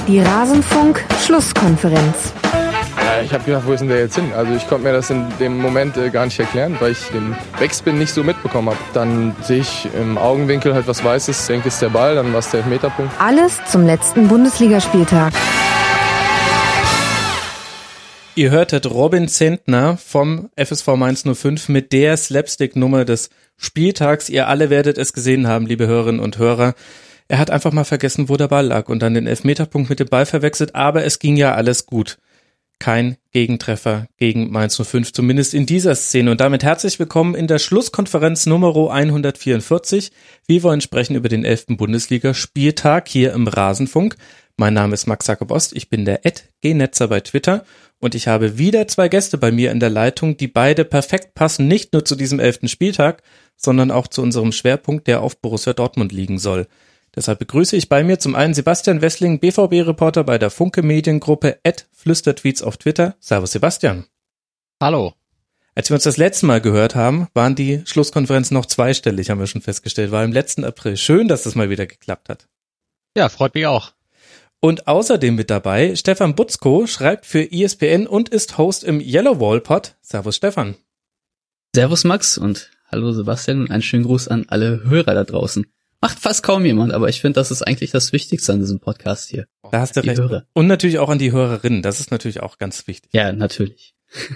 Die Rasenfunk-Schlusskonferenz. Ja, ich habe gedacht, wo ist denn der jetzt hin? Also ich konnte mir das in dem Moment gar nicht erklären, weil ich den Backspin nicht so mitbekommen habe. Dann sehe ich im Augenwinkel halt was Weißes, denke, ist der Ball, dann war es der Elfmeterpunkt. Alles zum letzten Bundesligaspieltag. Ihr hörtet Robin Zentner vom FSV Mainz 05 mit der Slapstick-Nummer des Spieltags. Ihr alle werdet es gesehen haben, liebe Hörerinnen und Hörer. Er hat einfach mal vergessen, wo der Ball lag und dann den Elfmeterpunkt mit dem Ball verwechselt, aber es ging ja alles gut. Kein Gegentreffer gegen Mainz 05, zumindest in dieser Szene. Und damit herzlich willkommen in der Schlusskonferenz Nummer 144. Wir wollen sprechen über den 11. Bundesligaspieltag hier im Rasenfunk. Mein Name ist Max Jakob-Ost, ich bin der @gnetzer bei Twitter und ich habe wieder zwei Gäste bei mir in der Leitung, die beide perfekt passen, nicht nur zu diesem 11. Spieltag, sondern auch zu unserem Schwerpunkt, der auf Borussia Dortmund liegen soll. Deshalb begrüße ich bei mir zum einen Sebastian Wessling, BVB-Reporter bei der Funke Mediengruppe @Flüstertweets auf Twitter. Servus Sebastian. Hallo. Als wir uns das letzte Mal gehört haben, waren die Schlusskonferenzen noch zweistellig, haben wir schon festgestellt, war im letzten April. Schön, dass das mal wieder geklappt hat. Ja, freut mich auch. Und außerdem mit dabei, Stefan Butzko schreibt für ESPN und ist Host im Yellow Wall Pod. Servus Stefan. Servus Max und hallo Sebastian und einen schönen Gruß an alle Hörer da draußen. Macht fast kaum jemand, aber ich finde, das ist eigentlich das Wichtigste an diesem Podcast hier. Da hast du recht. Hörer. Und natürlich auch an die Hörerinnen, das ist natürlich auch ganz wichtig. Ja, natürlich.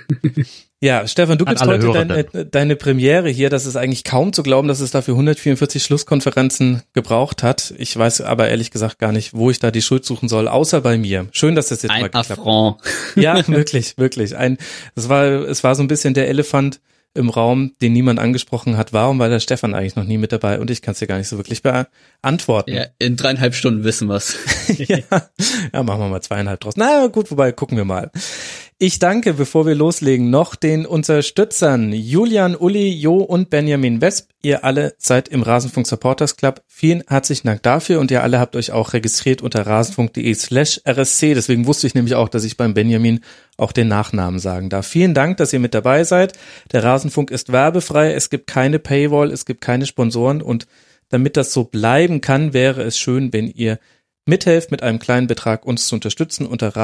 Ja, Stefan, du gibst heute deine Premiere hier. Das ist eigentlich kaum zu glauben, dass es dafür 144 Schlusskonferenzen gebraucht hat. Ich weiß aber ehrlich gesagt gar nicht, wo ich da die Schuld suchen soll, außer bei mir. Schön, dass das jetzt mal geklappt hat. Ja, wirklich. Es war so ein bisschen der Elefant im Raum, den niemand angesprochen hat. Warum war der Stefan eigentlich noch nie mit dabei? Und ich kann es dir gar nicht so wirklich beantworten. Ja, in 3,5 Stunden wissen wir's. Ja, machen wir mal 2,5 draus. Na gut, wobei, gucken wir mal. Ich danke, bevor wir loslegen, noch den Unterstützern Julian, Uli, Jo und Benjamin Wesp. Ihr alle seid im Rasenfunk Supporters Club. Vielen herzlichen Dank dafür und ihr alle habt euch auch registriert unter rasenfunk.de/RSC. Deswegen wusste ich nämlich auch, dass ich beim Benjamin auch den Nachnamen sagen darf. Vielen Dank, dass ihr mit dabei seid. Der Rasenfunk ist werbefrei. Es gibt keine Paywall, es gibt keine Sponsoren und damit das so bleiben kann, wäre es schön, wenn ihr mithelft, mit einem kleinen Betrag uns zu unterstützen. Unter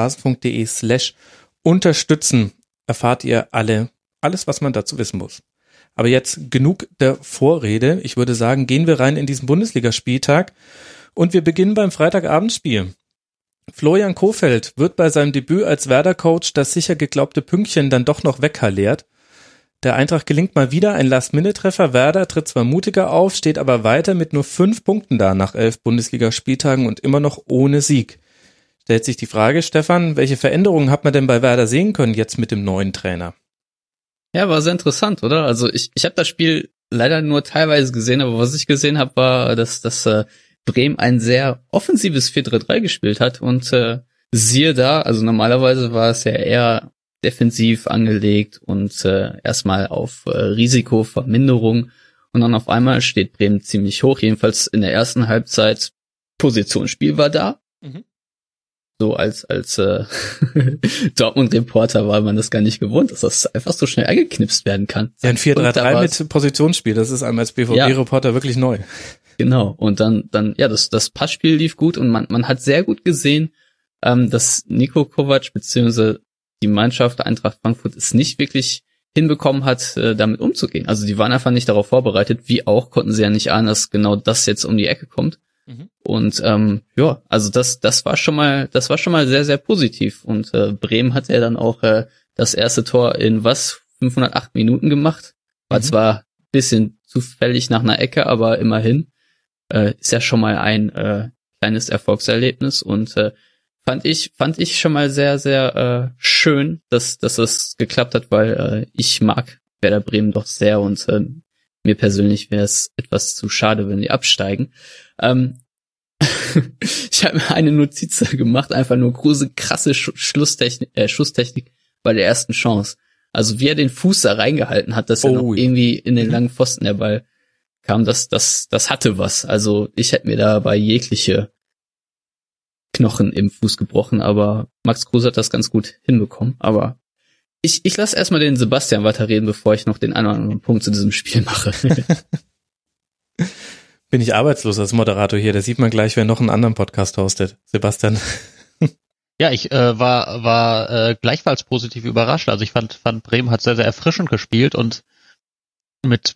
rasenfunk.de/unterstützen erfahrt ihr alles, was man dazu wissen muss. Aber jetzt genug der Vorrede. Ich würde sagen, gehen wir rein in diesen Bundesligaspieltag und wir beginnen beim Freitagabendspiel. Florian Kohfeldt wird bei seinem Debüt als Werder-Coach das sicher geglaubte Pünktchen dann doch noch weghalliert. Der Eintracht gelingt mal wieder ein Last-Minute-Treffer. Werder tritt zwar mutiger auf, steht aber weiter mit nur 5 Punkten da nach 11 Bundesligaspieltagen und immer noch ohne Sieg. Stellt sich die Frage, Stefan, welche Veränderungen hat man denn bei Werder sehen können jetzt mit dem neuen Trainer? Ja, war sehr interessant, oder? Also ich habe das Spiel leider nur teilweise gesehen, aber was ich gesehen habe, war, dass Bremen ein sehr offensives 4-3-3 gespielt hat und siehe da, also normalerweise war es ja eher defensiv angelegt und erstmal auf Risikoverminderung und dann auf einmal steht Bremen ziemlich hoch, jedenfalls in der ersten Halbzeit. Positionsspiel war da. Mhm. So als Dortmund-Reporter war man das gar nicht gewohnt, dass das einfach so schnell angeknipst werden kann. Ja, ein 4-3-3 mit Positionsspiel, das ist einem als BVB-Reporter wirklich neu. Genau, und dann das Passspiel lief gut und man hat sehr gut gesehen, dass Niko Kovac beziehungsweise die Mannschaft Eintracht Frankfurt es nicht wirklich hinbekommen hat, damit umzugehen. Also die waren einfach nicht darauf vorbereitet, wie auch konnten sie ja nicht ahnen, dass genau das jetzt um die Ecke kommt. Mhm. Und also das war schon mal sehr, sehr positiv. Und Bremen hat ja dann auch das erste Tor in 508 Minuten gemacht. War zwar ein bisschen zufällig nach einer Ecke, aber immerhin ist ja schon mal ein kleines Erfolgserlebnis und fand ich schon mal sehr, sehr schön, dass das geklappt hat, weil ich mag Werder Bremen doch sehr und mir persönlich wäre es etwas zu schade, wenn die absteigen. Ich habe mir eine Notiz gemacht, einfach nur krasse Schusstechnik bei der ersten Chance. Also wie er den Fuß da reingehalten hat, dass er noch irgendwie in den langen Pfosten der Ball kam, das hatte was. Also ich hätte mir dabei jegliche Knochen im Fuß gebrochen, aber Max Kruse hat das ganz gut hinbekommen. Aber ich lasse erstmal den Sebastian weiterreden, bevor ich noch den einen oder anderen Punkt zu diesem Spiel mache. Bin ich arbeitslos als Moderator hier, da sieht man gleich, wer noch einen anderen Podcast hostet. Sebastian. Ja, ich war gleichfalls positiv überrascht. Also ich fand Bremen hat sehr, sehr erfrischend gespielt und mit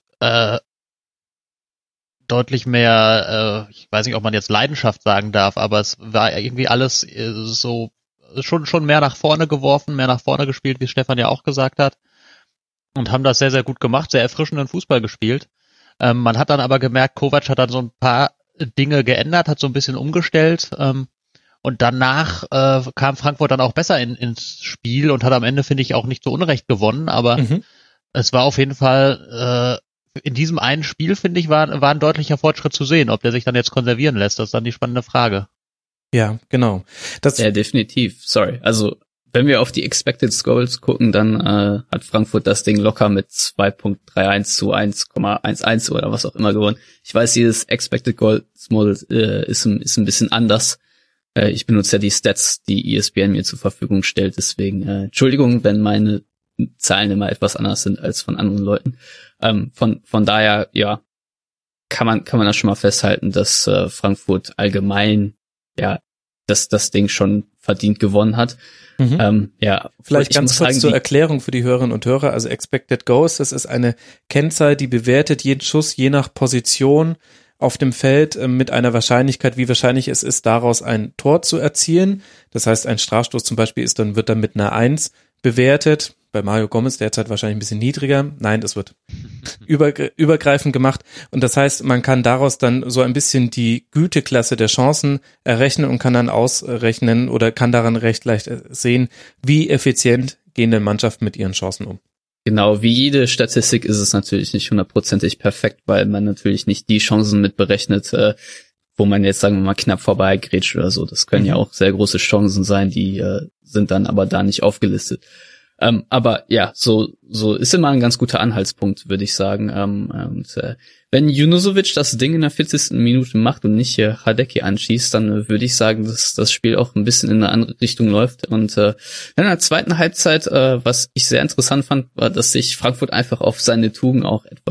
deutlich mehr, ich weiß nicht, ob man jetzt Leidenschaft sagen darf, aber es war irgendwie alles so schon mehr nach vorne geworfen, mehr nach vorne gespielt, wie Stefan ja auch gesagt hat, und haben das sehr, sehr gut gemacht, sehr erfrischenden Fußball gespielt. Man hat dann aber gemerkt, Kovac hat dann so ein paar Dinge geändert, hat so ein bisschen umgestellt, und danach kam Frankfurt dann auch besser ins Spiel und hat am Ende, finde ich, auch nicht zu Unrecht gewonnen, aber es war auf jeden Fall in diesem einen Spiel, finde ich, war ein deutlicher Fortschritt zu sehen. Ob der sich dann jetzt konservieren lässt, das ist dann die spannende Frage. Ja, genau. Ja, definitiv. Sorry. Also, wenn wir auf die Expected Goals gucken, dann hat Frankfurt das Ding locker mit 2.31 zu 1,11 oder was auch immer gewonnen. Ich weiß, dieses Expected Goals Model ist ein bisschen anders. Ich benutze ja die Stats, die ESPN mir zur Verfügung stellt. Deswegen Entschuldigung, wenn meine Zahlen immer etwas anders sind als von anderen Leuten. Von daher, ja, kann man das schon mal festhalten, dass Frankfurt allgemein ja das Ding schon verdient gewonnen hat. Ja, vielleicht ganz kurz zur Erklärung für die Hörerinnen und Hörer. Also Expected Goals, das ist eine Kennzahl, die bewertet jeden Schuss je nach Position auf dem Feld mit einer Wahrscheinlichkeit, wie wahrscheinlich es ist, daraus ein Tor zu erzielen. Das heißt, ein Strafstoß zum Beispiel wird dann mit einer 1 bewertet. Bei Mario Gomez derzeit wahrscheinlich ein bisschen niedriger. Nein, das wird übergreifend gemacht. Und das heißt, man kann daraus dann so ein bisschen die Güteklasse der Chancen errechnen und kann dann ausrechnen oder kann daran recht leicht sehen, wie effizient gehen denn Mannschaften mit ihren Chancen um. Genau, wie jede Statistik ist es natürlich nicht 100% perfekt, weil man natürlich nicht die Chancen mit berechnet, wo man jetzt, sagen wir mal, knapp vorbei grätscht oder so. Das können ja auch sehr große Chancen sein, die sind dann aber da nicht aufgelistet. Aber ja, so ist immer ein ganz guter Anhaltspunkt, würde ich sagen. Wenn Junusovic das Ding in der 40. Minute macht und nicht hier Hradecky anschießt, dann würde ich sagen, dass das Spiel auch ein bisschen in eine andere Richtung läuft. Und in der zweiten Halbzeit, was ich sehr interessant fand, war, dass sich Frankfurt einfach auf seine Tugenden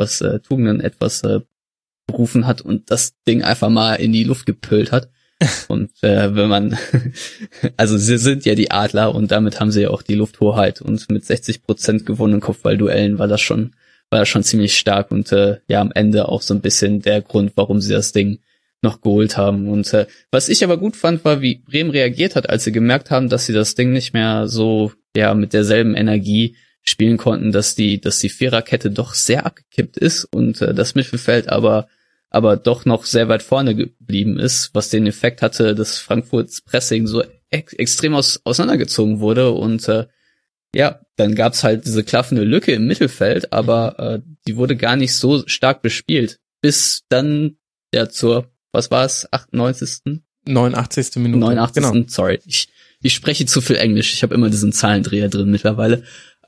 etwas berufen hat und das Ding einfach mal in die Luft gepölt hat. Und wenn man, also sie sind ja die Adler und damit haben sie ja auch die Lufthoheit und mit 60% gewonnenen Kopfballduellen war das schon ziemlich stark und ja am Ende auch so ein bisschen der Grund, warum sie das Ding noch geholt haben. Und was ich aber gut fand, war, wie Bremen reagiert hat, als sie gemerkt haben, dass sie das Ding nicht mehr so ja mit derselben Energie spielen konnten, dass die Viererkette doch sehr abgekippt ist und das Mittelfeld aber doch noch sehr weit vorne geblieben ist, was den Effekt hatte, dass Frankfurts Pressing so extrem auseinandergezogen wurde und ja, dann gab's halt diese klaffende Lücke im Mittelfeld, aber die wurde gar nicht so stark bespielt, bis dann ja zur, was war es, 89. Minute. 89. Genau. Sorry, ich spreche zu viel Englisch, ich habe immer diesen Zahlendreher drin mittlerweile.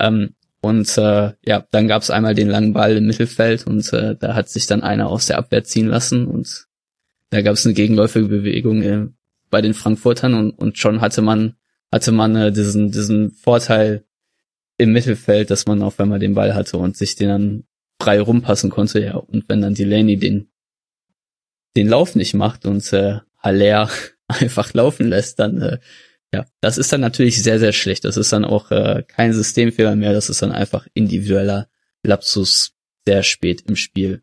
Und ja, dann gab's einmal den langen Ball im Mittelfeld und da hat sich dann einer aus der Abwehr ziehen lassen und da gab's eine gegenläufige Bewegung bei den Frankfurtern und schon hatte man diesen Vorteil im Mittelfeld, dass man auch, wenn man den Ball hatte und sich den dann frei rumpassen konnte, ja, und wenn dann Delaney den Lauf nicht macht und Haller einfach laufen lässt, dann ja, das ist dann natürlich sehr, sehr schlecht. Das ist dann auch kein Systemfehler mehr, das ist dann einfach individueller Lapsus sehr spät im Spiel.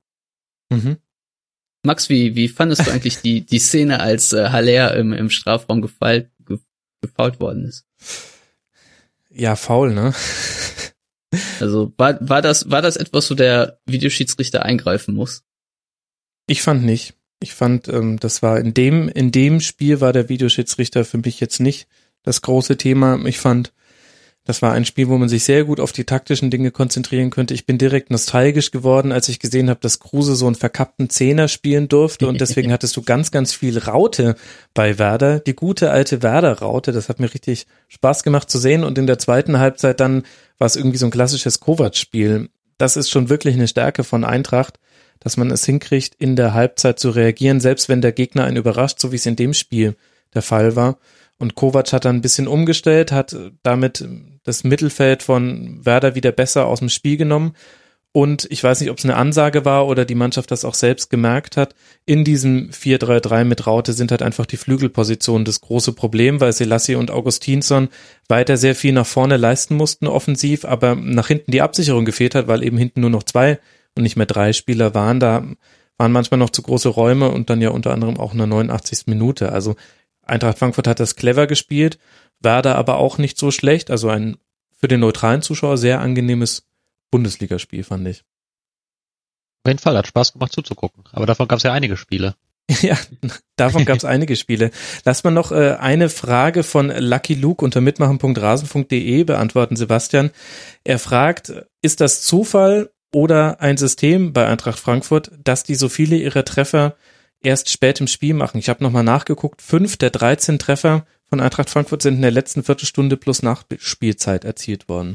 Max, wie fandest du eigentlich die Szene, als Haller im Strafraum gefoult worden ist? Ja, faul, ne? Also war das etwas, wo der Videoschiedsrichter eingreifen muss? Ich fand nicht. Ich fand, das war in dem Spiel war der Videoschiedsrichter für mich jetzt nicht das große Thema. Ich fand, das war ein Spiel, wo man sich sehr gut auf die taktischen Dinge konzentrieren könnte. Ich bin direkt nostalgisch geworden, als ich gesehen habe, dass Kruse so einen verkappten Zehner spielen durfte und deswegen hattest du ganz, ganz viel Raute bei Werder. Die gute alte Werder-Raute, das hat mir richtig Spaß gemacht zu sehen und in der zweiten Halbzeit dann war es irgendwie so ein klassisches Kovac-Spiel. Das ist schon wirklich eine Stärke von Eintracht, dass man es hinkriegt, in der Halbzeit zu reagieren, selbst wenn der Gegner einen überrascht, so wie es in dem Spiel der Fall war. Und Kovac hat dann ein bisschen umgestellt, hat damit das Mittelfeld von Werder wieder besser aus dem Spiel genommen Und ich weiß nicht, ob es eine Ansage war oder die Mannschaft das auch selbst gemerkt hat. In diesem 4-3-3 mit Raute sind halt einfach die Flügelpositionen das große Problem, weil Selassie und Augustinsson weiter sehr viel nach vorne leisten mussten offensiv, aber nach hinten die Absicherung gefehlt hat, weil eben hinten nur noch 2 und nicht mehr 3 Spieler waren. Da waren manchmal noch zu große Räume und dann ja unter anderem auch in der 89. Minute. Also Eintracht Frankfurt hat das clever gespielt, Werder aber auch nicht so schlecht. Also ein für den neutralen Zuschauer sehr angenehmes Bundesligaspiel, fand ich. Auf jeden Fall, hat Spaß gemacht zuzugucken. Aber davon gab es ja einige Spiele. Ja, davon gab es einige Spiele. Lass mal noch eine Frage von Lucky Luke unter mitmachen.rasen.de beantworten, Sebastian. Er fragt, ist das Zufall oder ein System bei Eintracht Frankfurt, dass die so viele ihrer Treffer erst spät im Spiel machen? Ich habe nochmal nachgeguckt, 5 der 13 Treffer von Eintracht Frankfurt sind in der letzten Viertelstunde plus Nachspielzeit erzielt worden.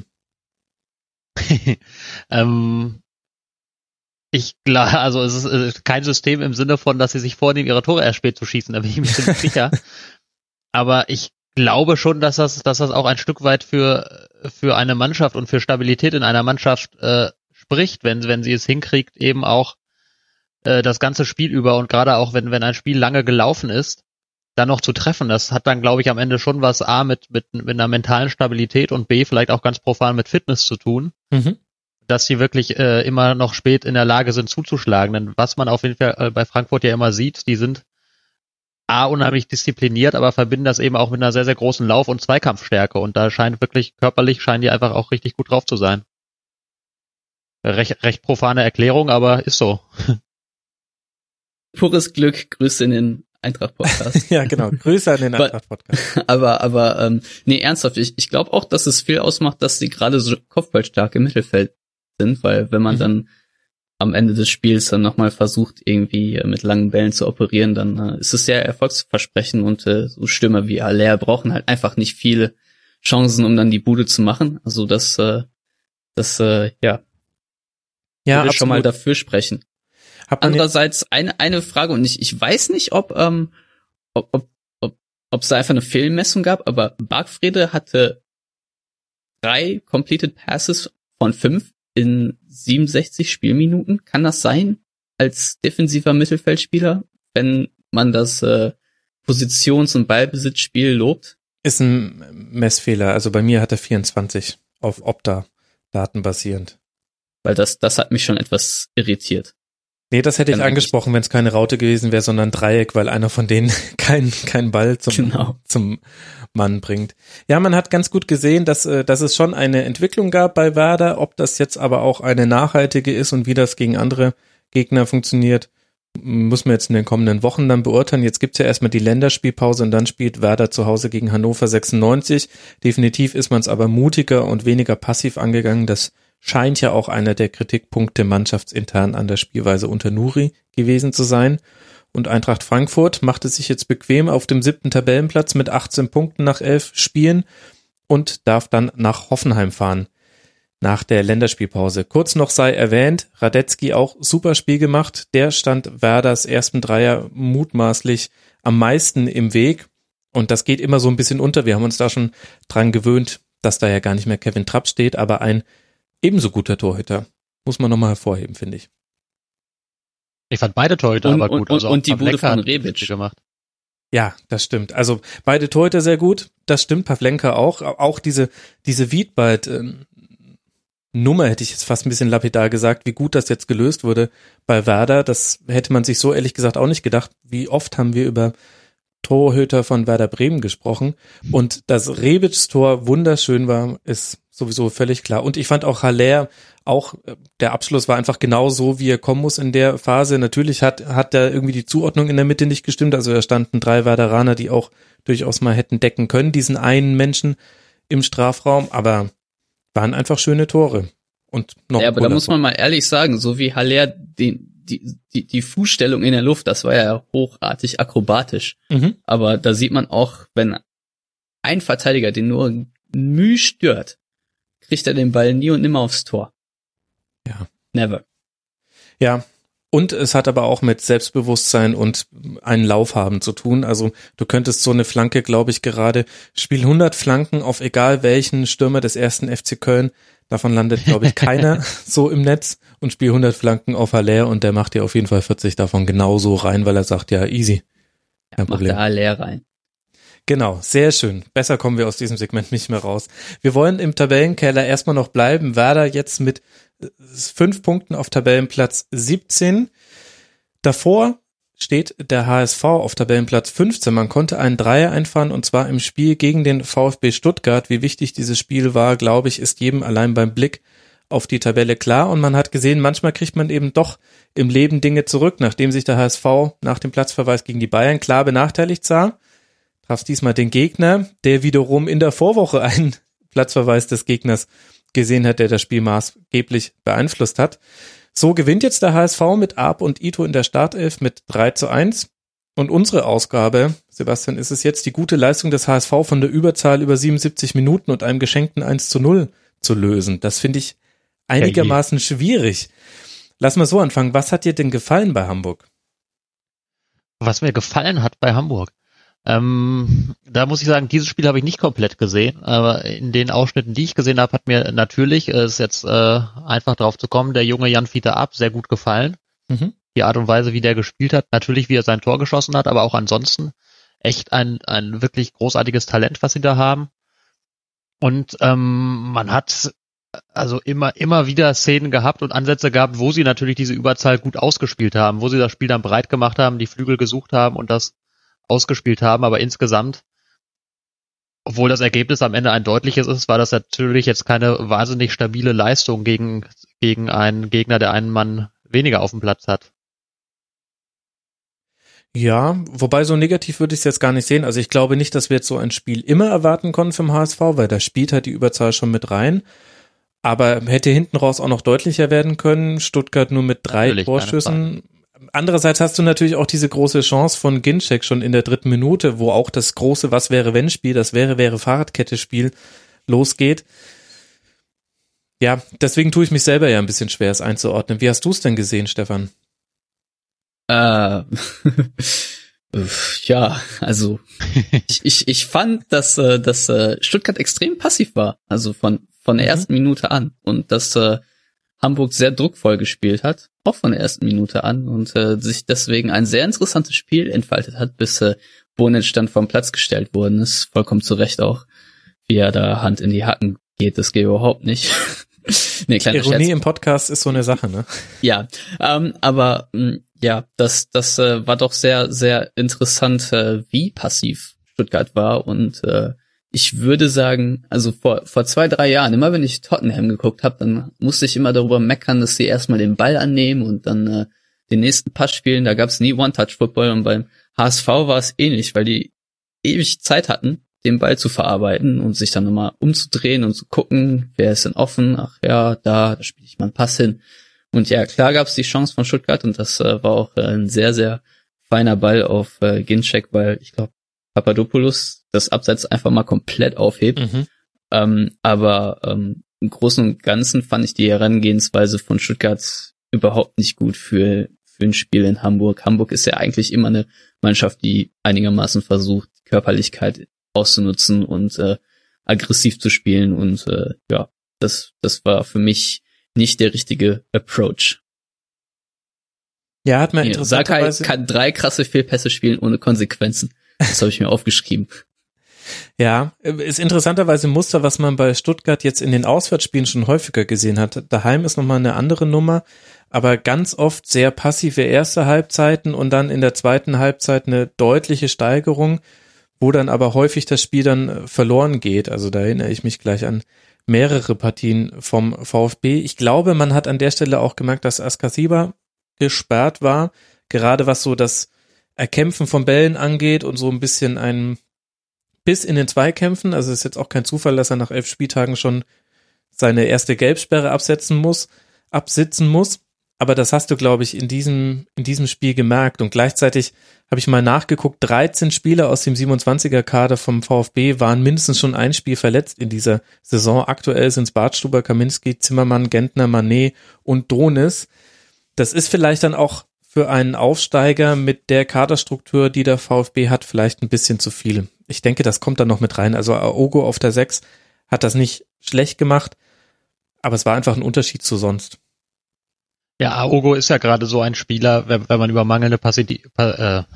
Ich glaube, also es ist kein System im Sinne von, dass sie sich vornehmen, ihre Tore erst spät zu schießen, da bin ich mir ziemlich sicher. Aber ich glaube schon, dass das auch ein Stück weit für eine Mannschaft und für Stabilität in einer Mannschaft spricht, wenn sie es hinkriegt, eben auch das ganze Spiel über und gerade auch wenn ein Spiel lange gelaufen ist, dann noch zu treffen. Das hat dann, glaube ich, am Ende schon was A mit einer mentalen Stabilität und B vielleicht auch ganz profan mit Fitness zu tun, dass sie wirklich immer noch spät in der Lage sind zuzuschlagen. Denn was man auf jeden Fall bei Frankfurt ja immer sieht, die sind A, unheimlich diszipliniert, aber verbinden das eben auch mit einer sehr, sehr großen Lauf- und Zweikampfstärke. Und da scheinen die einfach auch richtig gut drauf zu sein. Recht profane Erklärung, aber ist so. Pures Glück, Grüße in den Eintracht-Podcast. Ja, genau. Grüße an den Eintracht-Podcast. Aber nee, ernsthaft, ich glaube auch, dass es viel ausmacht, dass sie gerade so kopfballstark im Mittelfeld sind, weil wenn man dann am Ende des Spiels dann nochmal versucht, irgendwie mit langen Bällen zu operieren, dann ist es sehr erfolgsversprechend und so Stürmer wie Haller brauchen halt einfach nicht viele Chancen, um dann die Bude zu machen. Also das würde schon mal dafür sprechen. Andererseits eine Frage, und ich weiß nicht, ob es da einfach eine Fehlmessung gab, aber Bargfrede hatte 3 completed passes von 5 in 67 Spielminuten. Kann das sein als defensiver Mittelfeldspieler, wenn man das Positions- und Ballbesitzspiel lobt? Ist ein Messfehler. Also bei mir hat er 24 auf Opta datenbasierend. Weil das hat mich schon etwas irritiert. Nee, das hätte ich angesprochen, wenn es keine Raute gewesen wäre, sondern Dreieck, weil einer von denen keinen Ball zum Mann bringt. Ja, man hat ganz gut gesehen, dass es schon eine Entwicklung gab bei Werder. Ob das jetzt aber auch eine nachhaltige ist und wie das gegen andere Gegner funktioniert, muss man jetzt in den kommenden Wochen dann beurteilen. Jetzt gibt's ja erstmal die Länderspielpause und dann spielt Werder zu Hause gegen Hannover 96. Definitiv ist man es aber mutiger und weniger passiv angegangen. Das scheint ja auch einer der Kritikpunkte mannschaftsintern an der Spielweise unter Nuri gewesen zu sein. Und Eintracht Frankfurt macht es sich jetzt bequem auf dem 7. Tabellenplatz mit 18 Punkten nach 11 Spielen und darf dann nach Hoffenheim fahren nach der Länderspielpause. Kurz noch sei erwähnt, Radetzky auch super Spiel gemacht. Der stand Werders ersten Dreier mutmaßlich am meisten im Weg. Und das geht immer so ein bisschen unter. Wir haben uns da schon dran gewöhnt, dass da ja gar nicht mehr Kevin Trapp steht, aber ein ebenso guter Torhüter. Muss man nochmal hervorheben, finde ich. Ich fand beide Torhüter aber gut. Und die Bude von Rebic gemacht. Ja, das stimmt. Also beide Torhüter sehr gut. Das stimmt, Pavlenka auch. Auch diese Wiedwald Nummer hätte ich jetzt fast ein bisschen lapidar gesagt, wie gut das jetzt gelöst wurde bei Werder. Das hätte man sich so ehrlich gesagt auch nicht gedacht. Wie oft haben wir über Torhüter von Werder Bremen gesprochen. Und dass Rebics Tor wunderschön war, ist sowieso völlig klar. Und ich fand auch Haller, auch der Abschluss war einfach genau so, wie er kommen muss in der Phase. Natürlich hat da irgendwie die Zuordnung in der Mitte nicht gestimmt. Also da standen 3 Werderaner, die auch durchaus mal hätten decken können, diesen einen Menschen im Strafraum. Aber waren einfach schöne Tore. Und noch ja, aber da muss man mal ehrlich sagen, so wie Haller die Fußstellung in der Luft, das war ja hochartig akrobatisch. Aber da sieht man auch, wenn ein Verteidiger den nur Mühe stört, kriegt er den Ball nie und nimmer aufs Tor. Ja. Never. Ja, Und es hat aber auch mit Selbstbewusstsein und einen Lauf haben zu tun. Also du könntest so eine Flanke, glaube ich, gerade spiel 100 Flanken auf egal welchen Stürmer des ersten FC Köln. Davon landet, glaube ich, keiner so im Netz, und spiel 100 Flanken auf Haller und der macht dir auf jeden Fall 40 davon genauso rein, weil er sagt, ja, easy. Kein Problem. Macht der Haller rein. Genau, sehr schön. Besser kommen wir aus diesem Segment nicht mehr raus. Wir wollen im Tabellenkeller erstmal noch bleiben. Werder jetzt mit 5 Punkten auf Tabellenplatz 17. Davor steht der HSV auf Tabellenplatz 15. Man konnte einen Dreier einfahren, und zwar im Spiel gegen den VfB Stuttgart. Wie wichtig dieses Spiel war, glaube ich, ist jedem allein beim Blick auf die Tabelle klar. Und man hat gesehen, manchmal kriegt man eben doch im Leben Dinge zurück, nachdem sich der HSV nach dem Platzverweis gegen die Bayern klar benachteiligt sah. Traf diesmal den Gegner, der wiederum in der Vorwoche einen Platzverweis des Gegners gesehen hat, der das Spiel maßgeblich beeinflusst hat. So gewinnt jetzt der HSV mit Arp und Ito in der Startelf mit 3:1. Und unsere Ausgabe, Sebastian, ist es jetzt, die gute Leistung des HSV von der Überzahl über 77 Minuten und einem geschenkten 1:0 zu lösen. Das finde ich einigermaßen schwierig. Lass mal so anfangen. Was hat dir denn gefallen bei Hamburg? Was mir gefallen hat bei Hamburg? Da muss ich sagen, dieses Spiel habe ich nicht komplett gesehen, aber in den Ausschnitten, die ich gesehen habe, hat mir natürlich, ist jetzt einfach drauf zu kommen, der junge Jan-Fiete Arp sehr gut gefallen. Mhm. Die Art und Weise, wie der gespielt hat, natürlich, wie er sein Tor geschossen hat, aber auch ansonsten echt ein wirklich großartiges Talent, was sie da haben. Und man hat also immer wieder Szenen gehabt und Ansätze gehabt, wo sie natürlich diese Überzahl gut ausgespielt haben, wo sie das Spiel dann breit gemacht haben, die Flügel gesucht haben und das ausgespielt haben, aber insgesamt, obwohl das Ergebnis am Ende ein deutliches ist, war das natürlich jetzt keine wahnsinnig stabile Leistung gegen einen Gegner, der einen Mann weniger auf dem Platz hat. Ja, wobei so negativ würde ich es jetzt gar nicht sehen. Also ich glaube nicht, dass wir jetzt so ein Spiel immer erwarten konnten vom HSV, weil da spielt halt die Überzahl schon mit rein. Aber hätte hinten raus auch noch deutlicher werden können. Stuttgart nur mit 3 natürlich, Torschüssen. Andererseits hast du natürlich auch diese große Chance von Ginczek schon in der 3. Minute, wo auch das große Was-wäre-wenn-Spiel, das wäre-Fahrradkette-Spiel losgeht. Ja, deswegen tue ich mich selber ja ein bisschen schwer, es einzuordnen. Wie hast du es denn gesehen, Stefan? Ja, also ich fand, dass Stuttgart extrem passiv war, also von der ersten Minute an, und dass Hamburg sehr druckvoll gespielt hat, auch von der ersten Minute an, und sich deswegen ein sehr interessantes Spiel entfaltet hat, bis Bonic dann vom Platz gestellt worden ist. Vollkommen zu Recht auch, wie er da Hand in die Hacken geht, das geht überhaupt nicht. Nee, kleiner Ironie Scherz. Im Podcast ist so eine Sache, ne? Ja, aber ja, das war doch sehr, sehr interessant, wie passiv Stuttgart war, und ich würde sagen, also vor 2-3 Jahren, immer wenn ich Tottenham geguckt habe, dann musste ich immer darüber meckern, dass sie erstmal den Ball annehmen und dann den nächsten Pass spielen. Da gab es nie One-Touch-Football, und beim HSV war es ähnlich, weil die ewig Zeit hatten, den Ball zu verarbeiten und sich dann nochmal umzudrehen und zu gucken, wer ist denn offen? Ach ja, da spiele ich mal einen Pass hin. Und ja, klar gab es die Chance von Stuttgart, und das war auch ein sehr, sehr feiner Ball auf Ginczek, weil ich glaube, Papadopoulos das Abseits einfach mal komplett aufhebt. Mhm. Aber im Großen und Ganzen fand ich die Herangehensweise von Stuttgart überhaupt nicht gut für ein Spiel in Hamburg. Hamburg ist ja eigentlich immer eine Mannschaft, die einigermaßen versucht, Körperlichkeit auszunutzen und aggressiv zu spielen. Und ja, das war für mich nicht der richtige Approach. Ja, hat man interessanterweise... Sakai kann 3 krasse Fehlpässe spielen ohne Konsequenzen. Das habe ich mir aufgeschrieben. Ja, ist interessanterweise ein Muster, was man bei Stuttgart jetzt in den Auswärtsspielen schon häufiger gesehen hat. Daheim ist nochmal eine andere Nummer, aber ganz oft sehr passive erste Halbzeiten und dann in der zweiten Halbzeit eine deutliche Steigerung, wo dann aber häufig das Spiel dann verloren geht. Also da erinnere ich mich gleich an mehrere Partien vom VfB. Ich glaube, man hat an der Stelle auch gemerkt, dass Askasiba gesperrt war, gerade was so das Erkämpfen von Bällen angeht und so ein bisschen ein Biss in den Zweikämpfen. Also ist jetzt auch kein Zufall, dass er nach 11 Spieltagen schon seine erste Gelbsperre absitzen muss. Aber das hast du, glaube ich, in diesem Spiel gemerkt. Und gleichzeitig habe ich mal nachgeguckt, 13 Spieler aus dem 27er-Kader vom VfB waren mindestens schon ein Spiel verletzt in dieser Saison. Aktuell sind es Bartstuber, Kaminski, Zimmermann, Gentner, Mané und Donis. Das ist vielleicht dann auch für einen Aufsteiger mit der Kaderstruktur, die der VfB hat, vielleicht ein bisschen zu viel. Ich denke, das kommt dann noch mit rein. Also Aogo auf der 6 hat das nicht schlecht gemacht, aber es war einfach ein Unterschied zu sonst. Ja, Aogo ist ja gerade so ein Spieler, wenn man über mangelnde Passivität, wenn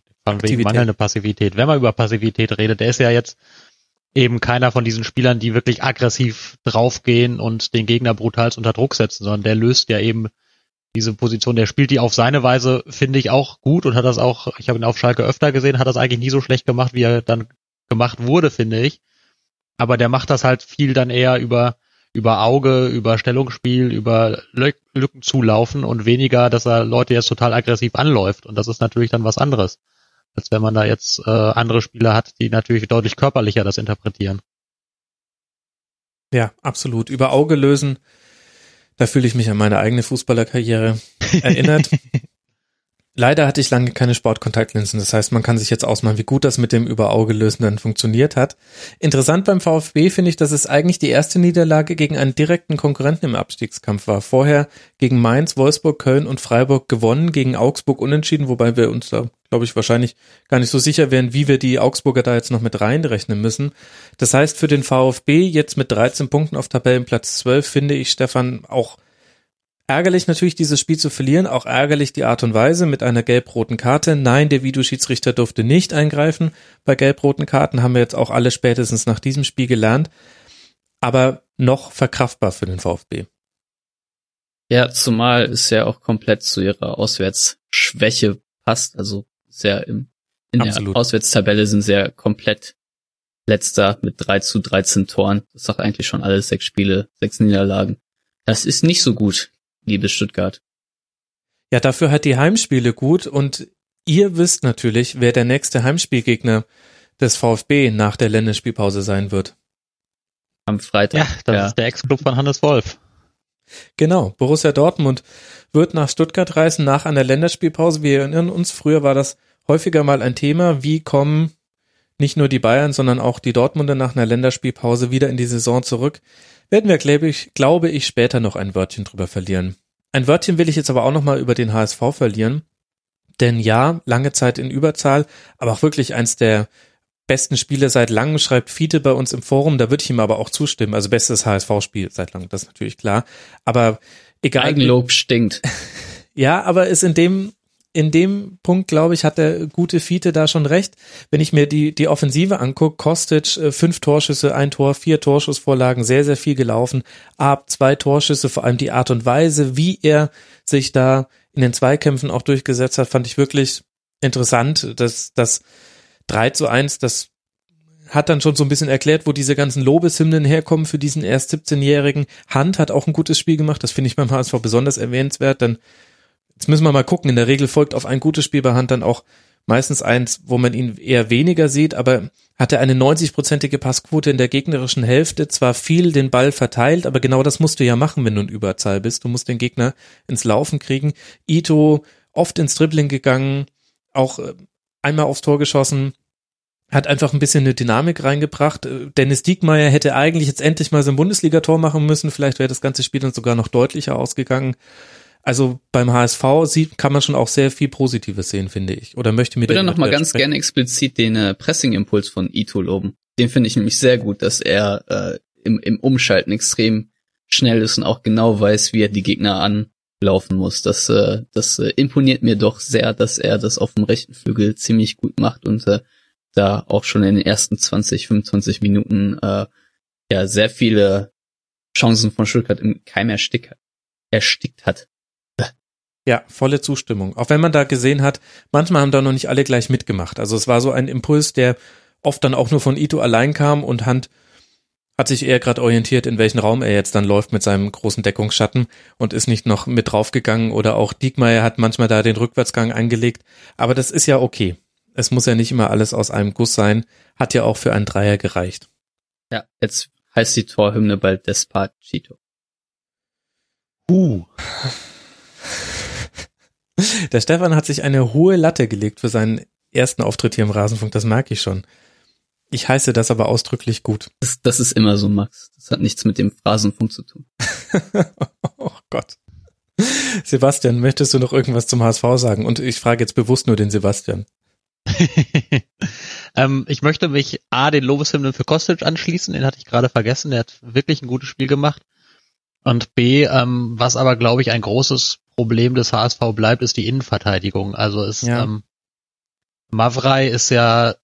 man über Passivität redet, der ist ja jetzt eben keiner von diesen Spielern, die wirklich aggressiv draufgehen und den Gegner brutal unter Druck setzen, sondern der löst ja eben diese Position, der spielt die auf seine Weise, finde ich, auch gut und hat das auch, ich habe ihn auf Schalke öfter gesehen, hat das eigentlich nie so schlecht gemacht, wie er dann gemacht wurde, finde ich. Aber der macht das halt viel dann eher über Auge, über Stellungsspiel, über Lücken zulaufen und weniger, dass er Leute jetzt total aggressiv anläuft. Und das ist natürlich dann was anderes, als wenn man da jetzt andere Spieler hat, die natürlich deutlich körperlicher das interpretieren. Ja, absolut. Über Auge lösen, da fühle ich mich an meine eigene Fußballerkarriere erinnert. Leider hatte ich lange keine Sportkontaktlinsen, das heißt, man kann sich jetzt ausmalen, wie gut das mit dem Über-Auge-Lösen dann funktioniert hat. Interessant beim VfB finde ich, dass es eigentlich die erste Niederlage gegen einen direkten Konkurrenten im Abstiegskampf war. Vorher gegen Mainz, Wolfsburg, Köln und Freiburg gewonnen, gegen Augsburg unentschieden, wobei wir uns da, glaube ich, wahrscheinlich gar nicht so sicher wären, wie wir die Augsburger da jetzt noch mit reinrechnen müssen. Das heißt, für den VfB jetzt mit 13 Punkten auf Tabellenplatz 12 finde ich, Stefan, auch ärgerlich natürlich, dieses Spiel zu verlieren, auch ärgerlich die Art und Weise mit einer gelb-roten Karte. Nein, der Videoschiedsrichter durfte nicht eingreifen. Bei gelb-roten Karten haben wir jetzt auch alle spätestens nach diesem Spiel gelernt. Aber noch verkraftbar für den VfB. Ja, zumal es ja auch komplett zu ihrer Auswärtsschwäche passt. Also sehr in Absolut. Der Auswärtstabelle sind sehr komplett Letzter mit 3-13 Toren. Das sagt eigentlich schon alles, 6 Spiele, 6 Niederlagen. Das ist nicht so gut. Liebes Stuttgart. Ja, dafür hat die Heimspiele gut und ihr wisst natürlich, wer der nächste Heimspielgegner des VfB nach der Länderspielpause sein wird. Am Freitag. Ja, das ist der Ex-Club von Hannes Wolf. Genau, Borussia Dortmund wird nach Stuttgart reisen nach einer Länderspielpause. Wir erinnern uns, früher war das häufiger mal ein Thema. Wie kommen nicht nur die Bayern, sondern auch die Dortmunder nach einer Länderspielpause wieder in die Saison zurück? Werden wir, glaube ich, später noch ein Wörtchen drüber verlieren. Ein Wörtchen will ich jetzt aber auch nochmal über den HSV verlieren. Denn ja, lange Zeit in Überzahl, aber auch wirklich eins der besten Spiele seit langem, schreibt Fiete bei uns im Forum. Da würde ich ihm aber auch zustimmen. Also bestes HSV-Spiel seit langem, das ist natürlich klar. Aber egal. Eigenlob stinkt. Ja, aber ist in dem Punkt, glaube ich, hat der gute Fiete da schon recht. Wenn ich mir die Offensive angucke, Kostic 5 Torschüsse, 1 Tor, 4 Torschussvorlagen, sehr, sehr viel gelaufen. Ab 2 Torschüsse, vor allem die Art und Weise, wie er sich da in den Zweikämpfen auch durchgesetzt hat, fand ich wirklich interessant. Das 3-1, das hat dann schon so ein bisschen erklärt, wo diese ganzen Lobeshymnen herkommen für diesen erst 17-Jährigen. Hand hat auch ein gutes Spiel gemacht, das finde ich beim HSV besonders erwähnenswert, dann jetzt müssen wir mal gucken, in der Regel folgt auf ein gutes Spiel bei Hand dann auch meistens eins, wo man ihn eher weniger sieht, aber hat er eine 90-prozentige Passquote in der gegnerischen Hälfte, zwar viel den Ball verteilt, aber genau das musst du ja machen, wenn du in Überzahl bist, du musst den Gegner ins Laufen kriegen. Ito oft ins Dribbling gegangen, auch einmal aufs Tor geschossen, hat einfach ein bisschen eine Dynamik reingebracht. Dennis Diekmeyer hätte eigentlich jetzt endlich mal so ein Bundesligator machen müssen, vielleicht wäre das ganze Spiel dann sogar noch deutlicher ausgegangen. Also beim HSV kann man schon auch sehr viel Positives sehen, finde ich. Oder möchte mir ich würde noch mal ganz gerne explizit den Pressing-Impuls von Ito loben. Den finde ich nämlich sehr gut, dass er im Umschalten extrem schnell ist und auch genau weiß, wie er die Gegner anlaufen muss. Das imponiert mir doch sehr, dass er das auf dem rechten Flügel ziemlich gut macht und da auch schon in den ersten 20, 25 Minuten sehr viele Chancen von Stuttgart im Keim erstickt hat. Ja, volle Zustimmung. Auch wenn man da gesehen hat, manchmal haben da noch nicht alle gleich mitgemacht. Also es war so ein Impuls, der oft dann auch nur von Ito allein kam und Hand hat sich eher gerade orientiert, in welchen Raum er jetzt dann läuft mit seinem großen Deckungsschatten und ist nicht noch mit draufgegangen oder auch Diekmeyer hat manchmal da den Rückwärtsgang eingelegt. Aber das ist ja okay. Es muss ja nicht immer alles aus einem Guss sein. Hat ja auch für einen Dreier gereicht. Ja, jetzt heißt die Torhymne bald Despacito. Der Stefan hat sich eine hohe Latte gelegt für seinen ersten Auftritt hier im Rasenfunk, das merke ich schon. Ich heiße das aber ausdrücklich gut. Das ist immer so, Max. Das hat nichts mit dem Rasenfunk zu tun. Oh Gott. Sebastian, möchtest du noch irgendwas zum HSV sagen? Und ich frage jetzt bewusst nur den Sebastian. Ich möchte mich den Lobeshymnen für Kostic anschließen, den hatte ich gerade vergessen, der hat wirklich ein gutes Spiel gemacht. Und B, was aber, glaube ich, ein großes Problem des HSV bleibt, ist die Innenverteidigung. Also Mavrei ist ja,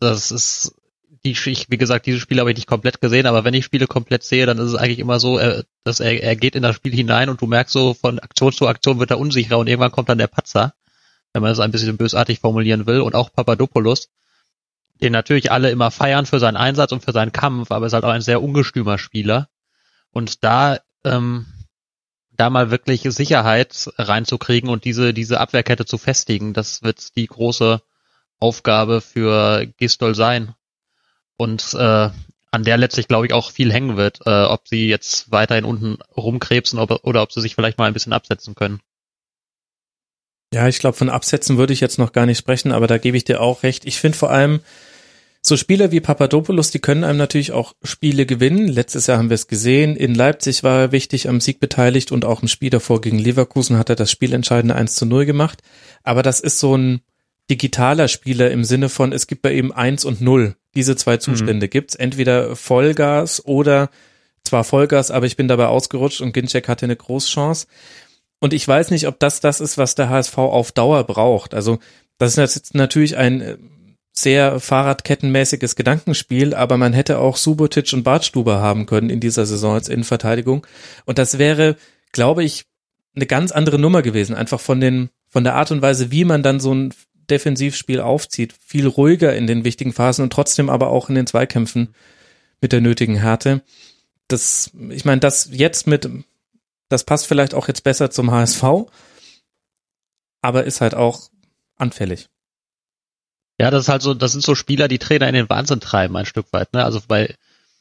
wie gesagt, diese Spiele habe ich nicht komplett gesehen, aber wenn ich Spiele komplett sehe, dann ist es eigentlich immer so, dass er geht in das Spiel hinein und du merkst so, von Aktion zu Aktion wird er unsicherer und irgendwann kommt dann der Patzer, wenn man es ein bisschen bösartig formulieren will, und auch Papadopoulos, den natürlich alle immer feiern für seinen Einsatz und für seinen Kampf, aber ist halt auch ein sehr ungestümer Spieler. Und da mal wirklich Sicherheit reinzukriegen und diese Abwehrkette zu festigen, das wird die große Aufgabe für Gisdol sein. Und an der letztlich, glaube ich, auch viel hängen wird, ob sie jetzt weiterhin unten rumkrebsen oder ob sie sich vielleicht mal ein bisschen absetzen können. Ja, ich glaube, von Absetzen würde ich jetzt noch gar nicht sprechen, aber da gebe ich dir auch recht. Ich finde vor allem, so Spieler wie Papadopoulos, die können einem natürlich auch Spiele gewinnen. Letztes Jahr haben wir es gesehen. In Leipzig war er wichtig am Sieg beteiligt und auch im Spiel davor gegen Leverkusen hat er das spielentscheidende 1:0 gemacht. Aber das ist so ein digitaler Spieler im Sinne von, es gibt bei ihm 1 und 0. Diese zwei Zustände gibt's. Entweder Vollgas oder zwar Vollgas, aber ich bin dabei ausgerutscht und Ginczek hatte eine Großchance. Und ich weiß nicht, ob das ist, was der HSV auf Dauer braucht. Also das ist jetzt natürlich ein sehr fahrradkettenmäßiges Gedankenspiel, aber man hätte auch Subotic und Bartstuber haben können in dieser Saison als Innenverteidigung. Und das wäre, glaube ich, eine ganz andere Nummer gewesen. Einfach von der Art und Weise, wie man dann so ein Defensivspiel aufzieht. Viel ruhiger in den wichtigen Phasen und trotzdem aber auch in den Zweikämpfen mit der nötigen Härte. Das passt vielleicht auch jetzt besser zum HSV, aber ist halt auch anfällig. Ja, das sind so Spieler, die Trainer in den Wahnsinn treiben, ein Stück weit, ne? Also weil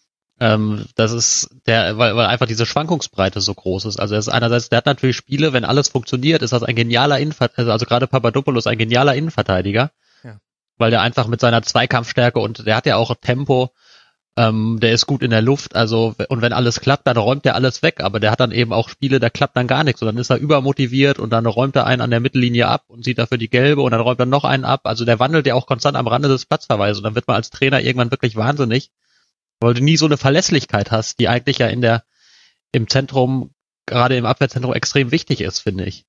einfach diese Schwankungsbreite so groß ist. Also er ist einerseits, der hat natürlich Spiele, wenn alles funktioniert, ist das ein genialer Innenverteidiger, also gerade Papadopoulos ein genialer Innenverteidiger, ja, weil der einfach mit seiner Zweikampfstärke und der hat ja auch Tempo, der ist gut in der Luft, also, und wenn alles klappt, dann räumt der alles weg, aber der hat dann eben auch Spiele, da klappt dann gar nichts und dann ist er übermotiviert und dann räumt er einen an der Mittellinie ab und sieht dafür die gelbe und dann räumt er noch einen ab, also der wandelt ja auch konstant am Rande des Platzverweises und dann wird man als Trainer irgendwann wirklich wahnsinnig, weil du nie so eine Verlässlichkeit hast, die eigentlich ja im Zentrum, gerade im Abwehrzentrum extrem wichtig ist, finde ich.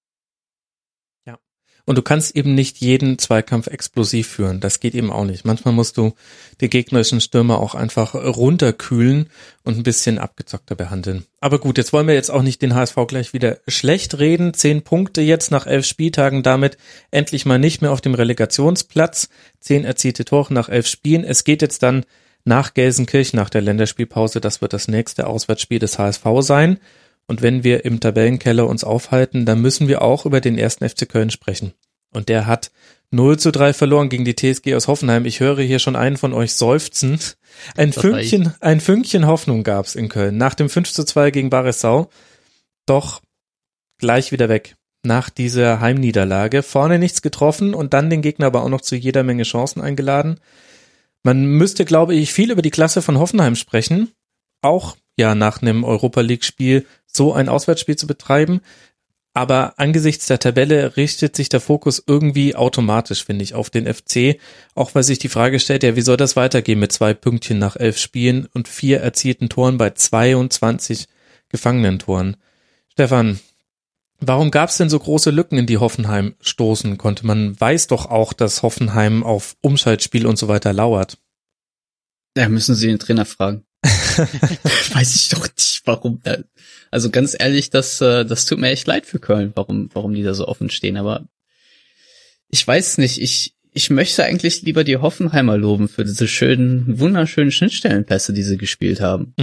Ja. Und du kannst eben nicht jeden Zweikampf explosiv führen. Das geht eben auch nicht. Manchmal musst du die gegnerischen Stürmer auch einfach runterkühlen und ein bisschen abgezockter behandeln. Aber gut, jetzt wollen wir jetzt auch nicht den HSV gleich wieder schlecht reden. 10 Punkte jetzt nach 11 Spieltagen, damit endlich mal nicht mehr auf dem Relegationsplatz. 10 erzielte Tore nach 11 Spielen. Es geht jetzt dann nach Gelsenkirchen, nach der Länderspielpause. Das wird das nächste Auswärtsspiel des HSV sein. Und wenn wir im Tabellenkeller uns aufhalten, dann müssen wir auch über den 1. FC Köln sprechen. Und der hat 0:3 verloren gegen die TSG aus Hoffenheim. Ich höre hier schon einen von euch seufzen. Ein Fünkchen Hoffnung gab's in Köln. Nach dem 5:2 gegen Baresau. Doch gleich wieder weg. Nach dieser Heimniederlage. Vorne nichts getroffen und dann den Gegner aber auch noch zu jeder Menge Chancen eingeladen. Man müsste, glaube ich, viel über die Klasse von Hoffenheim sprechen. Auch ja nach einem Europa-League-Spiel so ein Auswärtsspiel zu betreiben. Aber angesichts der Tabelle richtet sich der Fokus irgendwie automatisch, finde ich, auf den FC. Auch weil sich die Frage stellt, ja, wie soll das weitergehen mit 2 Pünktchen nach 11 Spielen und 4 erzielten Toren bei 22 gefangenen Toren? Stefan, warum gab es denn so große Lücken, in die Hoffenheim stoßen konnte? Man weiß doch auch, dass Hoffenheim auf Umschaltspiel und so weiter lauert. Ja, müssen Sie den Trainer fragen. Weiß ich doch nicht, warum. Also ganz ehrlich, das tut mir echt leid für Köln, warum die da so offen stehen. Aber ich weiß nicht, ich möchte eigentlich lieber die Hoffenheimer loben für diese wunderschönen Schnittstellenpässe, die sie gespielt haben.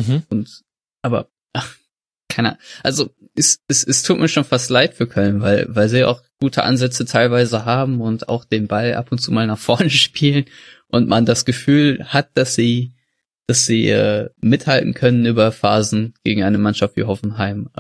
Aber keiner. Also es tut mir schon fast leid für Köln, weil sie auch gute Ansätze teilweise haben und auch den Ball ab und zu mal nach vorne spielen und man das Gefühl hat, dass sie mithalten können über Phasen gegen eine Mannschaft wie Hoffenheim.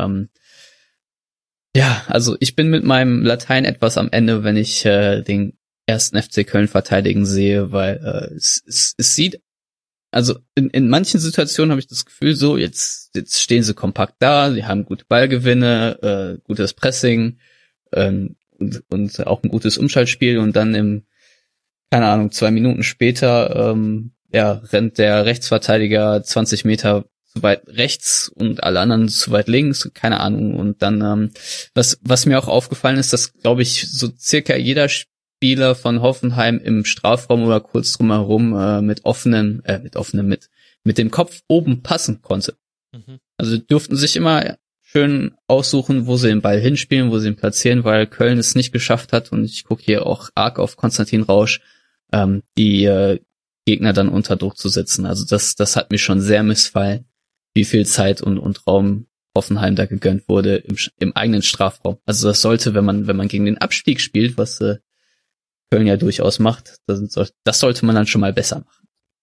Ja, also ich bin mit meinem Latein etwas am Ende, wenn ich den 1. FC Köln verteidigen sehe, weil es sieht also in manchen Situationen habe ich das Gefühl, so jetzt stehen sie kompakt da, sie haben gute Ballgewinne, gutes Pressing und auch ein gutes Umschaltspiel und dann keine Ahnung, 2 Minuten später rennt der Rechtsverteidiger 20 Meter zu weit rechts und alle anderen zu weit links, keine Ahnung. Und dann, was mir auch aufgefallen ist, dass, glaube ich, so circa jeder Spieler von Hoffenheim im Strafraum oder kurz drumherum mit dem Kopf oben passen konnte. Mhm. Also durften sich immer schön aussuchen, wo sie den Ball hinspielen, wo sie ihn platzieren, weil Köln es nicht geschafft hat. Und ich gucke hier auch arg auf Konstantin Rausch, die Gegner dann unter Druck zu setzen. Also das hat mir schon sehr missfallen, wie viel Zeit und Raum Hoffenheim da gegönnt wurde im eigenen Strafraum. Also das sollte, wenn man gegen den Abstieg spielt, was Köln ja durchaus macht, das sollte man dann schon mal besser machen.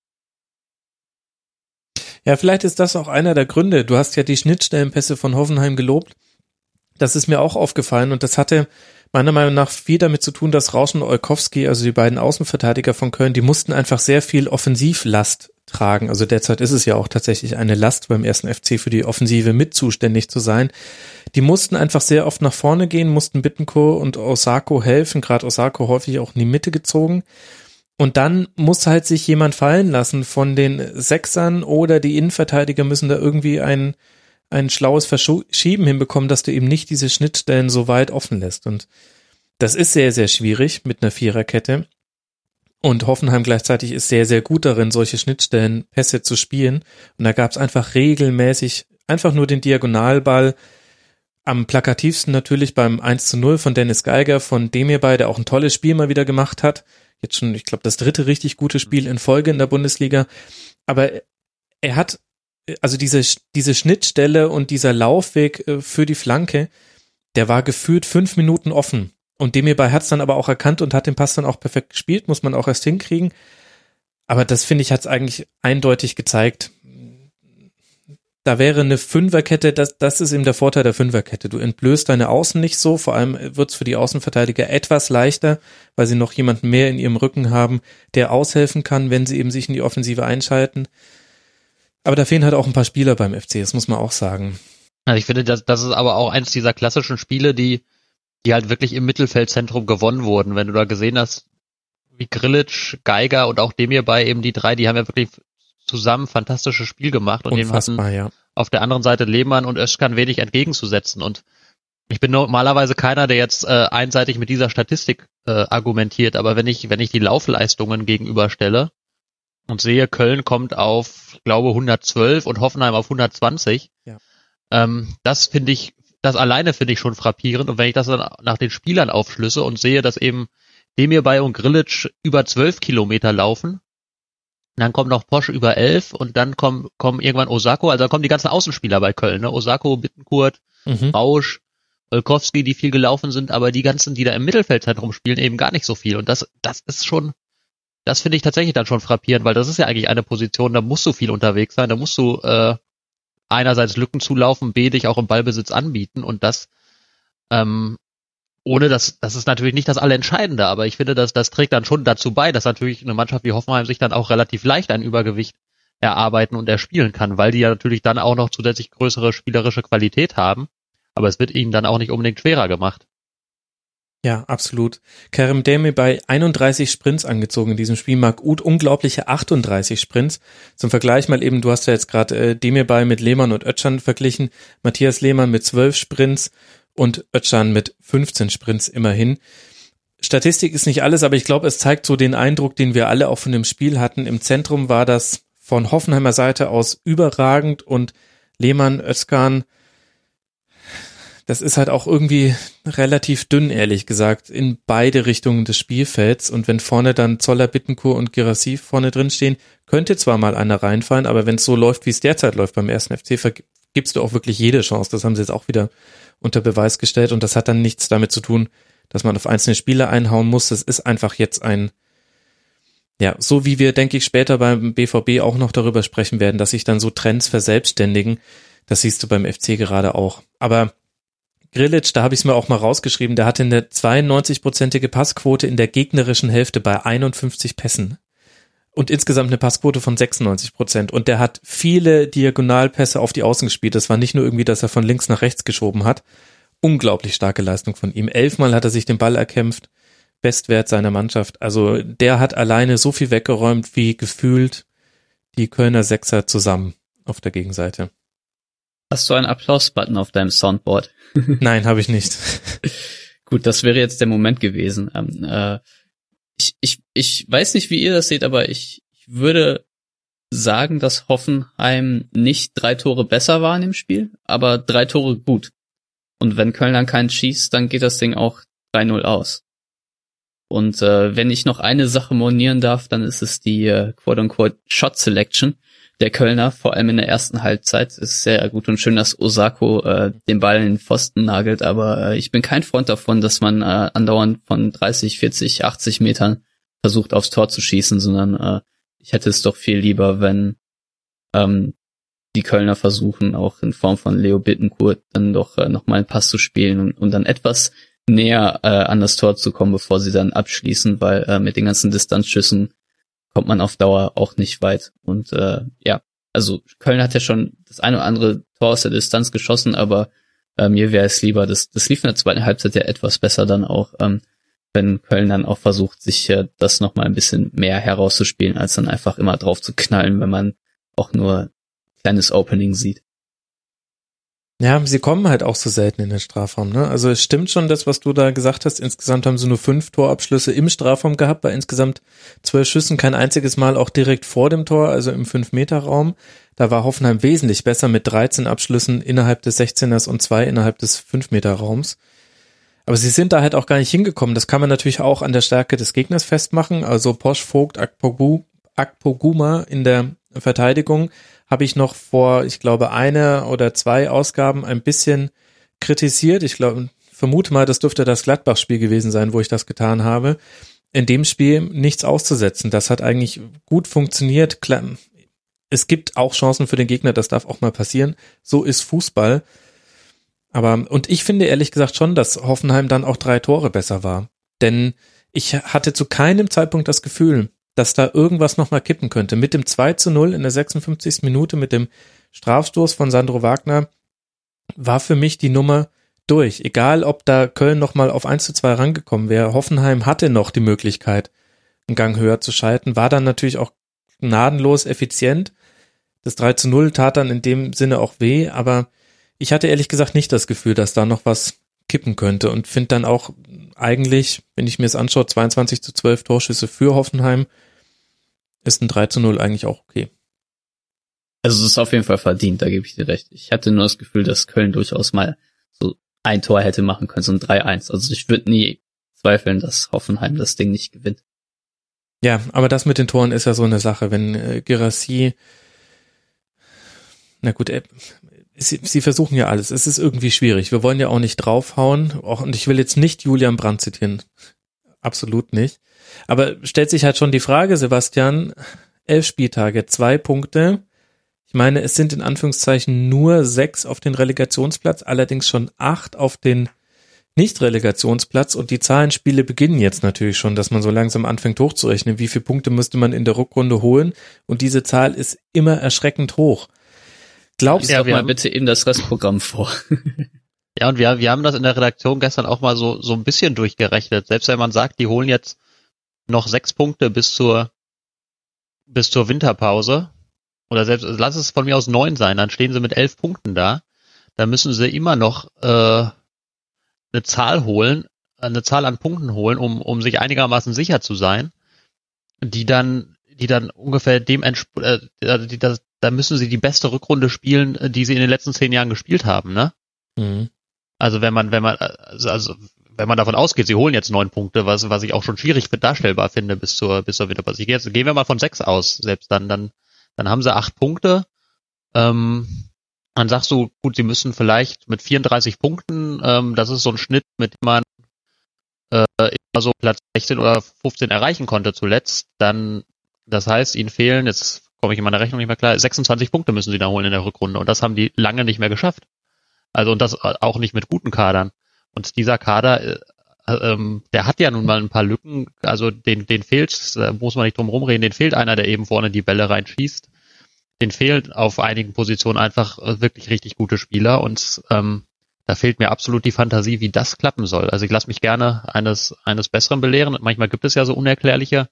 Ja, vielleicht ist das auch einer der Gründe. Du hast ja die Schnittstellenpässe von Hoffenheim gelobt. Das ist mir auch aufgefallen und das hatte meiner Meinung nach viel damit zu tun, dass Rausch und Olkowski, also die beiden Außenverteidiger von Köln, die mussten einfach sehr viel Offensivlast tragen. Also derzeit ist es ja auch tatsächlich eine Last beim 1. FC für die Offensive mit zuständig zu sein. Die mussten einfach sehr oft nach vorne gehen, mussten Bittencourt und Osako helfen, gerade Osako häufig auch in die Mitte gezogen. Und dann muss halt sich jemand fallen lassen von den Sechsern oder die Innenverteidiger müssen da irgendwie ein schlaues Verschieben hinbekommen, dass du eben nicht diese Schnittstellen so weit offen lässt. Und das ist sehr, sehr schwierig mit einer Viererkette. Und Hoffenheim gleichzeitig ist sehr, sehr gut darin, solche Schnittstellenpässe zu spielen. Und da gab es einfach regelmäßig einfach nur den Diagonalball. Am plakativsten natürlich beim 1:0 von Dennis Geiger, von Demirbay, der auch ein tolles Spiel mal wieder gemacht hat. Jetzt schon, ich glaube, das 3. richtig gute Spiel in Folge in der Bundesliga. Aber er hat also diese Schnittstelle und dieser Laufweg für die Flanke, der war gefühlt 5 Minuten offen. Und Demirbay hat es dann aber auch erkannt und hat den Pass dann auch perfekt gespielt, muss man auch erst hinkriegen. Aber das, finde ich, hat es eigentlich eindeutig gezeigt. Da wäre eine Fünferkette, das ist eben der Vorteil der Fünferkette. Du entblößt deine Außen nicht so, vor allem wird es für die Außenverteidiger etwas leichter, weil sie noch jemanden mehr in ihrem Rücken haben, der aushelfen kann, wenn sie eben sich in die Offensive einschalten. Aber da fehlen halt auch ein paar Spieler beim FC, das muss man auch sagen. Also ich finde, das ist aber auch eins dieser klassischen Spiele, die halt wirklich im Mittelfeldzentrum gewonnen wurden. Wenn du da gesehen hast, wie Grillitsch, Geiger und auch Demirbay, eben die drei, die haben ja wirklich zusammen fantastisches Spiel gemacht. Und dem hatten auf der anderen Seite Lehmann und Özcan wenig entgegenzusetzen. Und ich bin normalerweise keiner, der jetzt einseitig mit dieser Statistik argumentiert, aber wenn ich die Laufleistungen gegenüberstelle und sehe, Köln kommt auf, ich glaube, 112 und Hoffenheim auf 120. Ja. Das alleine finde ich schon frappierend. Und wenn ich das dann nach den Spielern aufschlüsse und sehe, dass eben Demirbay und Grillitsch über 12 Kilometer laufen, dann kommt noch Posch über 11 und dann kommen irgendwann Osako, also dann kommen die ganzen Außenspieler bei Köln, ne? Osako, Bittencourt, Rausch, Olkowski, die viel gelaufen sind, aber die ganzen, die da im Mittelfeldzentrum spielen, eben gar nicht so viel. Und das ist schon, das finde ich tatsächlich dann schon frappierend, weil das ist ja eigentlich eine Position, da musst du viel unterwegs sein, da musst du einerseits Lücken zulaufen, B, dich auch im Ballbesitz anbieten und das ohne das ist natürlich nicht das Allentscheidende, aber ich finde, das trägt dann schon dazu bei, dass natürlich eine Mannschaft wie Hoffenheim sich dann auch relativ leicht ein Übergewicht erarbeiten und erspielen kann, weil die ja natürlich dann auch noch zusätzlich größere spielerische Qualität haben, aber es wird ihnen dann auch nicht unbedingt schwerer gemacht. Ja, absolut. Kerem Demirbay 31 Sprints angezogen in diesem Spiel, Marc Uth unglaubliche 38 Sprints. Zum Vergleich mal eben, du hast ja jetzt gerade Demirbay mit Lehmann und Özcan verglichen, Matthias Lehmann mit 12 Sprints und Özcan mit 15 Sprints immerhin. Statistik ist nicht alles, aber ich glaube, es zeigt so den Eindruck, den wir alle auch von dem Spiel hatten. Im Zentrum war das von Hoffenheimer Seite aus überragend und Lehmann, Özcan, das ist halt auch irgendwie relativ dünn, ehrlich gesagt, in beide Richtungen des Spielfelds. Und wenn vorne dann Zoller, Bittencourt und Guirassy vorne drin stehen, könnte zwar mal einer reinfallen, aber wenn es so läuft, wie es derzeit läuft beim 1. FC, gibst du auch wirklich jede Chance. Das haben sie jetzt auch wieder unter Beweis gestellt. Und das hat dann nichts damit zu tun, dass man auf einzelne Spieler einhauen muss. Das ist einfach jetzt so wie wir, denke ich, später beim BVB auch noch darüber sprechen werden, dass sich dann so Trends verselbstständigen. Das siehst du beim FC gerade auch. Aber Grillitsch, da habe ich es mir auch mal rausgeschrieben, der hatte eine 92-prozentige Passquote in der gegnerischen Hälfte bei 51 Pässen. und insgesamt eine Passquote von 96%. Und der hat viele Diagonalpässe auf die Außen gespielt. Das war nicht nur irgendwie, dass er von links nach rechts geschoben hat. Unglaublich starke Leistung von ihm. 11-mal hat er sich den Ball erkämpft. Bestwert seiner Mannschaft. Also der hat alleine so viel weggeräumt, wie gefühlt die Kölner Sechser zusammen auf der Gegenseite. Hast du einen Applaus-Button auf deinem Soundboard? Nein, habe ich nicht. Gut, das wäre jetzt der Moment gewesen. Ich weiß nicht, wie ihr das seht, aber ich würde sagen, dass Hoffenheim nicht 3 Tore besser war in dem Spiel, aber 3 Tore gut. Und wenn Köln dann keinen schießt, dann geht das Ding auch 3-0 aus. Und wenn ich noch eine Sache monieren darf, dann ist es die quote-unquote Shot Selection der Kölner, vor allem in der ersten Halbzeit. Es ist sehr gut und schön, dass Osako den Ball in den Pfosten nagelt, aber ich bin kein Freund davon, dass man andauernd von 30, 40, 80 Metern versucht aufs Tor zu schießen, sondern ich hätte es doch viel lieber, wenn die Kölner versuchen, auch in Form von Leo Bittencourt dann doch nochmal einen Pass zu spielen und dann etwas näher an das Tor zu kommen, bevor sie dann abschließen, weil mit den ganzen Distanzschüssen kommt man auf Dauer auch nicht weit. Und also Köln hat ja schon das eine oder andere Tor aus der Distanz geschossen, aber mir wäre es lieber, das lief in der zweiten Halbzeit ja etwas besser dann auch, wenn Köln dann auch versucht, sich das nochmal ein bisschen mehr herauszuspielen, als dann einfach immer drauf zu knallen, wenn man auch nur ein kleines Opening sieht. Ja, sie kommen halt auch so selten in den Strafraum, ne? Also es stimmt schon das, was du da gesagt hast. Insgesamt haben sie nur 5 Torabschlüsse im Strafraum gehabt, bei insgesamt 12 Schüssen, kein einziges Mal auch direkt vor dem Tor, also im 5-Meter-Raum. Da war Hoffenheim wesentlich besser mit 13 Abschlüssen innerhalb des 16ers und 2 innerhalb des 5-Meter-Raums. Aber sie sind da halt auch gar nicht hingekommen. Das kann man natürlich auch an der Stärke des Gegners festmachen. Also Posch, Vogt, Akpoguma in der Verteidigung habe ich noch vor, ich glaube, 1 oder 2 Ausgaben ein bisschen kritisiert. Ich vermute mal, das dürfte das Gladbach-Spiel gewesen sein, wo ich das getan habe. In dem Spiel nichts auszusetzen. Das hat eigentlich gut funktioniert. Klar, es gibt auch Chancen für den Gegner, das darf auch mal passieren. So ist Fußball. Und ich finde ehrlich gesagt schon, dass Hoffenheim dann auch 3 Tore besser war. Denn ich hatte zu keinem Zeitpunkt das Gefühl, dass da irgendwas nochmal kippen könnte. Mit dem 2:0 in der 56. Minute, mit dem Strafstoß von Sandro Wagner, war für mich die Nummer durch. Egal, ob da Köln nochmal auf 1:2 rangekommen wäre. Hoffenheim hatte noch die Möglichkeit, einen Gang höher zu schalten, war dann natürlich auch gnadenlos effizient. Das 3:0 tat dann in dem Sinne auch weh, aber ich hatte ehrlich gesagt nicht das Gefühl, dass da noch was kippen könnte und finde dann auch eigentlich, wenn ich mir es anschaue, 22:12 Torschüsse für Hoffenheim, ist ein 3:0 eigentlich auch okay. Also es ist auf jeden Fall verdient, da gebe ich dir recht. Ich hatte nur das Gefühl, dass Köln durchaus mal so ein Tor hätte machen können, so ein 3-1. Also ich würde nie zweifeln, dass Hoffenheim das Ding nicht gewinnt. Ja, aber das mit den Toren ist ja so eine Sache, wenn Guirassy, na gut, sie versuchen ja alles. Es ist irgendwie schwierig. Wir wollen ja auch nicht draufhauen. Und ich will jetzt nicht Julian Brandt zitieren. Absolut nicht. Aber stellt sich halt schon die Frage, Sebastian, 11 Spieltage, 2 Punkte. Ich meine, es sind in Anführungszeichen nur 6 auf den Relegationsplatz, allerdings schon 8 auf den Nicht-Relegationsplatz. Und die Zahlenspiele beginnen jetzt natürlich schon, dass man so langsam anfängt hochzurechnen. Wie viele Punkte müsste man in der Rückrunde holen? Und diese Zahl ist immer erschreckend hoch. Glaubst du, mal bitte eben das Restprogramm vor. Ja, und wir haben das in der Redaktion gestern auch mal so ein bisschen durchgerechnet. Selbst wenn man sagt, die holen jetzt noch 6 Punkte bis zur Winterpause, oder selbst, lass es von mir aus 9 sein, dann stehen sie mit 11 Punkten da. Da müssen sie immer noch eine Zahl an Punkten holen, um sich einigermaßen sicher zu sein, die dann ungefähr da müssen sie die beste Rückrunde spielen, die sie in den letzten 10 Jahren gespielt haben, ne? Mhm. Also wenn man davon ausgeht, sie holen jetzt 9 Punkte, was ich auch schon schwierig darstellbar finde bis zur Winterpause. Gehen wir mal von 6 aus, selbst dann haben sie 8 Punkte. Dann sagst du, gut, sie müssen vielleicht mit 34 Punkten, das ist so ein Schnitt, mit dem man immer so Platz 16 oder 15 erreichen konnte zuletzt, dann, das heißt, ihnen fehlen, jetzt komme ich in meiner Rechnung nicht mehr klar, 26 Punkte müssen sie da holen in der Rückrunde und das haben die lange nicht mehr geschafft. Also und das auch nicht mit guten Kadern. Und dieser Kader der hat ja nun mal ein paar Lücken, also den fehlt, muss man nicht drum rumreden, den fehlt einer, der eben vorne die Bälle reinschießt. Den fehlen auf einigen Positionen einfach wirklich richtig gute Spieler und da fehlt mir absolut die Fantasie, wie das klappen soll. Also ich lasse mich gerne eines Besseren belehren. Manchmal gibt es ja so unerklärliche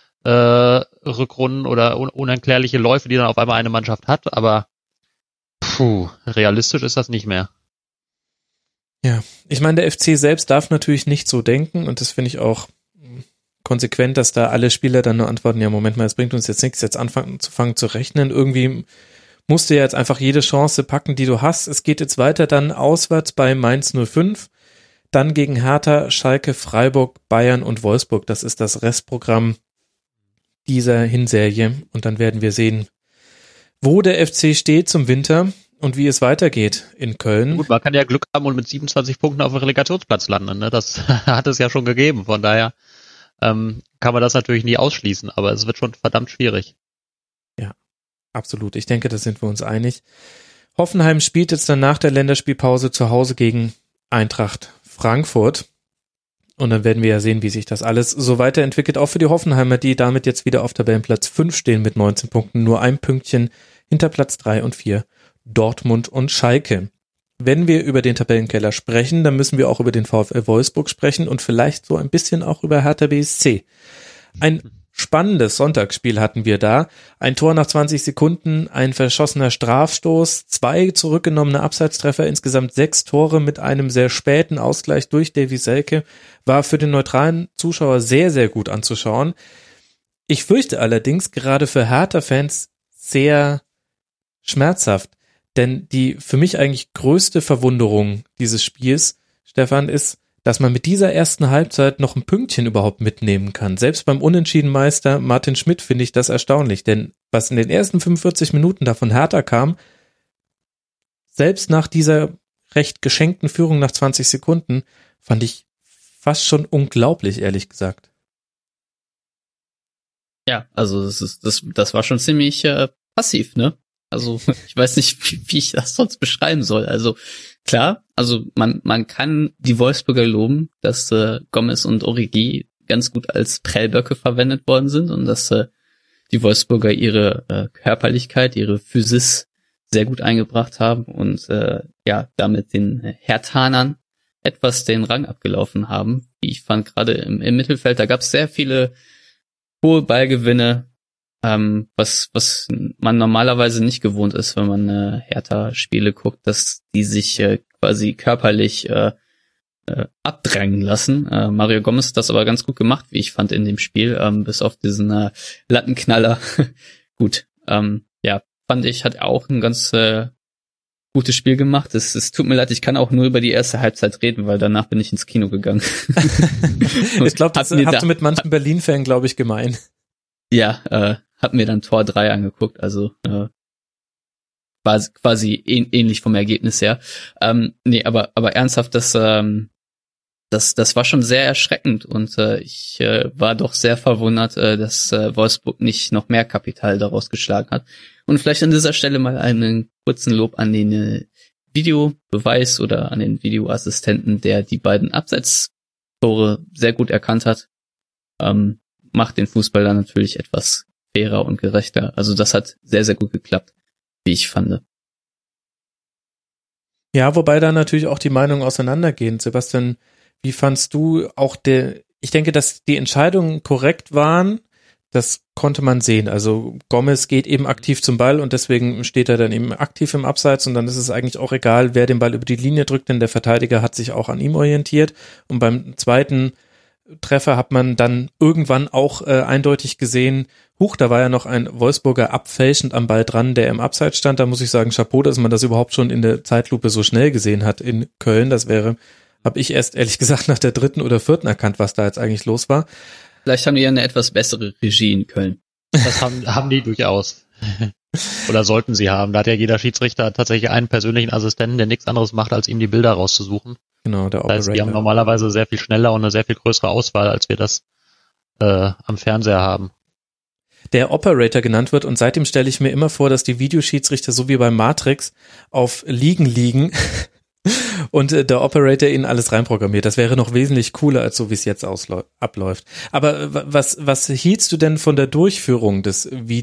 Rückrunden oder unerklärliche Läufe, die dann auf einmal eine Mannschaft hat, aber realistisch ist das nicht mehr. Ja, ich meine, der FC selbst darf natürlich nicht so denken und das finde ich auch konsequent, dass da alle Spieler dann nur antworten, ja, Moment mal, es bringt uns jetzt nichts, jetzt anfangen zu rechnen. Irgendwie musst du ja jetzt einfach jede Chance packen, die du hast. Es geht jetzt weiter dann auswärts bei Mainz 05, dann gegen Hertha, Schalke, Freiburg, Bayern und Wolfsburg. Das ist das Restprogramm dieser Hinserie und dann werden wir sehen, wo der FC steht zum Winter und wie es weitergeht in Köln. Gut, man kann ja Glück haben und mit 27 Punkten auf dem Relegationsplatz landen. Ne? Das hat es ja schon gegeben. Von daher kann man das natürlich nie ausschließen, aber es wird schon verdammt schwierig. Ja, absolut. Ich denke, da sind wir uns einig. Hoffenheim spielt jetzt dann nach der Länderspielpause zu Hause gegen Eintracht Frankfurt. Und dann werden wir ja sehen, wie sich das alles so weiterentwickelt. Auch für die Hoffenheimer, die damit jetzt wieder auf Tabellenplatz 5 stehen mit 19 Punkten. Nur ein Pünktchen hinter Platz 3 und 4. Dortmund und Schalke. Wenn wir über den Tabellenkeller sprechen, dann müssen wir auch über den VfL Wolfsburg sprechen und vielleicht so ein bisschen auch über Hertha BSC. Ein spannendes Sonntagsspiel hatten wir da. Ein Tor nach 20 Sekunden, ein verschossener Strafstoß, 2 zurückgenommene Abseitstreffer, insgesamt 6 Tore mit einem sehr späten Ausgleich durch Davy Selke. War für den neutralen Zuschauer sehr, sehr gut anzuschauen. Ich fürchte allerdings gerade für Hertha-Fans sehr schmerzhaft. Denn die für mich eigentlich größte Verwunderung dieses Spiels, Stefan, ist, dass man mit dieser ersten Halbzeit noch ein Pünktchen überhaupt mitnehmen kann. Selbst beim Unentschiedenmeister Martin Schmidt finde ich das erstaunlich. Denn was in den ersten 45 Minuten da von Hertha kam, selbst nach dieser recht geschenkten Führung nach 20 Sekunden, fand ich fast schon unglaublich, ehrlich gesagt. Ja, also das war schon ziemlich passiv, ne? Also ich weiß nicht, wie ich das sonst beschreiben soll. Also klar, also man kann die Wolfsburger loben, dass Gomez und Origi ganz gut als Prellböcke verwendet worden sind und dass die Wolfsburger ihre Körperlichkeit, ihre Physis sehr gut eingebracht haben und damit den Herthanern etwas den Rang abgelaufen haben. Wie ich fand, gerade im Mittelfeld, da gab es sehr viele hohe Ballgewinne, was man normalerweise nicht gewohnt ist, wenn man Hertha-Spiele guckt, dass die sich quasi körperlich abdrängen lassen. Mario Gomez hat das aber ganz gut gemacht, wie ich fand in dem Spiel, bis auf diesen Lattenknaller. Gut, fand ich, hat auch ein ganz gutes Spiel gemacht. Es tut mir leid, ich kann auch nur über die erste Halbzeit reden, weil danach bin ich ins Kino gegangen. Ich glaube, das hast du mit manchen Berlin-Fan, glaube ich, gemein. Ja, hab mir dann Tor 3 angeguckt, also war quasi ähnlich vom Ergebnis her. Aber ernsthaft, das war schon sehr erschreckend und ich war doch sehr verwundert, dass Wolfsburg nicht noch mehr Kapital daraus geschlagen hat. Und vielleicht an dieser Stelle mal einen kurzen Lob an den Videobeweis oder an den Videoassistenten, der die beiden Abseitstore sehr gut erkannt hat. Macht den Fußball dann natürlich etwas fairer und gerechter. Also das hat sehr, sehr gut geklappt, wie ich fand. Ja, wobei da natürlich auch die Meinungen auseinandergehen. Sebastian, wie fandst du auch ich denke, dass die Entscheidungen korrekt waren, das konnte man sehen. Also Gomez geht eben aktiv zum Ball und deswegen steht er dann eben aktiv im Abseits und dann ist es eigentlich auch egal, wer den Ball über die Linie drückt, denn der Verteidiger hat sich auch an ihm orientiert und beim zweiten Treffer hat man dann irgendwann auch eindeutig gesehen, da war ja noch ein Wolfsburger abfälschend am Ball dran, der im Abseits stand. Da muss ich sagen, Chapeau, dass man das überhaupt schon in der Zeitlupe so schnell gesehen hat in Köln. Das habe ich erst ehrlich gesagt nach der 3. oder 4. erkannt, was da jetzt eigentlich los war. Vielleicht haben die ja eine etwas bessere Regie in Köln. Das haben die durchaus. Oder sollten sie haben. Da hat ja jeder Schiedsrichter tatsächlich einen persönlichen Assistenten, der nichts anderes macht, als ihm die Bilder rauszusuchen. Genau, der Operator. Das heißt, die haben normalerweise sehr viel schneller und eine sehr viel größere Auswahl, als wir das am Fernseher haben. Der Operator genannt wird und seitdem stelle ich mir immer vor, dass die Videoschiedsrichter so wie bei Matrix auf Liegen liegen Und der Operator ihnen alles reinprogrammiert. Das wäre noch wesentlich cooler, als so wie es jetzt abläuft. Aber was hieltst du denn von der Durchführung der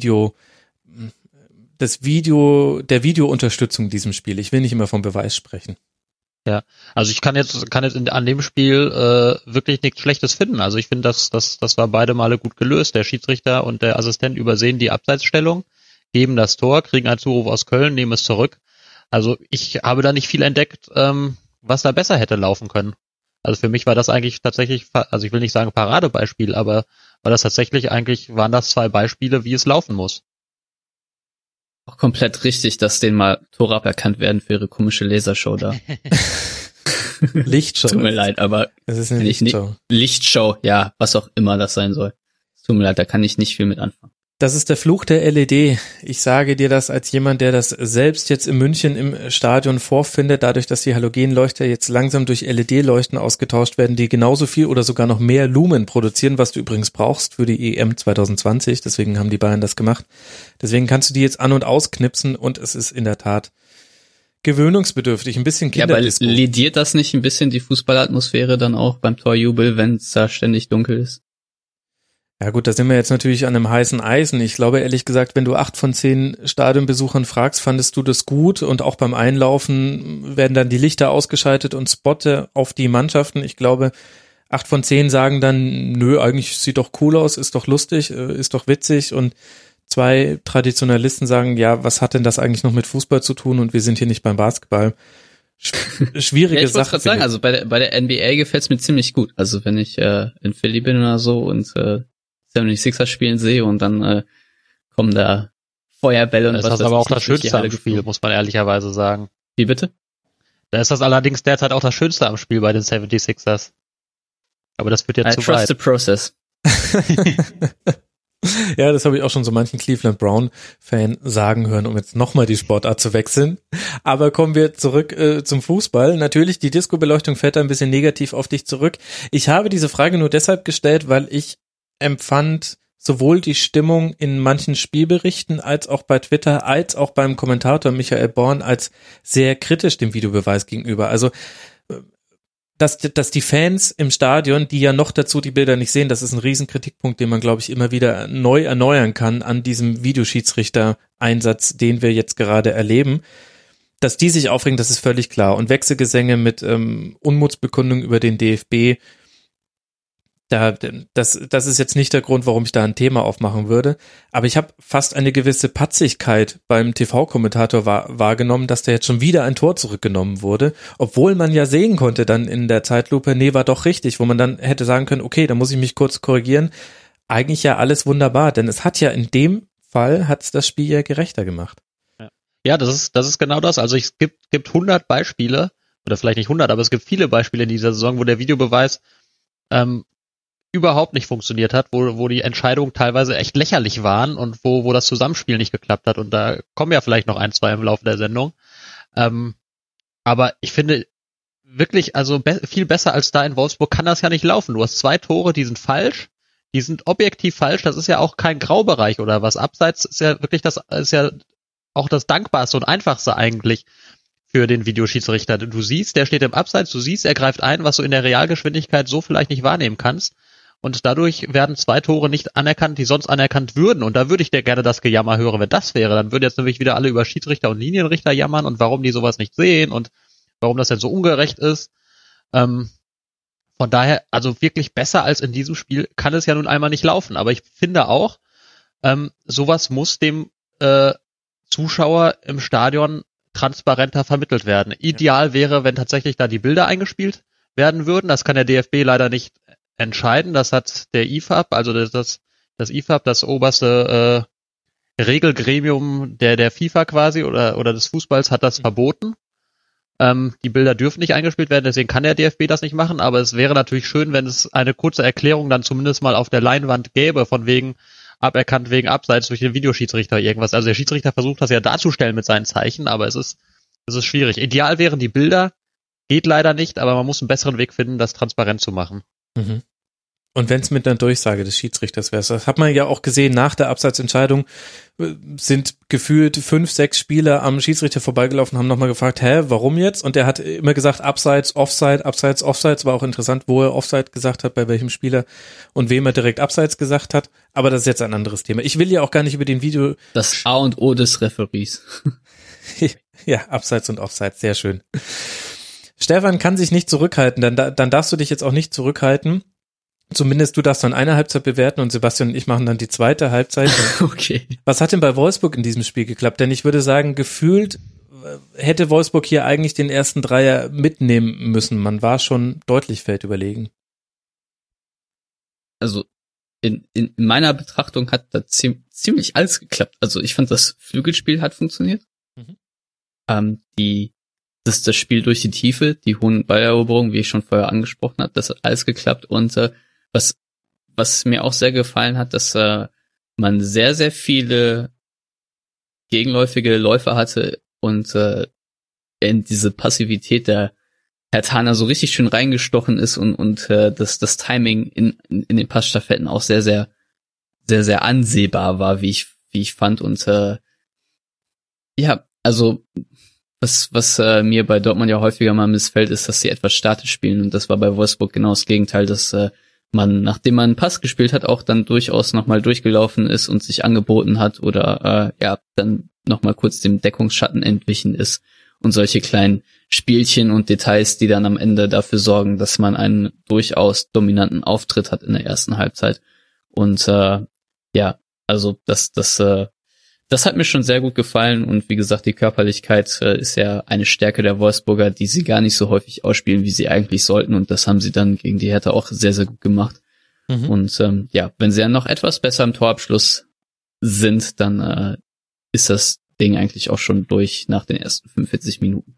Videounterstützung in diesem Spiel? Ich will nicht immer vom Beweis sprechen. Ja, also ich kann jetzt an dem Spiel wirklich nichts Schlechtes finden. Also ich finde, das war beide Male gut gelöst. Der Schiedsrichter und der Assistent übersehen die Abseitsstellung, geben das Tor, kriegen einen Zuruf aus Köln, nehmen es zurück. Also ich habe da nicht viel entdeckt, was da besser hätte laufen können. Also für mich war das eigentlich tatsächlich, also ich will nicht sagen Paradebeispiel, aber waren das 2 Beispiele, wie es laufen muss. Auch komplett richtig, dass denen mal Tore aberkannt werden für ihre komische Lasershow da. Lichtshow. Tut mir leid, aber es ist eine Lichtshow. Lichtshow, ja, was auch immer das sein soll. Tut mir leid, da kann ich nicht viel mit anfangen. Das ist der Fluch der LED. Ich sage dir das als jemand, der das selbst jetzt in München im Stadion vorfindet, dadurch, dass die Halogenleuchter jetzt langsam durch LED-Leuchten ausgetauscht werden, die genauso viel oder sogar noch mehr Lumen produzieren, was du übrigens brauchst für die EM 2020. Deswegen haben die Bayern das gemacht. Deswegen kannst du die jetzt an- und ausknipsen und es ist in der Tat gewöhnungsbedürftig, ein bisschen Kinderdisco. Ja, aber lädiert das nicht ein bisschen die Fußballatmosphäre dann auch beim Torjubel, wenn es da ständig dunkel ist? Ja gut, da sind wir jetzt natürlich an einem heißen Eisen. Ich glaube ehrlich gesagt, wenn du 8 von 10 Stadionbesuchern fragst, fandest du das gut? Und auch beim Einlaufen werden dann die Lichter ausgeschaltet und Spotte auf die Mannschaften. Ich glaube, 8 von 10 sagen dann, nö, eigentlich sieht doch cool aus, ist doch lustig, ist doch witzig. Und 2 Traditionalisten sagen, ja, was hat denn das eigentlich noch mit Fußball zu tun? Und wir sind hier nicht beim Basketball. Schwierige ja, ich Sache. wollte gerade sagen, also bei der NBA gefällt's mir ziemlich gut. Also wenn ich in Philly bin oder so und 76ers spielen sehe und dann kommen da Feuerbälle und was. Das ist das aber auch das Schönste am Spiel, muss man ehrlicherweise sagen. Wie bitte? Da ist das allerdings derzeit auch das Schönste am Spiel bei den 76ers. Aber das wird ja zu weit. Trust the process. Ja, das habe ich auch schon so manchen Cleveland Brown-Fan sagen hören, um jetzt nochmal die Sportart zu wechseln. Aber kommen wir zurück zum Fußball. Natürlich, die Disco-Beleuchtung fällt ein bisschen negativ auf dich zurück. Ich habe diese Frage nur deshalb gestellt, weil ich empfand sowohl die Stimmung in manchen Spielberichten als auch bei Twitter, als auch beim Kommentator Michael Born als sehr kritisch dem Videobeweis gegenüber. Also dass die Fans im Stadion, die ja noch dazu die Bilder nicht sehen, das ist ein Riesenkritikpunkt, den man, glaube ich, immer wieder neu erneuern kann an diesem Videoschiedsrichter-Einsatz, den wir jetzt gerade erleben. Dass die sich aufregen, das ist völlig klar. Und Wechselgesänge mit Unmutsbekundungen über den DFB, das ist jetzt nicht der Grund, warum ich da ein Thema aufmachen würde. Aber ich habe fast eine gewisse Patzigkeit beim TV-Kommentator wahrgenommen, dass da jetzt schon wieder ein Tor zurückgenommen wurde, obwohl man ja sehen konnte dann in der Zeitlupe, nee, war doch richtig, wo man dann hätte sagen können, okay, da muss ich mich kurz korrigieren. Eigentlich ja alles wunderbar, denn es hat ja in dem Fall hat's das Spiel ja gerechter gemacht. Ja, das ist genau das. Also es gibt 100 Beispiele, oder vielleicht nicht 100, aber es gibt viele Beispiele in dieser Saison, wo der Videobeweis überhaupt nicht funktioniert hat, wo die Entscheidungen teilweise echt lächerlich waren und wo das Zusammenspiel nicht geklappt hat. Und da kommen ja vielleicht noch 1, 2 im Laufe der Sendung. Aber ich finde wirklich, also viel besser als da in Wolfsburg kann das ja nicht laufen. Du hast 2 Tore, die sind falsch, die sind objektiv falsch. Das ist ja auch kein Graubereich oder was. Abseits ist ja wirklich ist ja auch das Dankbarste und Einfachste eigentlich für den Videoschiedsrichter. Du siehst, der steht im Abseits, du siehst, er greift ein, was du in der Realgeschwindigkeit so vielleicht nicht wahrnehmen kannst. Und dadurch werden 2 Tore nicht anerkannt, die sonst anerkannt würden. Und da würde ich dir gerne das Gejammer hören, wenn das wäre. Dann würden jetzt nämlich wieder alle über Schiedsrichter und Linienrichter jammern und warum die sowas nicht sehen und warum das denn so ungerecht ist. Von daher, also wirklich besser als in diesem Spiel kann es ja nun einmal nicht laufen. Aber ich finde auch, sowas muss dem Zuschauer im Stadion transparenter vermittelt werden. Ideal wäre, wenn tatsächlich da die Bilder eingespielt werden würden. Das kann der DFB leider nicht entscheiden. Das hat der IFAB, also das IFAB, das oberste Regelgremium der FIFA quasi oder des Fußballs, hat das verboten. Die Bilder dürfen nicht eingespielt werden, deswegen kann der DFB das nicht machen, aber es wäre natürlich schön, wenn es eine kurze Erklärung dann zumindest mal auf der Leinwand gäbe, von wegen aberkannt wegen Abseits durch den Videoschiedsrichter irgendwas. Also der Schiedsrichter versucht das ja darzustellen mit seinen Zeichen, aber es ist schwierig. Ideal wären die Bilder, geht leider nicht, aber man muss einen besseren Weg finden, das transparent zu machen. Mhm. Und wenn es mit einer Durchsage des Schiedsrichters wäre, das hat man ja auch gesehen, nach der Abseitsentscheidung sind gefühlt 5, 6 Spieler am Schiedsrichter vorbeigelaufen, haben nochmal gefragt, warum jetzt? Und der hat immer gesagt, Abseits, Offside, Abseits, Offside. War auch interessant, wo er Offside gesagt hat, bei welchem Spieler und wem er direkt Abseits gesagt hat. Aber das ist jetzt ein anderes Thema. Ich will ja auch gar nicht über den Video... Das A und O des Referees. Ja, Abseits und Offside, sehr schön. Stefan kann sich nicht zurückhalten, dann darfst du dich jetzt auch nicht zurückhalten. Zumindest du darfst dann eine Halbzeit bewerten und Sebastian und ich machen dann die zweite Halbzeit. Okay. Was hat denn bei Wolfsburg in diesem Spiel geklappt? Denn ich würde sagen, gefühlt hätte Wolfsburg hier eigentlich den ersten Dreier mitnehmen müssen. Man war schon deutlich feldüberlegen. Also in meiner Betrachtung hat da ziemlich alles geklappt. Also ich fand, das Flügelspiel hat funktioniert. Das Spiel durch die Tiefe, die hohen Balleroberungen, wie ich schon vorher angesprochen habe, das hat alles geklappt. Und was mir auch sehr gefallen hat, dass man sehr, sehr viele gegenläufige Läufer hatte und in diese Passivität der Herr Thaner so richtig schön reingestochen ist und das Timing in den Passstaffetten auch sehr, sehr, sehr, sehr ansehbar war, wie ich fand. Und ja, also was mir bei Dortmund ja häufiger mal missfällt, ist, dass sie etwas statisch spielen. Und das war bei Wolfsburg genau das Gegenteil, dass man, nachdem man einen Pass gespielt hat, auch dann durchaus nochmal durchgelaufen ist und sich angeboten hat oder dann nochmal kurz dem Deckungsschatten entwichen ist. Und solche kleinen Spielchen und Details, die dann am Ende dafür sorgen, dass man einen durchaus dominanten Auftritt hat in der ersten Halbzeit. Und also das hat mir schon sehr gut gefallen. Und wie gesagt, die Körperlichkeit ist ja eine Stärke der Wolfsburger, die sie gar nicht so häufig ausspielen, wie sie eigentlich sollten. Und das haben sie dann gegen die Hertha auch sehr, sehr gut gemacht. Und wenn sie dann noch etwas besser im Torabschluss sind, dann ist das Ding eigentlich auch schon durch nach den ersten 45 Minuten.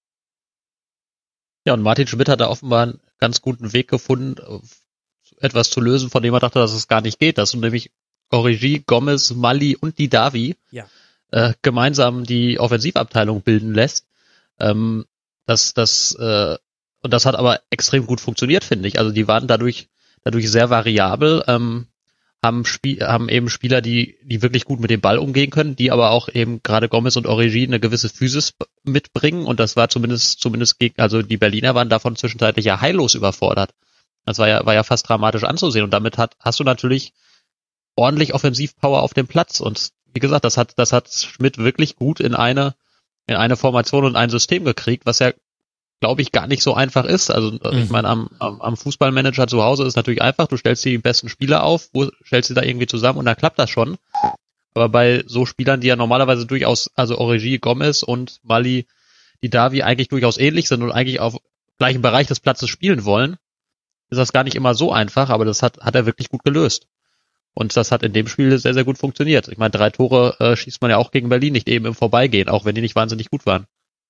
Ja, und Martin Schmidt hat da offenbar einen ganz guten Weg gefunden, etwas zu lösen, von dem er dachte, dass es gar nicht geht. Dass du nämlich Origi, Gomez, Mali und Didavi gemeinsam die Offensivabteilung bilden lässt. Und das hat aber extrem gut funktioniert, finde ich. Also die waren dadurch sehr variabel, haben eben Spieler, die wirklich gut mit dem Ball umgehen können, die aber auch eben gerade Gomez und Origi eine gewisse Physis mitbringen. Und das war zumindest also die Berliner waren davon zwischenzeitlich ja heillos überfordert. Das war ja fast dramatisch anzusehen. Und damit hast du natürlich ordentlich Offensivpower auf dem Platz. Und wie gesagt, das hat Schmidt wirklich gut in eine Formation und ein System gekriegt, was ja, glaube ich, gar nicht so einfach ist. Also ich meine, am Fußballmanager zu Hause ist natürlich einfach, du stellst die besten Spieler auf, stellst sie da irgendwie zusammen und dann klappt das schon. Aber bei so Spielern, die ja normalerweise durchaus, also Origi, Gomez und Mali, Didavi eigentlich durchaus ähnlich sind und eigentlich auf gleichem Bereich des Platzes spielen wollen, ist das gar nicht immer so einfach, aber das hat er wirklich gut gelöst. Und das hat in dem Spiel sehr, sehr gut funktioniert. Ich meine, 3 Tore schießt man ja auch gegen Berlin nicht eben im Vorbeigehen, auch wenn die nicht wahnsinnig gut waren.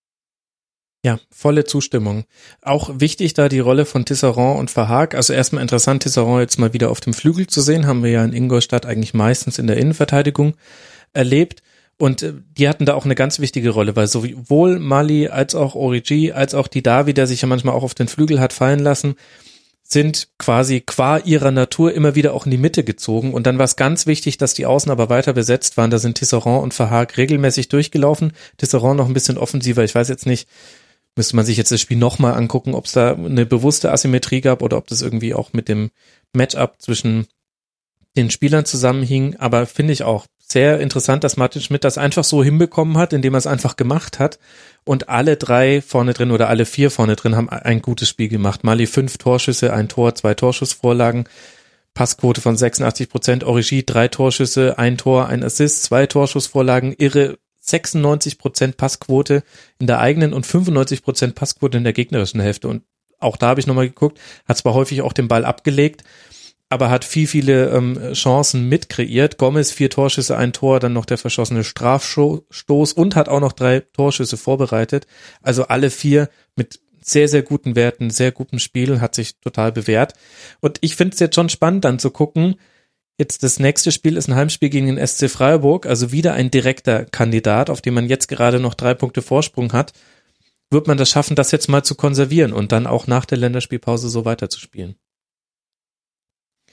Ja, volle Zustimmung. Auch wichtig da die Rolle von Tisserand und Verhaag. Also erstmal interessant, Tisserand jetzt mal wieder auf dem Flügel zu sehen. Haben wir ja in Ingolstadt eigentlich meistens in der Innenverteidigung erlebt. Und die hatten da auch eine ganz wichtige Rolle, weil sowohl Mali als auch Origi, als auch Didavi, der sich ja manchmal auch auf den Flügel hat fallen lassen, sind quasi qua ihrer Natur immer wieder auch in die Mitte gezogen. Und dann war es ganz wichtig, dass die Außen aber weiter besetzt waren. Da sind Tisserand und Verhaag regelmäßig durchgelaufen. Tisserand noch ein bisschen offensiver. Ich weiß jetzt nicht, müsste man sich jetzt das Spiel nochmal angucken, ob es da eine bewusste Asymmetrie gab oder ob das irgendwie auch mit dem Matchup zwischen den Spielern zusammenhing. Aber finde ich auch sehr interessant, dass Martin Schmidt das einfach so hinbekommen hat, indem er es einfach gemacht hat. Und alle 3 vorne drin oder alle 4 vorne drin haben ein gutes Spiel gemacht. Mali 5 Torschüsse, 1 Tor, 2 Torschussvorlagen, Passquote von 86%, Origi 3 Torschüsse, 1 Tor, 1 Assist, 2 Torschussvorlagen, irre 96% Passquote in der eigenen und 95% Passquote in der gegnerischen Hälfte. Und auch da habe ich nochmal geguckt, hat zwar häufig auch den Ball abgelegt, aber hat viele Chancen mitkreiert. Gomez 4 Torschüsse, 1 Tor, dann noch der verschossene Strafstoß und hat auch noch 3 Torschüsse vorbereitet. Also alle 4 mit sehr, sehr guten Werten, sehr gutem Spiel, hat sich total bewährt. Und ich finde es jetzt schon spannend dann zu gucken, jetzt das nächste Spiel ist ein Heimspiel gegen den SC Freiburg, also wieder ein direkter Kandidat, auf den man jetzt gerade noch 3 Punkte Vorsprung hat. Wird man das schaffen, das jetzt mal zu konservieren und dann auch nach der Länderspielpause so weiterzuspielen?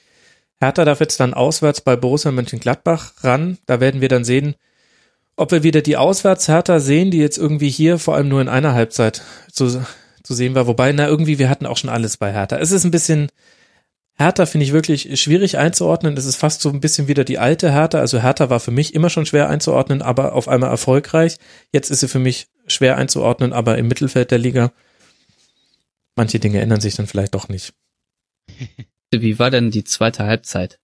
Hertha darf jetzt dann auswärts bei Borussia Mönchengladbach ran. Da werden wir dann sehen, ob wir wieder die Auswärts-Hertha sehen, die jetzt irgendwie hier vor allem nur in einer Halbzeit zu sehen war. Wobei, irgendwie, wir hatten auch schon alles bei Hertha. Es ist ein bisschen, Hertha finde ich wirklich schwierig einzuordnen. Es ist fast so ein bisschen wieder die alte Hertha. Also Hertha war für mich immer schon schwer einzuordnen, aber auf einmal erfolgreich. Jetzt ist sie für mich schwer einzuordnen, aber im Mittelfeld der Liga. Manche Dinge ändern sich dann vielleicht doch nicht. Wie war denn die zweite Halbzeit?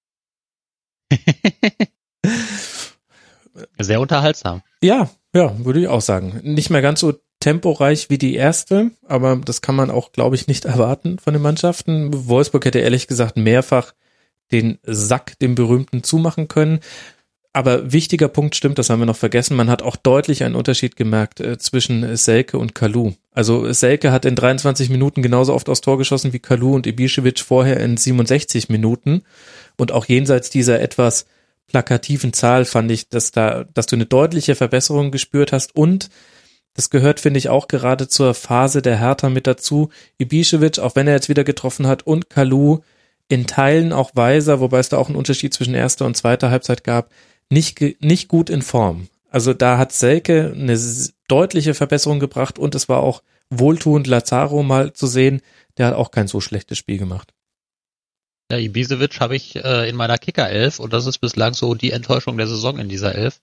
Sehr unterhaltsam. Ja, würde ich auch sagen. Nicht mehr ganz so temporeich wie die erste, aber das kann man auch, glaube ich, nicht erwarten von den Mannschaften. Wolfsburg hätte ehrlich gesagt mehrfach den Sack, den berühmten, zumachen können. Aber wichtiger Punkt stimmt, das haben wir noch vergessen, man hat auch deutlich einen Unterschied gemerkt zwischen Selke und Kalou. Also Selke hat in 23 Minuten genauso oft aufs Tor geschossen wie Kalou und Ibišević vorher in 67 Minuten. Und auch jenseits dieser etwas plakativen Zahl fand ich, dass du eine deutliche Verbesserung gespürt hast. Und das gehört, finde ich, auch gerade zur Phase der Hertha mit dazu. Ibišević, auch wenn er jetzt wieder getroffen hat, und Kalou in Teilen auch Weiser, wobei es da auch einen Unterschied zwischen erster und zweiter Halbzeit gab, nicht gut in Form. Also da hat Selke eine deutliche Verbesserung gebracht und es war auch wohltuend, Lazaro mal zu sehen. Der hat auch kein so schlechtes Spiel gemacht. Ja, Ibišević habe ich in meiner Kicker-Elf und das ist bislang so die Enttäuschung der Saison in dieser Elf.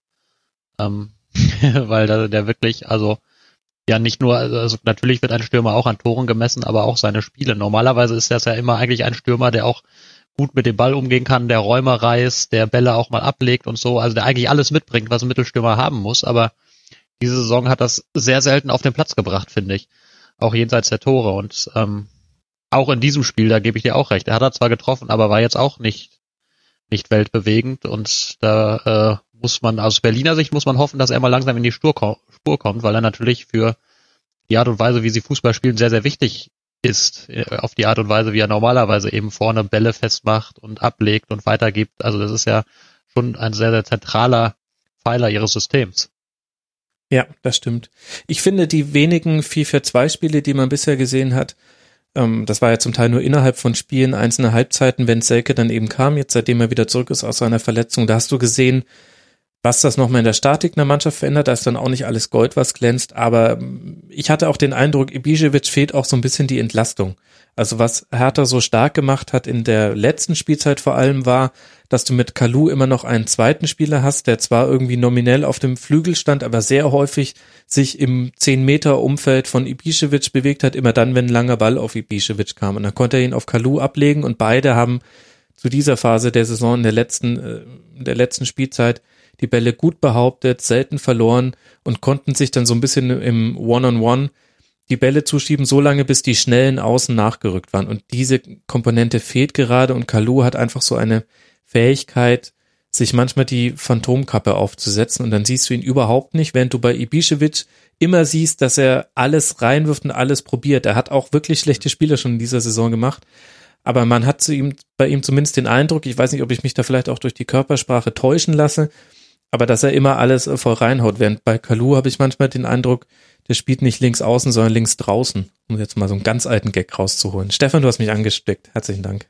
Weil der wirklich, also ja nicht nur, also natürlich wird ein Stürmer auch an Toren gemessen, aber auch seine Spiele. Normalerweise ist das ja immer eigentlich ein Stürmer, der auch gut mit dem Ball umgehen kann, der Räume reißt, der Bälle auch mal ablegt und so, also der eigentlich alles mitbringt, was ein Mittelstürmer haben muss, aber diese Saison hat das sehr selten auf den Platz gebracht, finde ich. Auch jenseits der Tore und auch in diesem Spiel, da gebe ich dir auch recht, er hat zwar getroffen, aber war jetzt auch nicht weltbewegend und da muss man, aus Berliner Sicht muss man hoffen, dass er mal langsam in die Spur kommt, weil er natürlich für die Art und Weise, wie sie Fußball spielen, sehr, sehr wichtig ist, auf die Art und Weise, wie er normalerweise eben vorne Bälle festmacht und ablegt und weitergibt. Also das ist ja schon ein sehr, sehr zentraler Pfeiler ihres Systems. Ja, das stimmt. Ich finde, die wenigen 4-4-2-Spiele, die man bisher gesehen hat, das war ja zum Teil nur innerhalb von Spielen, einzelne Halbzeiten, wenn Selke dann eben kam, jetzt seitdem er wieder zurück ist aus seiner Verletzung, da hast du gesehen, was das nochmal in der Statik einer Mannschaft verändert, da ist dann auch nicht alles Gold, was glänzt, aber ich hatte auch den Eindruck, Ibišević fehlt auch so ein bisschen die Entlastung. Also was Hertha so stark gemacht hat in der letzten Spielzeit vor allem war, dass du mit Kalou immer noch einen zweiten Spieler hast, der zwar irgendwie nominell auf dem Flügel stand, aber sehr häufig sich im 10-Meter-Umfeld von Ibišević bewegt hat, immer dann, wenn ein langer Ball auf Ibišević kam. Und dann konnte er ihn auf Kalou ablegen und beide haben zu dieser Phase der Saison in der letzten Spielzeit die Bälle gut behauptet, selten verloren und konnten sich dann so ein bisschen im One-on-One die Bälle zuschieben, so lange bis die schnellen Außen nachgerückt waren. Und diese Komponente fehlt gerade und Kalou hat einfach so eine Fähigkeit, sich manchmal die Phantomkappe aufzusetzen und dann siehst du ihn überhaupt nicht, während du bei Ibišević immer siehst, dass er alles reinwirft und alles probiert. Er hat auch wirklich schlechte Spiele schon in dieser Saison gemacht, aber man hat bei ihm zumindest den Eindruck, ich weiß nicht, ob ich mich da vielleicht auch durch die Körpersprache täuschen lasse, aber dass er immer alles voll reinhaut, während bei Kalou habe ich manchmal den Eindruck, der spielt nicht links außen, sondern links draußen, um jetzt mal so einen ganz alten Gag rauszuholen. Stefan, du hast mich angesteckt. Herzlichen Dank.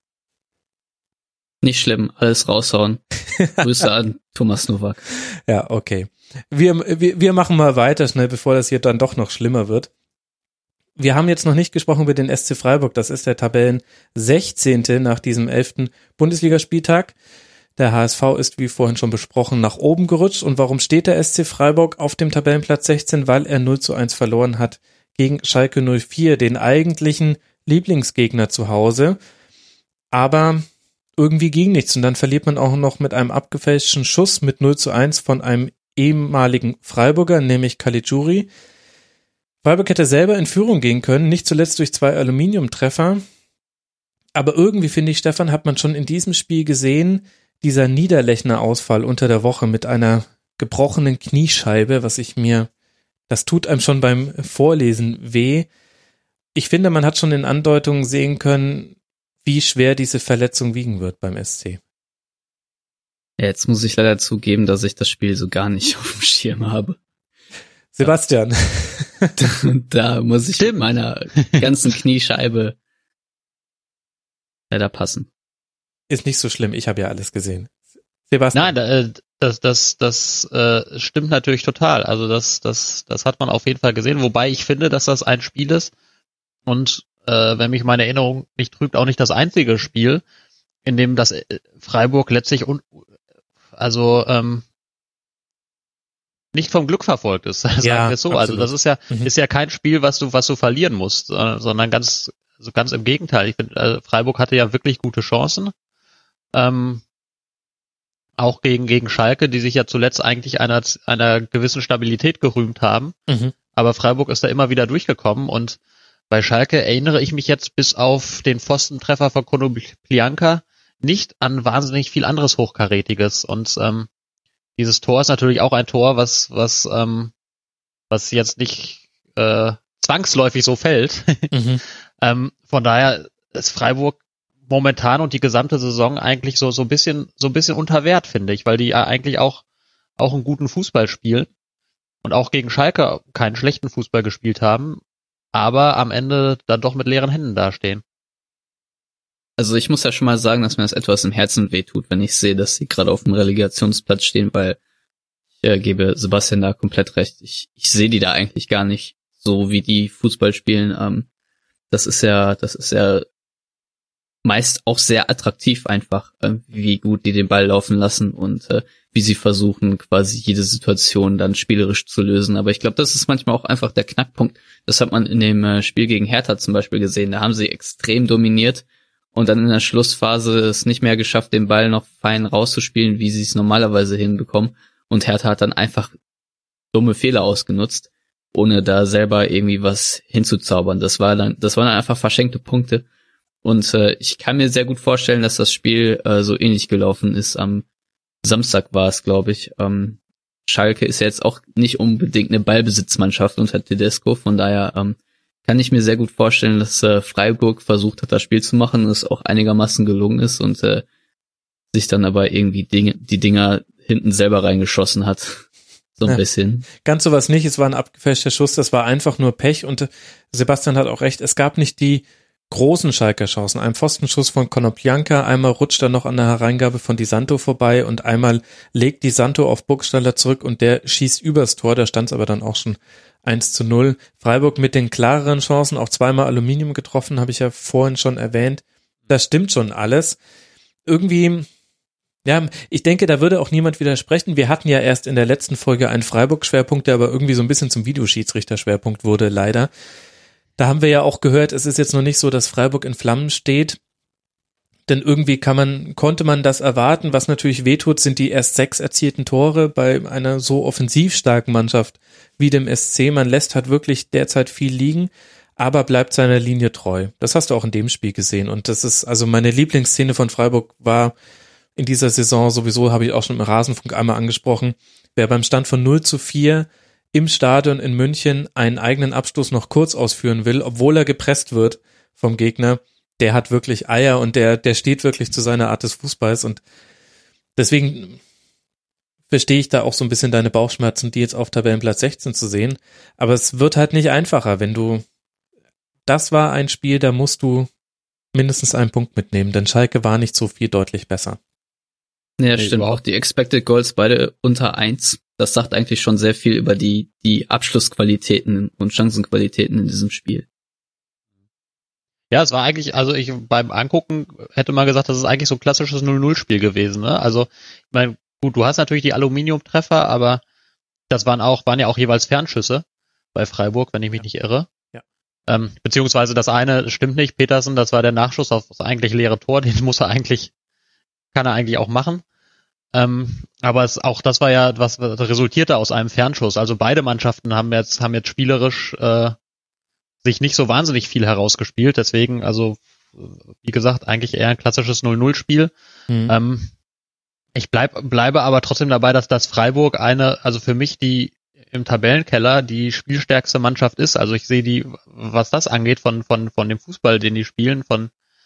Nicht schlimm, alles raushauen. Grüße an Thomas Nowak. Ja, okay. Wir machen mal weiter schnell, bevor das hier dann doch noch schlimmer wird. Wir haben jetzt noch nicht gesprochen über den SC Freiburg. Das ist der Tabellen 16. nach diesem 11. Bundesligaspieltag. Der HSV ist, wie vorhin schon besprochen, nach oben gerutscht. Und warum steht der SC Freiburg auf dem Tabellenplatz 16? Weil er 0:1 verloren hat gegen Schalke 04, den eigentlichen Lieblingsgegner zu Hause. Aber irgendwie ging nichts. Und dann verliert man auch noch mit einem abgefälschten Schuss mit 0:1 von einem ehemaligen Freiburger, nämlich Caligiuri. Freiburg hätte selber in Führung gehen können, nicht zuletzt durch 2 Aluminiumtreffer. Aber irgendwie, finde ich, Stefan, hat man schon in diesem Spiel gesehen, dieser Niederlechner-Ausfall unter der Woche mit einer gebrochenen Kniescheibe, das tut einem schon beim Vorlesen weh. Ich finde, man hat schon in Andeutungen sehen können, wie schwer diese Verletzung wiegen wird beim SC. Ja, jetzt muss ich leider zugeben, dass ich das Spiel so gar nicht auf dem Schirm habe. Sebastian. Da muss ich mit meiner ganzen Kniescheibe leider passen. ist nicht so schlimm. Ich habe ja alles gesehen. Sebastian. Nein, das stimmt natürlich total. Also das hat man auf jeden Fall gesehen. Wobei ich finde, dass das ein Spiel ist und wenn mich meine Erinnerung nicht trügt, auch nicht das einzige Spiel, in dem das Freiburg letztlich nicht vom Glück verfolgt ist, sagen wir es so. Absolut. Also das ist ja kein Spiel, was du verlieren musst, sondern ganz im Gegenteil. Ich finde, Freiburg hatte ja wirklich gute Chancen. Auch gegen Schalke, die sich ja zuletzt eigentlich einer gewissen Stabilität gerühmt haben. Mhm. Aber Freiburg ist da immer wieder durchgekommen und bei Schalke erinnere ich mich jetzt bis auf den Pfostentreffer von Konoplyanka nicht an wahnsinnig viel anderes Hochkarätiges. Und dieses Tor ist natürlich auch ein Tor, was jetzt nicht zwangsläufig so fällt. Mhm. Von daher ist Freiburg momentan und die gesamte Saison eigentlich so ein bisschen unter Wert, finde ich, weil die eigentlich auch einen guten Fußball spielen und auch gegen Schalke keinen schlechten Fußball gespielt haben, aber am Ende dann doch mit leeren Händen dastehen. Also ich muss ja schon mal sagen, dass mir das etwas im Herzen wehtut, wenn ich sehe, dass sie gerade auf dem Relegationsplatz stehen, weil ich gebe Sebastian da komplett recht. Ich sehe die da eigentlich gar nicht so, wie die Fußball spielen. Das ist ja meist auch sehr attraktiv einfach, wie gut die den Ball laufen lassen und wie sie versuchen, quasi jede Situation dann spielerisch zu lösen. Aber ich glaube, das ist manchmal auch einfach der Knackpunkt. Das hat man in dem Spiel gegen Hertha zum Beispiel gesehen. Da haben sie extrem dominiert und dann in der Schlussphase es nicht mehr geschafft, den Ball noch fein rauszuspielen, wie sie es normalerweise hinbekommen. Und Hertha hat dann einfach dumme Fehler ausgenutzt, ohne da selber irgendwie was hinzuzaubern. Das waren dann einfach verschenkte Punkte. Und ich kann mir sehr gut vorstellen, dass das Spiel so ähnlich gelaufen ist. Am Samstag war es, glaube ich. Schalke ist ja jetzt auch nicht unbedingt eine Ballbesitzmannschaft unter Tedesco. Von daher kann ich mir sehr gut vorstellen, dass Freiburg versucht hat, das Spiel zu machen, es auch einigermaßen gelungen ist und sich dann aber irgendwie die Dinger hinten selber reingeschossen hat. So ein bisschen. Ganz sowas nicht. Es war ein abgefälschter Schuss. Das war einfach nur Pech. Und Sebastian hat auch recht. Es gab nicht die großen Schalker Chancen. Ein Pfostenschuss von Konoplyanka, einmal rutscht er noch an der Hereingabe von Di Santo vorbei und einmal legt Di Santo auf Burgstaller zurück und der schießt übers Tor, da stand es aber dann auch schon 1:0. Freiburg mit den klareren Chancen, auch zweimal Aluminium getroffen, habe ich ja vorhin schon erwähnt. Das stimmt schon alles. Irgendwie, ja, ich denke, da würde auch niemand widersprechen. Wir hatten ja erst in der letzten Folge einen Freiburg-Schwerpunkt, der aber irgendwie so ein bisschen zum Videoschiedsrichter-Schwerpunkt wurde, leider. Da haben wir ja auch gehört, es ist jetzt noch nicht so, dass Freiburg in Flammen steht, denn irgendwie konnte man das erwarten. Was natürlich wehtut, sind die erst 6 erzielten Tore bei einer so offensiv starken Mannschaft wie dem SC. Man lässt halt wirklich derzeit viel liegen, aber bleibt seiner Linie treu. Das hast du auch in dem Spiel gesehen und das ist, also meine Lieblingsszene von Freiburg war in dieser Saison sowieso, habe ich auch schon im Rasenfunk einmal angesprochen, wer beim Stand von 0:4 im Stadion in München einen eigenen Abstoß noch kurz ausführen will, obwohl er gepresst wird vom Gegner, der hat wirklich Eier und der steht wirklich zu seiner Art des Fußballs und deswegen verstehe ich da auch so ein bisschen deine Bauchschmerzen, die jetzt auf Tabellenplatz 16 zu sehen, aber es wird halt nicht einfacher, das war ein Spiel, da musst du mindestens einen Punkt mitnehmen, denn Schalke war nicht so viel deutlich besser. Ja, stimmt. Auch die Expected Goals beide unter 1. Das sagt eigentlich schon sehr viel über die Abschlussqualitäten und Chancenqualitäten in diesem Spiel. Ja, es war eigentlich, also beim Angucken hätte man gesagt, das ist eigentlich so ein klassisches 0-0-Spiel gewesen, ne? Also, ich meine, gut, du hast natürlich die Aluminiumtreffer, aber das waren ja auch jeweils Fernschüsse bei Freiburg, wenn ich mich nicht irre. Ja. Beziehungsweise das eine stimmt nicht, Petersen, das war der Nachschuss auf das eigentlich leere Tor, den kann er eigentlich auch machen. Aber das war ja, was resultierte aus einem Fernschuss. Also beide Mannschaften haben jetzt spielerisch sich nicht so wahnsinnig viel herausgespielt. Deswegen, also wie gesagt, eigentlich eher ein klassisches 0-0-Spiel. Mhm. Ich bleibe aber trotzdem dabei, dass Freiburg also für mich die im Tabellenkeller die spielstärkste Mannschaft ist. Also ich sehe die, was das angeht, von dem Fußball, den die spielen, von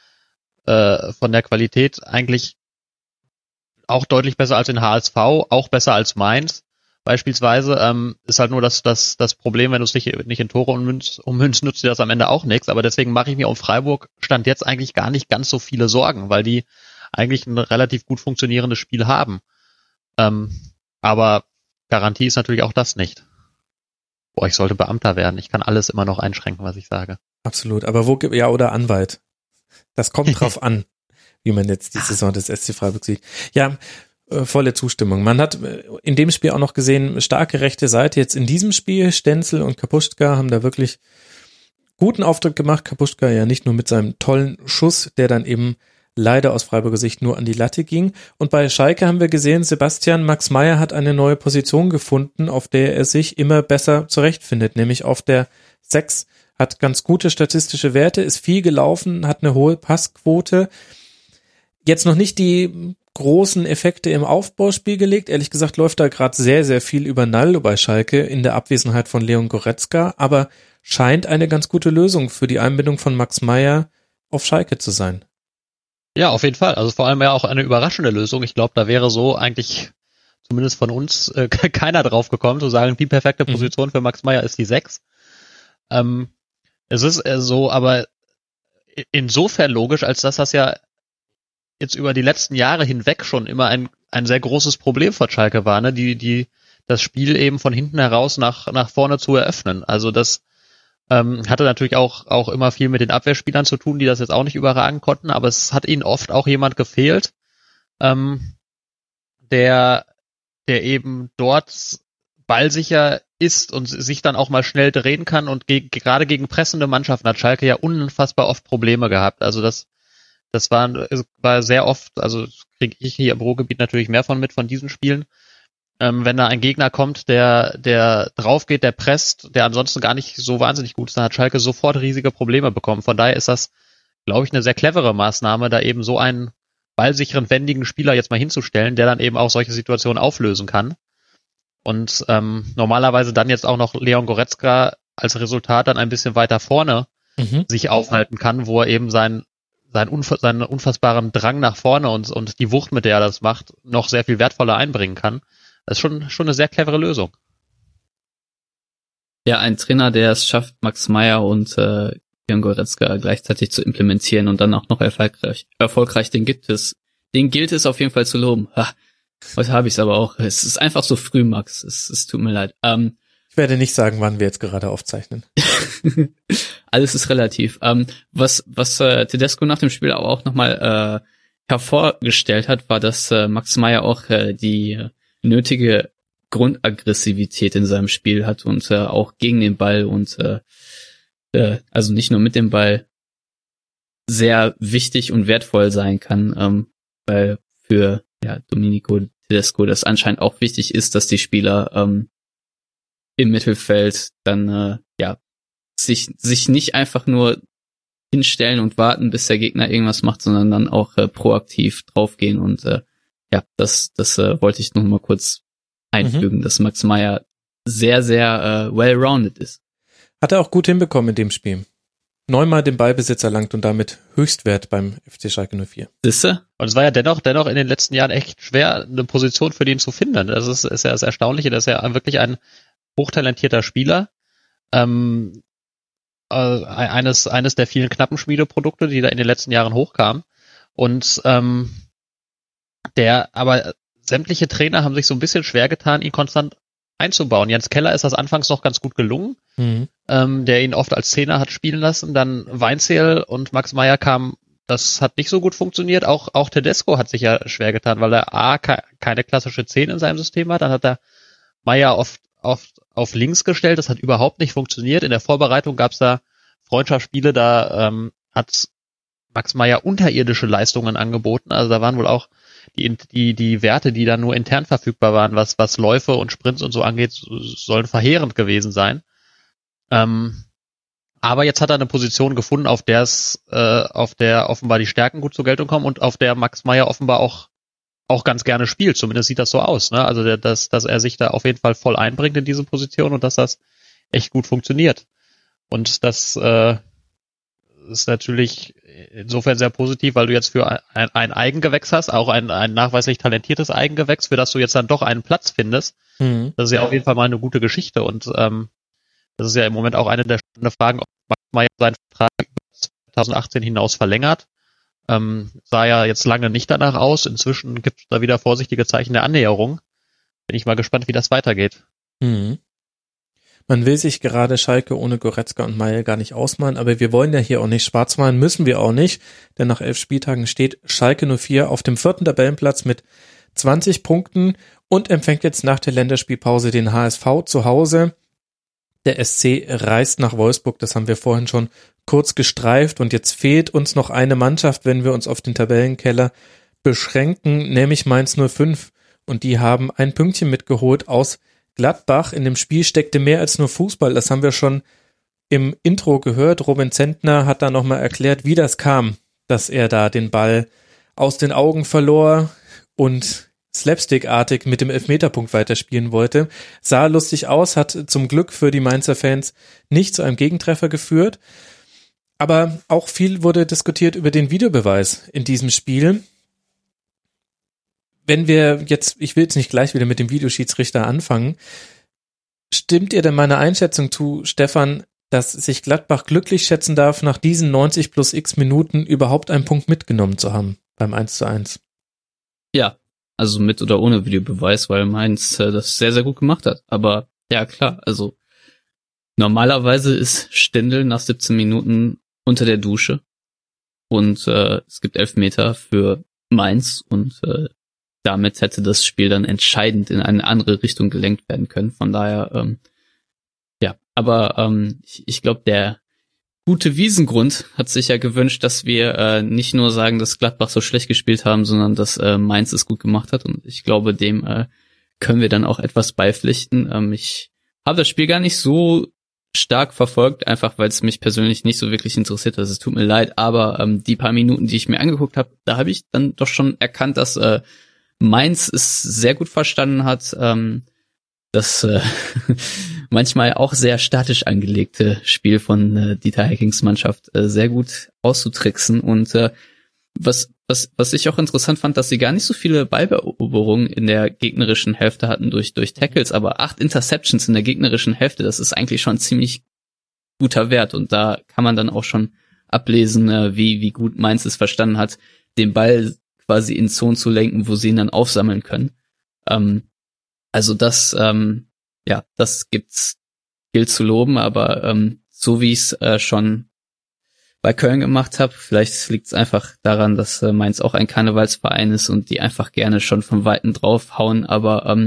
der Qualität eigentlich auch deutlich besser als den HSV, auch besser als Mainz beispielsweise. Ist halt nur das Problem, wenn du es nicht in Tore ummünzt, nützt dir das am Ende auch nichts. Aber deswegen mache ich mir um Freiburg Stand jetzt eigentlich gar nicht ganz so viele Sorgen, weil die eigentlich ein relativ gut funktionierendes Spiel haben. Aber Garantie ist natürlich auch das nicht. Boah, ich sollte Beamter werden. Ich kann alles immer noch einschränken, was ich sage. Absolut. Aber oder Anwalt. Das kommt drauf an, wie man jetzt die Saison des SC Freiburg sieht. Ja, volle Zustimmung. Man hat in dem Spiel auch noch gesehen, starke rechte Seite. Jetzt in diesem Spiel, Stenzel und Kapuschka haben da wirklich guten Auftritt gemacht. Kapuschka ja nicht nur mit seinem tollen Schuss, der dann eben leider aus Freiburger Sicht nur an die Latte ging. Und bei Schalke haben wir gesehen, Max Meyer hat eine neue Position gefunden, auf der er sich immer besser zurechtfindet, nämlich auf der 6. Hat ganz gute statistische Werte, ist viel gelaufen, hat eine hohe Passquote. Jetzt noch nicht die großen Effekte im Aufbauspiel gelegt. Ehrlich gesagt läuft da gerade sehr, sehr viel über Naldo bei Schalke in der Abwesenheit von Leon Goretzka, aber scheint eine ganz gute Lösung für die Einbindung von Max Meyer auf Schalke zu sein. Ja, auf jeden Fall. Also vor allem ja auch eine überraschende Lösung. Ich glaube, da wäre so eigentlich zumindest von uns keiner drauf gekommen, zu sagen, die perfekte Position für Max Meyer ist die 6. Es ist so, aber insofern logisch, als dass das ja jetzt über die letzten Jahre hinweg schon immer ein sehr großes Problem von Schalke war, ne? Das Spiel eben von hinten heraus nach vorne zu eröffnen. Also das hatte natürlich auch immer viel mit den Abwehrspielern zu tun, die das jetzt auch nicht überragen konnten, aber es hat ihnen oft auch jemand gefehlt, der eben dort ballsicher ist und sich dann auch mal schnell drehen kann, und gerade gegen pressende Mannschaften hat Schalke ja unfassbar oft Probleme gehabt. Also das war sehr oft, also kriege ich hier im Ruhrgebiet natürlich mehr von diesen Spielen, wenn da ein Gegner kommt, der drauf geht, der presst, der ansonsten gar nicht so wahnsinnig gut ist, dann hat Schalke sofort riesige Probleme bekommen. Von daher ist das, glaube ich, eine sehr clevere Maßnahme, da eben so einen ballsicheren, wendigen Spieler jetzt mal hinzustellen, der dann eben auch solche Situationen auflösen kann. Und normalerweise dann jetzt auch noch Leon Goretzka als Resultat dann ein bisschen weiter vorne sich aufhalten kann, wo er eben seinen unfassbaren Drang nach vorne und die Wucht, mit der er das macht, noch sehr viel wertvoller einbringen kann. Das ist schon eine sehr clevere Lösung. Ja, ein Trainer, der es schafft, Max Meyer und Leon Goretzka gleichzeitig zu implementieren und dann auch noch erfolgreich, den gilt es auf jeden Fall zu loben. Heute habe ich es aber auch. Es ist einfach so früh, Max. Es tut mir leid. Ich werde nicht sagen, wann wir jetzt gerade aufzeichnen. Alles ist relativ. Was Tedesco nach dem Spiel auch nochmal hervorgestellt hat, war, dass Max Meyer auch die nötige Grundaggressivität in seinem Spiel hat und auch gegen den Ball und also nicht nur mit dem Ball sehr wichtig und wertvoll sein kann, weil für Domenico Tedesco das anscheinend auch wichtig ist, dass die Spieler im Mittelfeld dann sich nicht einfach nur hinstellen und warten, bis der Gegner irgendwas macht, sondern dann auch proaktiv draufgehen. Und das wollte ich noch mal kurz einfügen, dass Max Meyer sehr, sehr well-rounded ist. Hat er auch gut hinbekommen in dem Spiel. 9-mal den Ballbesitz erlangt und damit Höchstwert beim FC Schalke 04. Siehste? Und es war ja dennoch in den letzten Jahren echt schwer, eine Position für den zu finden. Das ist ja das Erstaunliche, dass er wirklich ein hochtalentierter Spieler, eines der vielen knappen Schmiedeprodukte, die da in den letzten Jahren hochkamen. Und aber sämtliche Trainer haben sich so ein bisschen schwer getan, ihn konstant einzubauen. Jens Keller ist das anfangs noch ganz gut gelungen, der ihn oft als Zehner hat spielen lassen. Dann Weinzierl und Max Meyer kamen, das hat nicht so gut funktioniert. Auch Tedesco hat sich ja schwer getan, weil er keine klassische 10 in seinem System hat. Dann hat er Meyer oft auf links gestellt, das hat überhaupt nicht funktioniert. In der Vorbereitung gab es da Freundschaftsspiele, da hat Max Meyer unterirdische Leistungen angeboten. Also da waren wohl auch die Werte, die dann nur intern verfügbar waren, was Läufe und Sprints und so angeht, sollen verheerend gewesen sein. Aber jetzt hat er eine Position gefunden, auf der offenbar die Stärken gut zur Geltung kommen und auf der Max Meyer offenbar auch ganz gerne spielt. Zumindest sieht das so aus, ne? Also dass er sich da auf jeden Fall voll einbringt in diese Position und dass das echt gut funktioniert. Und das ist natürlich insofern sehr positiv, weil du jetzt für ein Eigengewächs hast, auch ein nachweislich talentiertes Eigengewächs, für das du jetzt dann doch einen Platz findest. Das ist ja auf jeden Fall mal eine gute Geschichte. Und das ist ja im Moment auch eine der spannenden Fragen, ob Max Meyer seinen Vertrag über 2018 hinaus verlängert Sah ja jetzt lange nicht danach aus. Inzwischen gibt es da wieder vorsichtige Zeichen der Annäherung. Bin ich mal gespannt, wie das weitergeht. Mhm. Man will sich gerade Schalke ohne Goretzka und Meyer gar nicht ausmalen, aber wir wollen ja hier auch nicht schwarz malen, müssen wir auch nicht, denn nach 11 Spieltagen steht Schalke 04 auf dem 4. Tabellenplatz mit 20 Punkten und empfängt jetzt nach der Länderspielpause den HSV zu Hause. Der SC reist nach Wolfsburg, das haben wir vorhin schon kurz gestreift und jetzt fehlt uns noch eine Mannschaft, wenn wir uns auf den Tabellenkeller beschränken, nämlich Mainz 05 und die haben ein Pünktchen mitgeholt aus Gladbach. In dem Spiel steckte mehr als nur Fußball, das haben wir schon im Intro gehört. Robin Zentner hat da nochmal erklärt, wie das kam, dass er da den Ball aus den Augen verlor und slapstickartig mit dem Elfmeterpunkt weiterspielen wollte. Sah lustig aus, hat zum Glück für die Mainzer Fans nicht zu einem Gegentreffer geführt. Aber auch viel wurde diskutiert über den Videobeweis in diesem Spiel. Wenn wir jetzt, ich will jetzt nicht gleich wieder mit dem Videoschiedsrichter anfangen, stimmt ihr denn meiner Einschätzung zu, Stefan, dass sich Gladbach glücklich schätzen darf, nach diesen 90 plus x Minuten überhaupt einen Punkt mitgenommen zu haben beim 1:1? Ja, also mit oder ohne Videobeweis, weil Mainz das sehr, sehr gut gemacht hat. Aber ja, klar, also normalerweise ist Stindl nach 17 Minuten unter der Dusche und es gibt Elfmeter für Mainz und damit hätte das Spiel dann entscheidend in eine andere Richtung gelenkt werden können. Von daher, ja, aber ich glaube, der gute Wiesengrund hat sich ja gewünscht, dass wir nicht nur sagen, dass Gladbach so schlecht gespielt haben, sondern dass Mainz es gut gemacht hat. Und ich glaube, dem können wir dann auch etwas beipflichten. Ich habe das Spiel gar nicht so stark verfolgt, einfach weil es mich persönlich nicht so wirklich interessiert hat. Es tut mir leid, aber die paar Minuten, die ich mir angeguckt habe, da habe ich dann doch schon erkannt, dass Mainz es sehr gut verstanden hat, das manchmal auch sehr statisch angelegte Spiel von Dieter Heckings Mannschaft sehr gut auszutricksen. Und was ich auch interessant fand, dass sie gar nicht so viele Ballbeeroberungen in der gegnerischen Hälfte hatten durch Tackles, aber 8 Interceptions in der gegnerischen Hälfte, das ist eigentlich schon ziemlich guter Wert. Und da kann man dann auch schon ablesen, wie gut Mainz es verstanden hat, den Ball quasi in Zonen zu lenken, wo sie ihn dann aufsammeln können. Also das, ja, das gilt zu loben, aber so wie ich es schon bei Köln gemacht habe, vielleicht liegt es einfach daran, dass Mainz auch ein Karnevalsverein ist und die einfach gerne schon von Weitem draufhauen, aber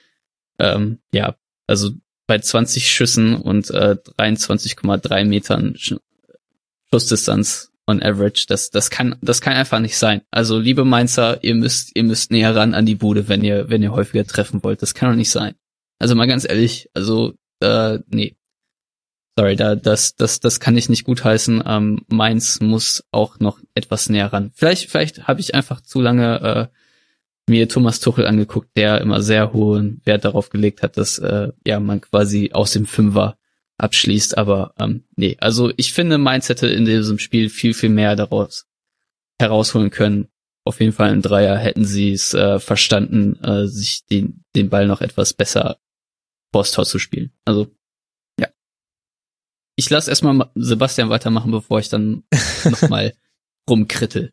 ja, also bei 20 Schüssen und 23,3 Metern Schussdistanz on average, das kann einfach nicht sein. Also liebe Mainzer, ihr müsst näher ran an die Bude, wenn ihr häufiger treffen wollt. Das kann doch nicht sein. Also mal ganz ehrlich, also nee. Sorry, das kann ich nicht gutheißen. Mainz muss auch noch etwas näher ran. Vielleicht habe ich einfach zu lange mir Thomas Tuchel angeguckt, der immer sehr hohen Wert darauf gelegt hat, dass ja man quasi aus dem Fünfer abschließt, aber nee, also ich finde, Mainz hätte in diesem Spiel viel, viel mehr daraus herausholen können. Auf jeden Fall im Dreier hätten sie es verstanden, sich den Ball noch etwas besser vors Tor zu spielen. Also, ja. Ich lasse erstmal Sebastian weitermachen, bevor ich dann nochmal rumkrittel.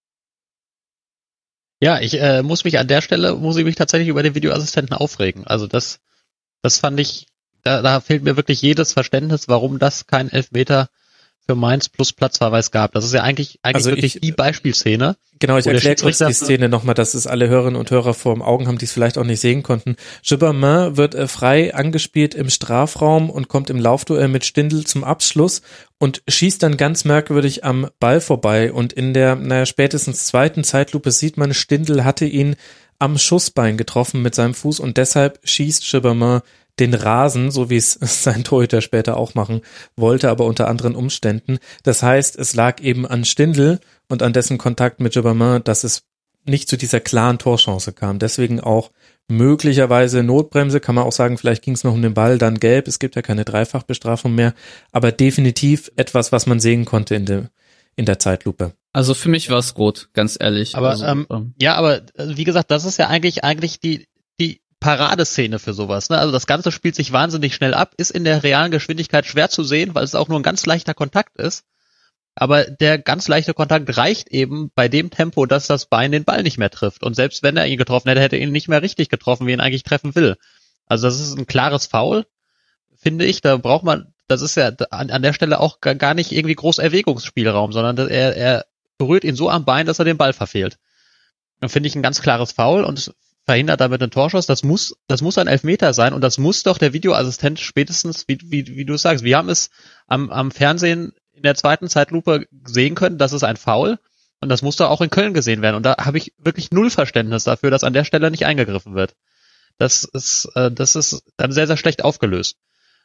Ja, ich muss mich tatsächlich über den Videoassistenten aufregen. Also das fand ich, da fehlt mir wirklich jedes Verständnis, warum das kein Elfmeter für Mainz plus Platzverweis gab. Das ist ja eigentlich also wirklich die Beispielszene. Genau, ich erkläre kurz die Szene nochmal, dass es alle Hörerinnen und Hörer vor den Augen haben, die es vielleicht auch nicht sehen konnten. Gibbermann wird frei angespielt im Strafraum und kommt im Laufduell mit Stindl zum Abschluss und schießt dann ganz merkwürdig am Ball vorbei. Und in der, spätestens zweiten Zeitlupe sieht man, Stindl hatte ihn am Schussbein getroffen mit seinem Fuß und deshalb schießt Gibbermann den Rasen, so wie es sein Torhüter später auch machen wollte, aber unter anderen Umständen. Das heißt, es lag eben an Stindl und an dessen Kontakt mit Gibbermann, dass es nicht zu dieser klaren Torchance kam. Deswegen auch möglicherweise Notbremse, kann man auch sagen, vielleicht ging es noch um den Ball, dann gelb, es gibt ja keine Dreifachbestrafung mehr, aber definitiv etwas, was man sehen konnte in der Zeitlupe. Also für mich war es rot, ganz ehrlich. Aber also, ja, aber wie gesagt, das ist ja eigentlich die Paradeszene für sowas, ne? Also das Ganze spielt sich wahnsinnig schnell ab, ist in der realen Geschwindigkeit schwer zu sehen, weil es auch nur ein ganz leichter Kontakt ist. Aber der ganz leichte Kontakt reicht eben bei dem Tempo, dass das Bein den Ball nicht mehr trifft. Und selbst wenn er ihn getroffen hätte, hätte er ihn nicht mehr richtig getroffen, wie er ihn eigentlich treffen will. Also das ist ein klares Foul, finde ich. Da braucht man, das ist ja an der Stelle auch gar nicht irgendwie groß Erwägungsspielraum, sondern er berührt ihn so am Bein, dass er den Ball verfehlt. Dann finde ich ein ganz klares Foul und verhindert damit einen Torschuss. Das muss ein Elfmeter sein und das muss doch der Videoassistent spätestens, wie du sagst. Wir haben es am Fernsehen in der zweiten Zeitlupe sehen können, das ist ein Foul und das muss doch auch in Köln gesehen werden. Und da habe ich wirklich null Verständnis dafür, dass an der Stelle nicht eingegriffen wird. Das ist dann sehr, sehr schlecht aufgelöst.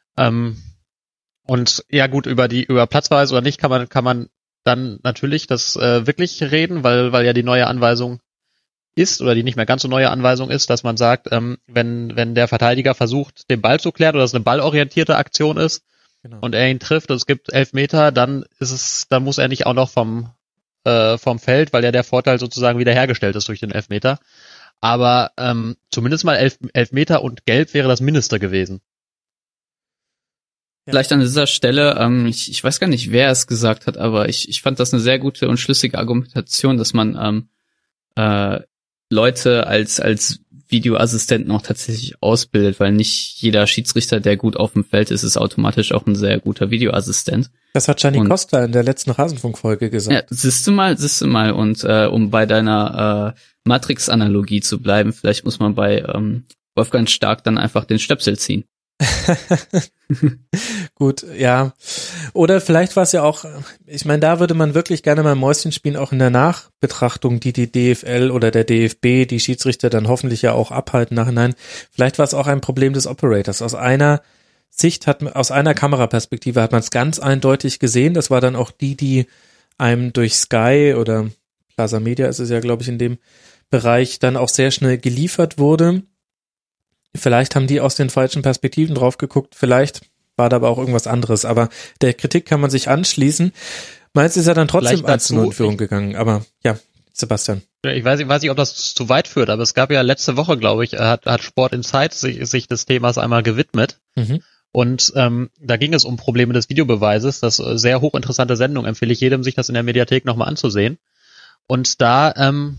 Und ja gut, über Platzverweis oder nicht kann man dann natürlich das wirklich reden, weil ja die neue Anweisung ist oder die nicht mehr ganz so neue Anweisung ist, dass man sagt, wenn der Verteidiger versucht, den Ball zu klären oder es eine ballorientierte Aktion ist, genau, und er ihn trifft und es gibt 11 Meter, dann muss er nicht auch noch vom Feld, weil ja der Vorteil sozusagen wiederhergestellt ist durch den Elfmeter. Aber zumindest mal 11 Meter und Gelb wäre das Mindeste gewesen. Vielleicht an dieser Stelle, ich weiß gar nicht, wer es gesagt hat, aber ich fand das eine sehr gute und schlüssige Argumentation, dass man Leute als Videoassistenten auch tatsächlich ausbildet, weil nicht jeder Schiedsrichter, der gut auf dem Feld ist automatisch auch ein sehr guter Videoassistent. Das hat Gianni Costa in der letzten Rasenfunkfolge gesagt. Ja, siehst du mal. Und um bei deiner Matrix-Analogie zu bleiben, vielleicht muss man bei Wolfgang Stark dann einfach den Stöpsel ziehen. Gut, ja. Oder vielleicht war es ja auch, ich meine, da würde man wirklich gerne mal Mäuschen spielen, auch in der Nachbetrachtung, die DFL oder der DFB, die Schiedsrichter dann hoffentlich ja auch abhalten nachhinein. Vielleicht war es auch ein Problem des Operators. Aus einer Kameraperspektive hat man es ganz eindeutig gesehen. Das war dann auch die einem durch Sky oder Plaza Media ist es ja, glaube ich, in dem Bereich dann auch sehr schnell geliefert wurde. Vielleicht haben die aus den falschen Perspektiven drauf geguckt, vielleicht war da aber auch irgendwas anderes, aber der Kritik kann man sich anschließen. Mainz ist ja dann trotzdem 1-0 in Führung gegangen, aber ja, Sebastian. Ich weiß nicht, ob das zu weit führt, aber es gab ja letzte Woche, glaube ich, hat Sport Insight sich des Themas einmal gewidmet. Mhm. Und da ging es um Probleme des Videobeweises. Das sehr hochinteressante Sendung, empfehle ich jedem, sich das in der Mediathek nochmal anzusehen. Und da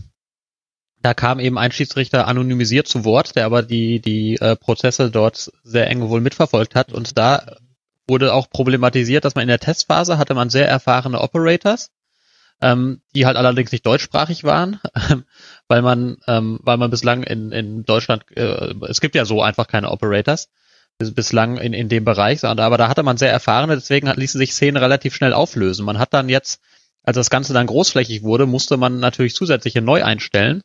kam eben ein Schiedsrichter anonymisiert zu Wort, der aber die Prozesse dort sehr eng wohl mitverfolgt hat. Und da wurde auch problematisiert, dass man in der Testphase hatte man sehr erfahrene Operators, die halt allerdings nicht deutschsprachig waren, weil man bislang in Deutschland, es gibt ja so einfach keine Operators, bislang in dem Bereich, aber da hatte man sehr erfahrene, deswegen ließen sich Szenen relativ schnell auflösen. Man hat dann jetzt, als das Ganze dann großflächig wurde, musste man natürlich zusätzliche neu einstellen.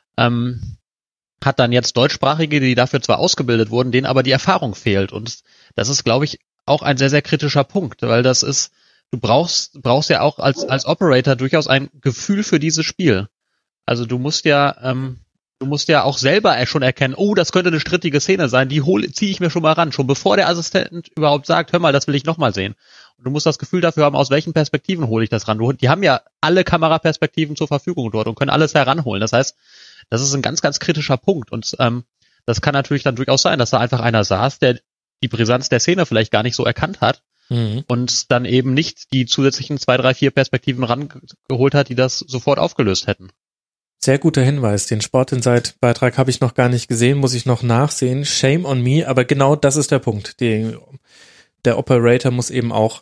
Hat dann jetzt Deutschsprachige, die dafür zwar ausgebildet wurden, denen aber die Erfahrung fehlt. Und das ist, glaube ich, auch ein sehr, sehr kritischer Punkt, weil das ist, du brauchst ja auch als Operator durchaus ein Gefühl für dieses Spiel. Also du musst ja auch selber schon erkennen, oh, das könnte eine strittige Szene sein, die ziehe ich mir schon mal ran, schon bevor der Assistent überhaupt sagt, hör mal, das will ich nochmal sehen. Und du musst das Gefühl dafür haben, aus welchen Perspektiven hole ich das ran. Die haben ja alle Kameraperspektiven zur Verfügung dort und können alles heranholen. Das heißt, das ist ein ganz, ganz kritischer Punkt. Und das kann natürlich dann durchaus sein, dass da einfach einer saß, der die Brisanz der Szene vielleicht gar nicht so erkannt hat und dann eben nicht die zusätzlichen 2, 3, 4 Perspektiven rangeholt hat, die das sofort aufgelöst hätten. Sehr guter Hinweis. Den Sport Insight-Beitrag habe ich noch gar nicht gesehen, muss ich noch nachsehen. Shame on me, aber genau das ist der Punkt. Der Operator muss eben auch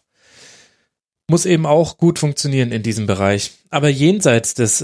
gut funktionieren in diesem Bereich. Aber jenseits des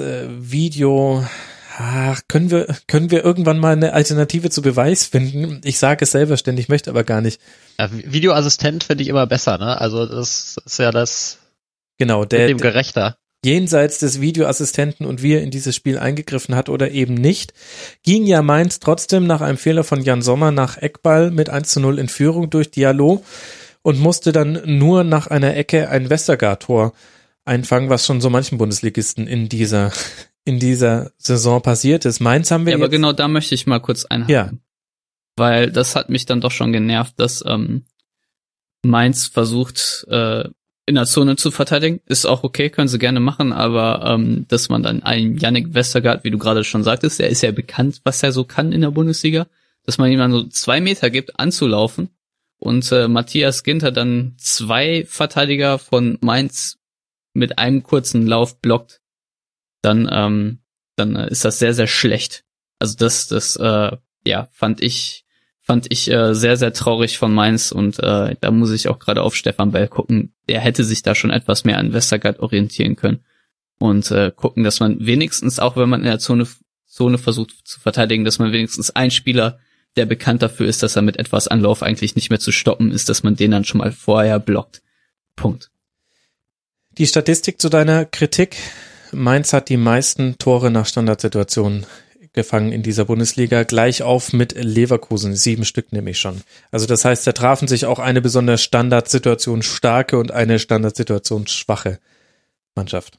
können wir irgendwann mal eine Alternative zu Beweis finden? Ich sage es selber ständig, möchte aber gar nicht. Ja, Videoassistent finde ich immer besser, ne? Also das ist ja das genau, mit dem gerechter. Jenseits des Videoassistenten und wie er in dieses Spiel eingegriffen hat oder eben nicht, ging ja Mainz trotzdem nach einem Fehler von Jan Sommer nach Eckball mit 1:0 in Führung durch Diallo und musste dann nur nach einer Ecke ein Westergaard-Tor einfangen, was schon so manchen Bundesligisten in dieser Saison passiert ist. Mainz haben wir aber genau da möchte ich mal kurz einhaken. Ja. Weil das hat mich dann doch schon genervt, dass Mainz versucht, in der Zone zu verteidigen. Ist auch okay, können sie gerne machen, aber dass man dann einen Yannick Westergaard, wie du gerade schon sagtest, der ist ja bekannt, was er so kann in der Bundesliga, dass man ihm dann so 2 Meter gibt, anzulaufen und Matthias Ginter dann 2 Verteidiger von Mainz mit einem kurzen Lauf blockt, dann ist das sehr, sehr schlecht. Also das fand ich sehr, sehr traurig von Mainz und da muss ich auch gerade auf Stefan Bell gucken. Der hätte sich da schon etwas mehr an Westergaard orientieren können und gucken, dass man wenigstens, auch wenn man in der Zone versucht zu verteidigen, dass man wenigstens einen Spieler, der bekannt dafür ist, dass er mit etwas Anlauf eigentlich nicht mehr zu stoppen ist, dass man den dann schon mal vorher blockt. Punkt. Die Statistik zu deiner Kritik. Mainz hat die meisten Tore nach Standardsituationen gefangen in dieser Bundesliga, gleich auf mit Leverkusen, 7 Stück nämlich schon. Also das heißt, da trafen sich auch eine besonders Standardsituation starke und eine Standardsituation schwache Mannschaft.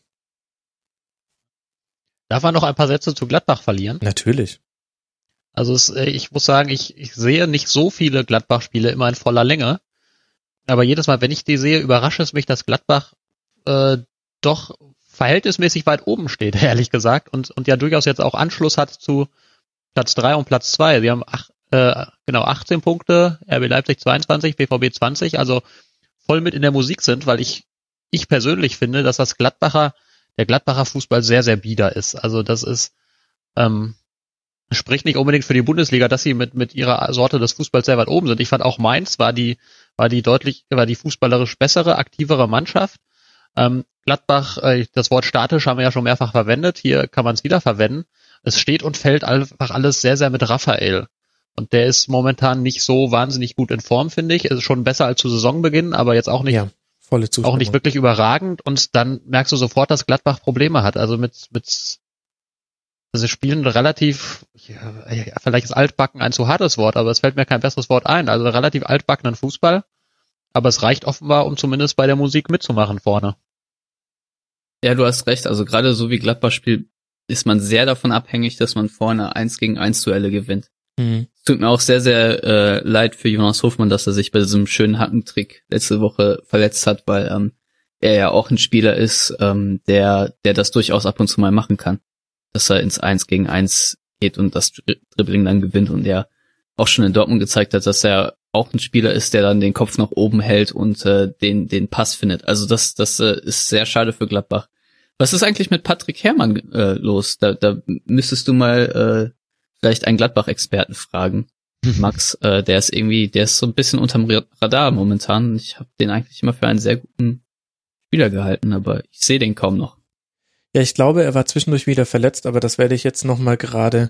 Darf man noch ein paar Sätze zu Gladbach verlieren? Natürlich. Also ich muss sagen, ich sehe nicht so viele Gladbach-Spiele immer in voller Länge, aber jedes Mal, wenn ich die sehe, überrascht es mich, dass Gladbach doch verhältnismäßig weit oben steht, ehrlich gesagt, und ja durchaus jetzt auch Anschluss hat zu Platz 3 und Platz 2. Sie haben 18 Punkte, RB Leipzig 22, BVB 20, also voll mit in der Musik sind, weil ich persönlich finde, dass der Gladbacher Fußball sehr, sehr bieder ist. Also das ist, spricht nicht unbedingt für die Bundesliga, dass sie mit ihrer Sorte des Fußballs sehr weit oben sind. Ich fand auch Mainz war die fußballerisch bessere, aktivere Mannschaft. Gladbach, das Wort statisch haben wir ja schon mehrfach verwendet, hier kann man es wieder verwenden. Es steht und fällt einfach alles sehr, sehr mit Raphael. Und der ist momentan nicht so wahnsinnig gut in Form, finde ich. Ist schon besser als zu Saisonbeginn, aber jetzt auch nicht, auch nicht wirklich überragend. Und dann merkst du sofort, dass Gladbach Probleme hat. Also sie spielen relativ, vielleicht ist altbacken ein zu hartes Wort, aber es fällt mir kein besseres Wort ein. Also relativ altbackenen Fußball. Aber es reicht offenbar, um zumindest bei der Musik mitzumachen vorne. Ja, du hast recht. Also gerade so wie Gladbach spielt, ist man sehr davon abhängig, dass man vorne 1-gegen-1 Duelle gewinnt. Mhm. Es tut mir auch sehr, sehr leid für Jonas Hofmann, dass er sich bei diesem schönen Hackentrick letzte Woche verletzt hat, weil er ja auch ein Spieler ist, der das durchaus ab und zu mal machen kann. Dass er ins 1-gegen-1 geht und das Dribbling dann gewinnt und er auch schon in Dortmund gezeigt hat, dass er auch ein Spieler ist, der dann den Kopf nach oben hält und den Pass findet. Also das ist sehr schade für Gladbach. Was ist eigentlich mit Patrick Herrmann los? Da müsstest du mal vielleicht einen Gladbach-Experten fragen. Max, der ist so ein bisschen unterm Radar momentan. Ich habe den eigentlich immer für einen sehr guten Spieler gehalten, aber ich sehe den kaum noch. Ja, ich glaube, er war zwischendurch wieder verletzt, aber das werde ich jetzt nochmal gerade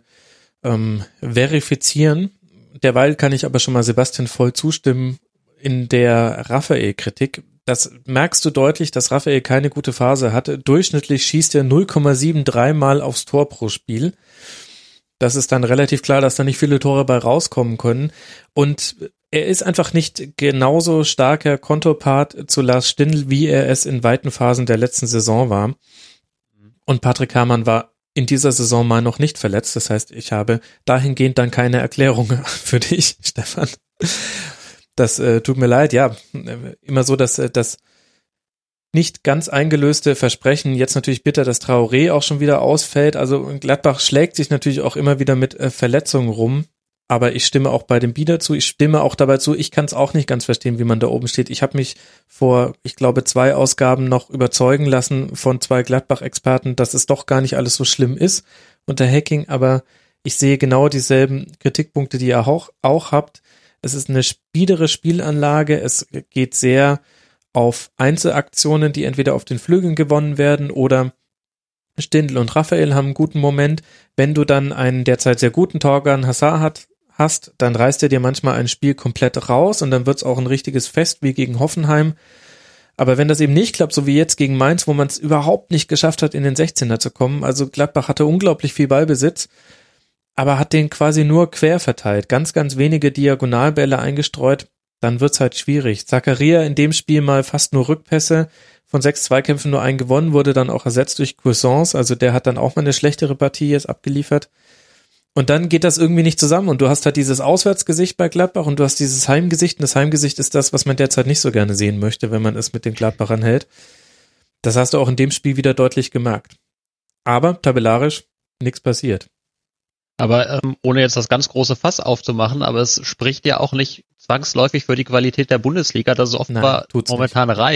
verifizieren. Derweil kann ich aber schon mal Sebastian voll zustimmen in der Raphael-Kritik. Das merkst du deutlich, dass Raphael keine gute Phase hatte. Durchschnittlich schießt er 0,73 Mal aufs Tor pro Spiel. Das ist dann relativ klar, dass da nicht viele Tore bei rauskommen können. Und er ist einfach nicht genauso starker Konterpart zu Lars Stindl, wie er es in weiten Phasen der letzten Saison war. Und Patrick Herrmann war in dieser Saison mal noch nicht verletzt. Das heißt, ich habe dahingehend dann keine Erklärung für dich, Stefan. Das tut mir leid. Ja, immer so, dass das nicht ganz eingelöste Versprechen. Jetzt natürlich bitter, dass Traoré auch schon wieder ausfällt. Also Gladbach schlägt sich natürlich auch immer wieder mit Verletzungen rum. Aber ich stimme auch bei dem Bieder zu. Ich stimme auch dabei zu. Ich kann es auch nicht ganz verstehen, wie man da oben steht. Ich habe mich vor, ich glaube, 2 Ausgaben noch überzeugen lassen von 2 Gladbach-Experten, dass es doch gar nicht alles so schlimm ist unter Hacking. Aber ich sehe genau dieselben Kritikpunkte, die ihr auch habt. Es ist eine biedere Spielanlage. Es geht sehr auf Einzelaktionen, die entweder auf den Flügeln gewonnen werden oder Stindl und Raphael haben einen guten Moment. Wenn du dann einen derzeit sehr guten Torgan Hazard hast, dann reißt er dir manchmal ein Spiel komplett raus und dann wird's auch ein richtiges Fest wie gegen Hoffenheim. Aber wenn das eben nicht klappt, so wie jetzt gegen Mainz, wo man es überhaupt nicht geschafft hat, in den 16er zu kommen, also Gladbach hatte unglaublich viel Ballbesitz, aber hat den quasi nur quer verteilt, ganz, ganz wenige Diagonalbälle eingestreut, dann wird's halt schwierig. Zakaria in dem Spiel mal fast nur Rückpässe, von 6 Zweikämpfen nur einen gewonnen, wurde dann auch ersetzt durch Cuisance, also der hat dann auch mal eine schlechtere Partie jetzt abgeliefert. Und dann geht das irgendwie nicht zusammen und du hast halt dieses Auswärtsgesicht bei Gladbach und du hast dieses Heimgesicht und das Heimgesicht ist das, was man derzeit nicht so gerne sehen möchte, wenn man es mit den Gladbachern hält. Das hast du auch in dem Spiel wieder deutlich gemerkt. Aber tabellarisch nichts passiert. Aber ohne jetzt das ganz große Fass aufzumachen, aber es spricht ja auch nicht zwangsläufig für die Qualität der Bundesliga, dass es offenbar momentan reicht.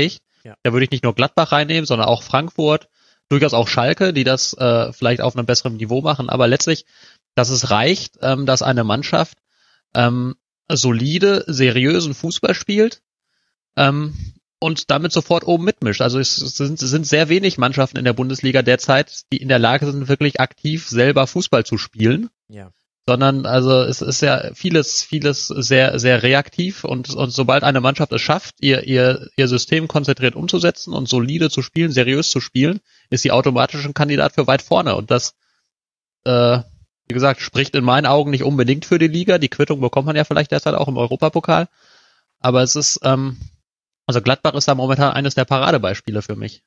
Ja. Da würde ich nicht nur Gladbach reinnehmen, sondern auch Frankfurt, durchaus auch Schalke, die das vielleicht auf einem besseren Niveau machen. Aber letztlich, dass es reicht, dass eine Mannschaft solide, seriösen Fußball spielt und damit sofort oben mitmischt. Also es sind sehr wenig Mannschaften in der Bundesliga derzeit, die in der Lage sind, wirklich aktiv selber Fußball zu spielen. Ja. Sondern also es ist ja vieles sehr, sehr reaktiv und sobald eine Mannschaft es schafft, ihr System konzentriert umzusetzen und solide zu spielen, seriös zu spielen, ist sie automatisch ein Kandidat für weit vorne. Und das, wie gesagt, spricht in meinen Augen nicht unbedingt für die Liga. Die Quittung bekommt man ja vielleicht derzeit auch im Europapokal. Aber es ist, also Gladbach ist da momentan eines der Paradebeispiele für mich.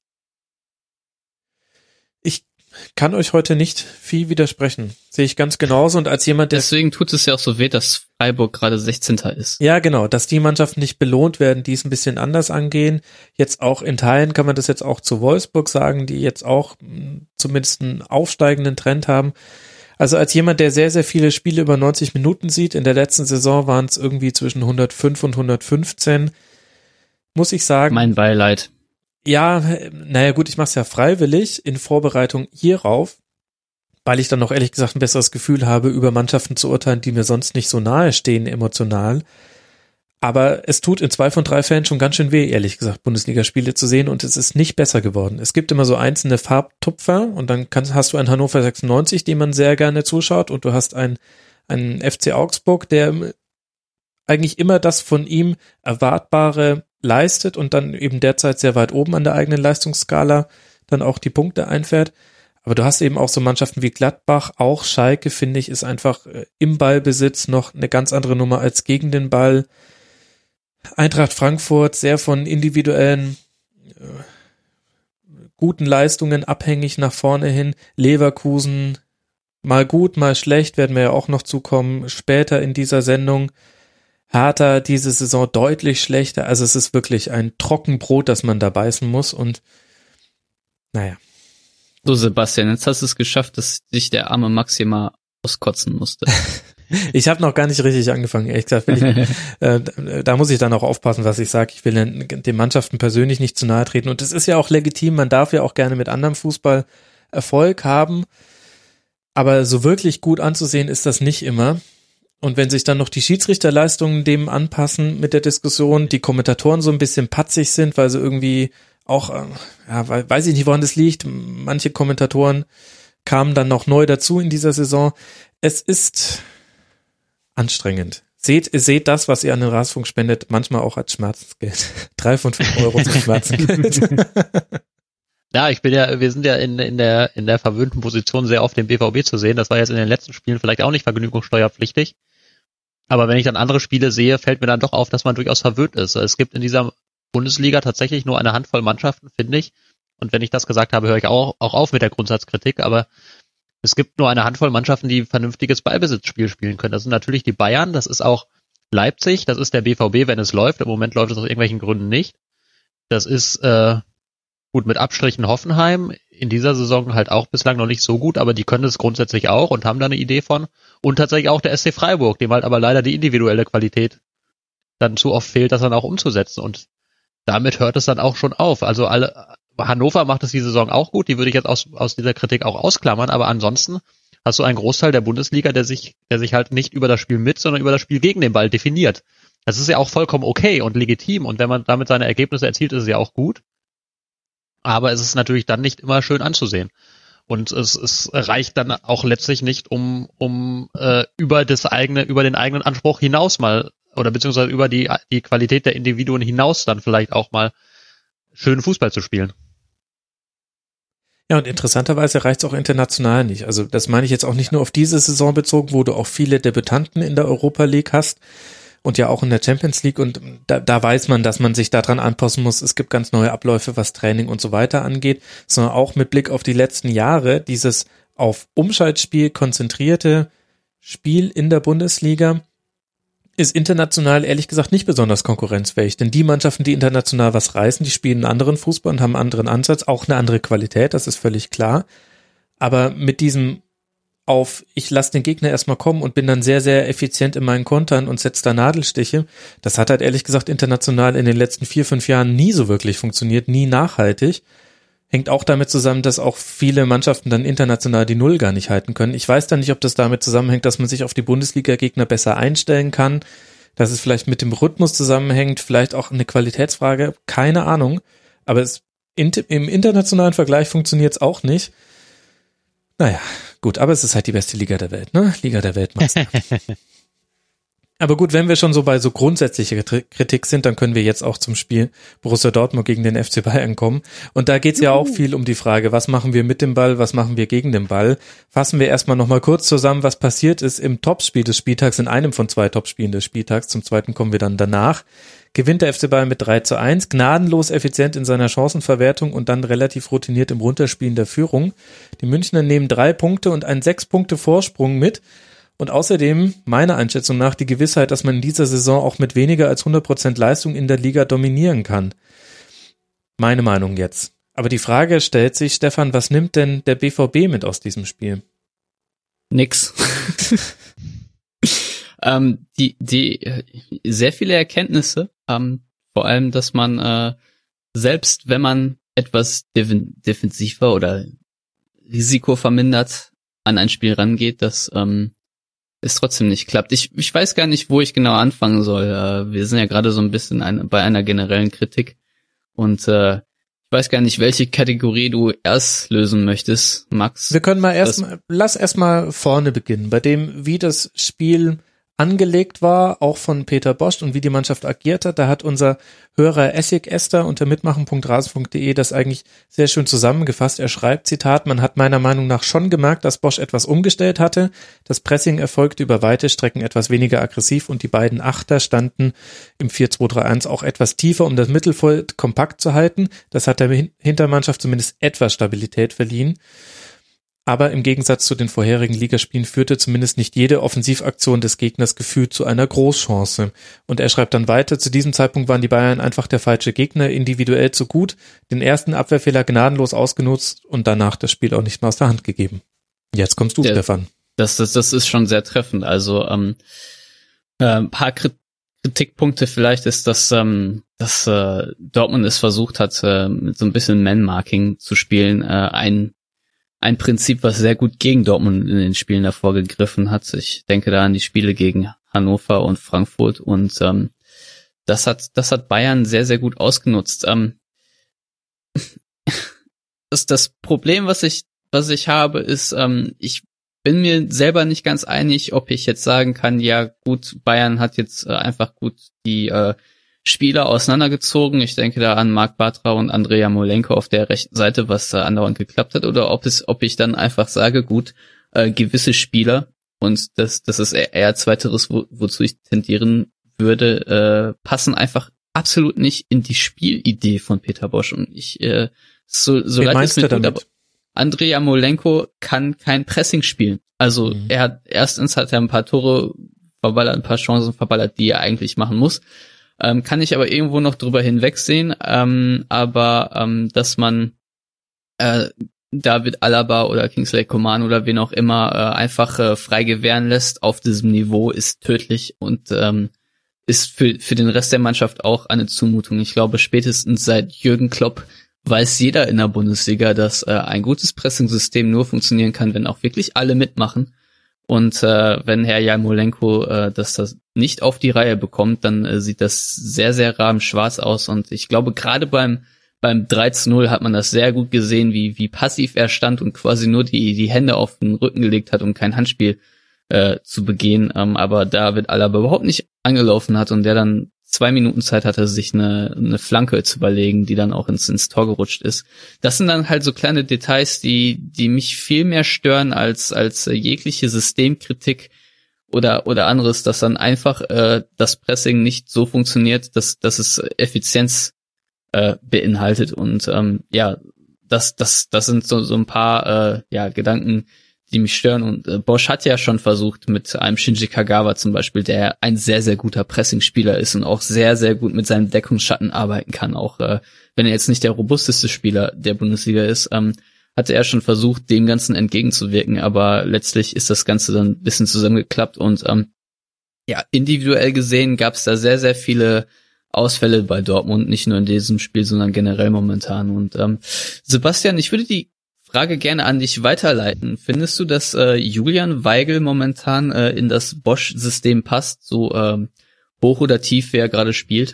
Ich kann euch heute nicht viel widersprechen. Sehe ich ganz genauso. Und als jemand, der... Deswegen tut es ja auch so weh, dass Freiburg gerade 16. ist. Ja, genau, dass die Mannschaften nicht belohnt werden, die es ein bisschen anders angehen. Jetzt auch in Teilen kann man das jetzt auch zu Wolfsburg sagen, die jetzt auch zumindest einen aufsteigenden Trend haben. Also als jemand, der sehr, sehr viele Spiele über 90 Minuten sieht, in der letzten Saison waren es irgendwie zwischen 105 und 115, muss ich sagen... Mein Beileid. Ja, naja gut, ich mache es ja freiwillig in Vorbereitung hierauf, weil ich dann noch ehrlich gesagt ein besseres Gefühl habe, über Mannschaften zu urteilen, die mir sonst nicht so nahe stehen emotional. Aber es tut in 2 von 3 Fällen schon ganz schön weh, ehrlich gesagt, Bundesligaspiele zu sehen und es ist nicht besser geworden. Es gibt immer so einzelne Farbtupfer und dann hast du einen Hannover 96, dem man sehr gerne zuschaut und du hast einen FC Augsburg, der eigentlich immer das von ihm Erwartbare leistet und dann eben derzeit sehr weit oben an der eigenen Leistungsskala dann auch die Punkte einfährt. Aber du hast eben auch so Mannschaften wie Gladbach, auch Schalke, finde ich, ist einfach im Ballbesitz noch eine ganz andere Nummer als gegen den Ball. Eintracht Frankfurt, sehr von individuellen guten Leistungen abhängig nach vorne hin. Leverkusen, mal gut, mal schlecht, werden wir ja auch noch zukommen, später in dieser Sendung. Hertha diese Saison deutlich schlechter, also es ist wirklich ein Trockenbrot, das man da beißen muss und naja. So Sebastian, jetzt hast du es geschafft, dass sich der arme Maxi mal auskotzen musste. Ich habe noch gar nicht richtig angefangen, ehrlich gesagt. Da muss ich dann auch aufpassen, was ich sage. Ich will den Mannschaften persönlich nicht zu nahe treten und es ist ja auch legitim, man darf ja auch gerne mit anderem Fußball Erfolg haben, aber so wirklich gut anzusehen ist das nicht immer. Und wenn sich dann noch die Schiedsrichterleistungen dem anpassen mit der Diskussion, die Kommentatoren so ein bisschen patzig sind, weil sie irgendwie auch, weiß ich nicht, woran das liegt, manche Kommentatoren kamen dann noch neu dazu in dieser Saison. Es ist anstrengend. Seht das, was ihr an den Rasenfunk spendet, manchmal auch als Schmerzensgeld. 3 von 5 Euro zum Schmerzensgeld. Ja, wir sind ja in der verwöhnten Position, sehr oft den BVB zu sehen. Das war jetzt in den letzten Spielen vielleicht auch nicht vergnügungssteuerpflichtig. Aber wenn ich dann andere Spiele sehe, fällt mir dann doch auf, dass man durchaus verwöhnt ist. Es gibt in dieser Bundesliga tatsächlich nur eine Handvoll Mannschaften, finde ich. Und wenn ich das gesagt habe, höre ich auch auf mit der Grundsatzkritik. Aber es gibt nur eine Handvoll Mannschaften, die vernünftiges Ballbesitzspiel spielen können. Das sind natürlich die Bayern, das ist auch Leipzig, das ist der BVB, wenn es läuft. Im Moment läuft es aus irgendwelchen Gründen nicht. Das ist gut mit Abstrichen Hoffenheim. In dieser Saison halt auch bislang noch nicht so gut, aber die können es grundsätzlich auch und haben da eine Idee von. Und tatsächlich auch der SC Freiburg, dem halt aber leider die individuelle Qualität dann zu oft fehlt, das dann auch umzusetzen. Und damit hört es dann auch schon auf. Also Hannover macht es die Saison auch gut, die würde ich jetzt aus dieser Kritik auch ausklammern, aber ansonsten hast du einen Großteil der Bundesliga, der sich halt nicht über das Spiel mit, sondern über das Spiel gegen den Ball definiert. Das ist ja auch vollkommen okay und legitim und wenn man damit seine Ergebnisse erzielt, ist es ja auch gut. Aber es ist natürlich dann nicht immer schön anzusehen. Und es reicht dann auch letztlich nicht, um über den eigenen Anspruch hinaus mal, oder beziehungsweise über die Qualität der Individuen hinaus dann vielleicht auch mal schönen Fußball zu spielen. Ja, und interessanterweise reicht es auch international nicht. Also das meine ich jetzt auch nicht nur auf diese Saison bezogen, wo du auch viele Debütanten in der Europa League hast, und ja auch in der Champions League und da weiß man, dass man sich daran anpassen muss. Es gibt ganz neue Abläufe, was Training und so weiter angeht, sondern auch mit Blick auf die letzten Jahre, dieses auf Umschaltspiel konzentrierte Spiel in der Bundesliga ist international ehrlich gesagt nicht besonders konkurrenzfähig, denn die Mannschaften, die international was reißen, die spielen einen anderen Fußball und haben einen anderen Ansatz, auch eine andere Qualität, das ist völlig klar. Aber mit diesem auf, ich lasse den Gegner erstmal kommen und bin dann sehr, sehr effizient in meinen Kontern und setze da Nadelstiche. Das hat halt ehrlich gesagt international in den letzten 4-5 Jahren nie so wirklich funktioniert, nie nachhaltig. Hängt auch damit zusammen, dass auch viele Mannschaften dann international die Null gar nicht halten können. Ich weiß dann nicht, ob das damit zusammenhängt, dass man sich auf die Bundesliga-Gegner besser einstellen kann, dass es vielleicht mit dem Rhythmus zusammenhängt, vielleicht auch eine Qualitätsfrage, keine Ahnung. Aber im internationalen Vergleich funktioniert es auch nicht. Naja, gut, aber es ist halt die beste Liga der Welt, ne? Liga der Weltmeister. Aber gut, wenn wir schon so bei so grundsätzlicher Kritik sind, dann können wir jetzt auch zum Spiel Borussia Dortmund gegen den FC Bayern kommen. Und da geht's ja auch viel um die Frage, was machen wir mit dem Ball, was machen wir gegen den Ball. Fassen wir erstmal nochmal kurz zusammen, was passiert ist im Topspiel des Spieltags, in einem von 2 Topspielen des Spieltags. Zum zweiten kommen wir dann danach. Gewinnt der FC Bayern mit 3:1, gnadenlos effizient in seiner Chancenverwertung und dann relativ routiniert im Runterspielen der Führung. Die Münchner nehmen 3 Punkte und einen 6 Punkte Vorsprung mit. Und außerdem, meiner Einschätzung nach, die Gewissheit, dass man in dieser Saison auch mit weniger als 100% Leistung in der Liga dominieren kann. Meine Meinung jetzt. Aber die Frage stellt sich, Stefan, was nimmt denn der BVB mit aus diesem Spiel? Nix. Die sehr viele Erkenntnisse, vor allem, dass man selbst wenn man etwas defensiver oder risikovermindert an ein Spiel rangeht, dass es trotzdem nicht klappt. Ich weiß gar nicht, wo ich genau anfangen soll. Wir sind ja gerade so ein bisschen bei einer generellen Kritik und ich weiß gar nicht, welche Kategorie du erst lösen möchtest, Max. Wir können lass erstmal vorne beginnen, bei dem, wie das Spiel angelegt war, auch von Peter Bosz und wie die Mannschaft agiert hat. Da hat unser Hörer Essig Esther unter mitmachen.rasen.de das eigentlich sehr schön zusammengefasst. Er schreibt, Zitat, man hat meiner Meinung nach schon gemerkt, dass Bosz etwas umgestellt hatte. Das Pressing erfolgte über weite Strecken etwas weniger aggressiv und die beiden Achter standen im 4-2-3-1 auch etwas tiefer, um das Mittelfeld kompakt zu halten. Das hat der Hintermannschaft zumindest etwas Stabilität verliehen. Aber im Gegensatz zu den vorherigen Ligaspielen führte zumindest nicht jede Offensivaktion des Gegners gefühlt zu einer Großchance. Und er schreibt dann weiter, zu diesem Zeitpunkt waren die Bayern einfach der falsche Gegner, individuell zu gut, den ersten Abwehrfehler gnadenlos ausgenutzt und danach das Spiel auch nicht mehr aus der Hand gegeben. Jetzt kommst du, Stefan. Das ist schon sehr treffend. Also ein paar Kritikpunkte vielleicht ist, dass Dortmund es versucht hat, mit so ein bisschen Man-Marking zu spielen, ein Prinzip, was sehr gut gegen Dortmund in den Spielen davor gegriffen hat. Ich denke da an die Spiele gegen Hannover und Frankfurt und das hat Bayern sehr, sehr gut ausgenutzt. Das Problem, was ich habe, ist, ich bin mir selber nicht ganz einig, ob ich jetzt sagen kann, ja gut, Bayern hat jetzt einfach gut die Spieler auseinandergezogen. Ich denke da an Marc Bartra und Andrea Molenko auf der rechten Seite, was andauernd geklappt hat, oder ob ich dann einfach sage, gut, gewisse Spieler, und das ist eher zweiteres, wozu ich tendieren würde, passen einfach absolut nicht in die Spielidee von Peter Bosz. Und so leid es mir tut, aber Andrea Molenko kann kein Pressing spielen. Also erstens hat er ein paar Tore verballert, ein paar Chancen verballert, die er eigentlich machen muss. Kann ich aber irgendwo noch drüber hinwegsehen, aber dass man David Alaba oder Kingsley Coman oder wen auch immer einfach frei gewähren lässt auf diesem Niveau, ist tödlich und ist für den Rest der Mannschaft auch eine Zumutung. Ich glaube, spätestens seit Jürgen Klopp weiß jeder in der Bundesliga, dass ein gutes Pressing-System nur funktionieren kann, wenn auch wirklich alle mitmachen. Und wenn Herr Jarmolenko das nicht auf die Reihe bekommt, dann sieht das sehr, sehr rabenschwarz aus. Und ich glaube, gerade beim 3:0 hat man das sehr gut gesehen, wie passiv er stand und quasi nur die Hände auf den Rücken gelegt hat, um kein Handspiel zu begehen. Aber David Alaba überhaupt nicht angelaufen hat und der dann 2 Minuten Zeit hatte, sich eine Flanke zu überlegen, die dann auch ins Tor gerutscht ist. Das sind dann halt so kleine Details, die mich viel mehr stören als jegliche Systemkritik oder anderes, dass dann einfach das Pressing nicht so funktioniert, dass es Effizienz beinhaltet. Und das sind so ein paar Gedanken, die mich stören. Und Bosz hat ja schon versucht mit einem Shinji Kagawa zum Beispiel, der ein sehr, sehr guter Pressingspieler ist und auch sehr, sehr gut mit seinem Deckungsschatten arbeiten kann. Auch wenn er jetzt nicht der robusteste Spieler der Bundesliga ist, hat hatte er schon versucht, dem Ganzen entgegenzuwirken, aber letztlich ist das Ganze dann ein bisschen zusammengeklappt und individuell gesehen gab es da sehr, sehr viele Ausfälle bei Dortmund, nicht nur in diesem Spiel, sondern generell momentan. Und Sebastian, ich würde die Frage gerne an dich weiterleiten. Findest du, dass Julian Weigl momentan in das Bosch-System passt, so hoch oder tief, wie er gerade spielt?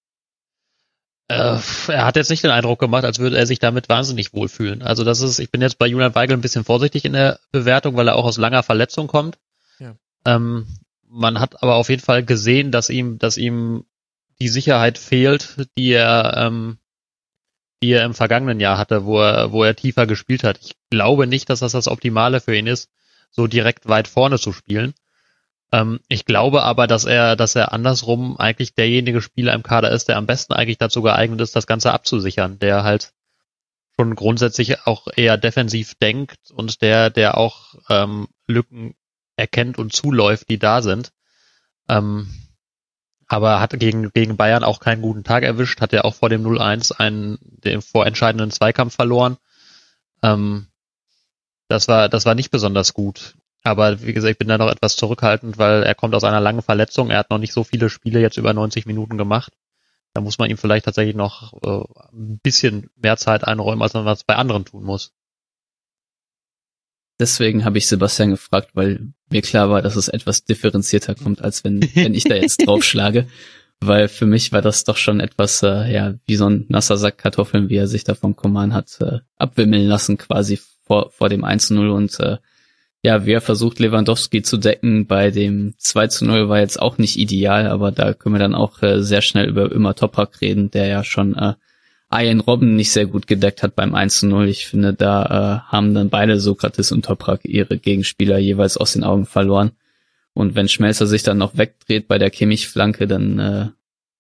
Er hat jetzt nicht den Eindruck gemacht, als würde er sich damit wahnsinnig wohlfühlen. Also ich bin jetzt bei Julian Weigl ein bisschen vorsichtig in der Bewertung, weil er auch aus langer Verletzung kommt. Ja. Man hat aber auf jeden Fall gesehen, dass ihm die Sicherheit fehlt, die er im vergangenen Jahr hatte, wo er tiefer gespielt hat. Ich glaube nicht, dass das Optimale für ihn ist, so direkt weit vorne zu spielen. Ich glaube aber, dass er andersrum eigentlich derjenige Spieler im Kader ist, der am besten eigentlich dazu geeignet ist, das Ganze abzusichern, der halt schon grundsätzlich auch eher defensiv denkt und der auch Lücken erkennt und zuläuft, die da sind. Aber hat gegen Bayern auch keinen guten Tag erwischt, hat er auch vor dem 0-1 den vorentscheidenden Zweikampf verloren. Das war nicht besonders gut. Aber wie gesagt, ich bin da noch etwas zurückhaltend, weil er kommt aus einer langen Verletzung. Er hat noch nicht so viele Spiele jetzt über 90 Minuten gemacht. Da muss man ihm vielleicht tatsächlich noch ein bisschen mehr Zeit einräumen, als man was bei anderen tun muss. Deswegen habe ich Sebastian gefragt, weil mir klar war, dass es etwas differenzierter kommt, als wenn ich da jetzt draufschlage. Weil für mich war das doch schon etwas, wie so ein nasser Sack Kartoffeln, wie er sich da vom Coman hat abwimmeln lassen, quasi vor dem 1-0 und wie er versucht, Lewandowski zu decken. Bei dem 2-0 war jetzt auch nicht ideal, aber da können wir dann auch sehr schnell über Ömer Toprak reden, der ja schon Arjen Robben nicht sehr gut gedeckt hat beim 1-0. Ich finde, da haben dann beide, Sokrates und Toprak, ihre Gegenspieler jeweils aus den Augen verloren. Und wenn Schmelzer sich dann noch wegdreht bei der Kimmich-Flanke, dann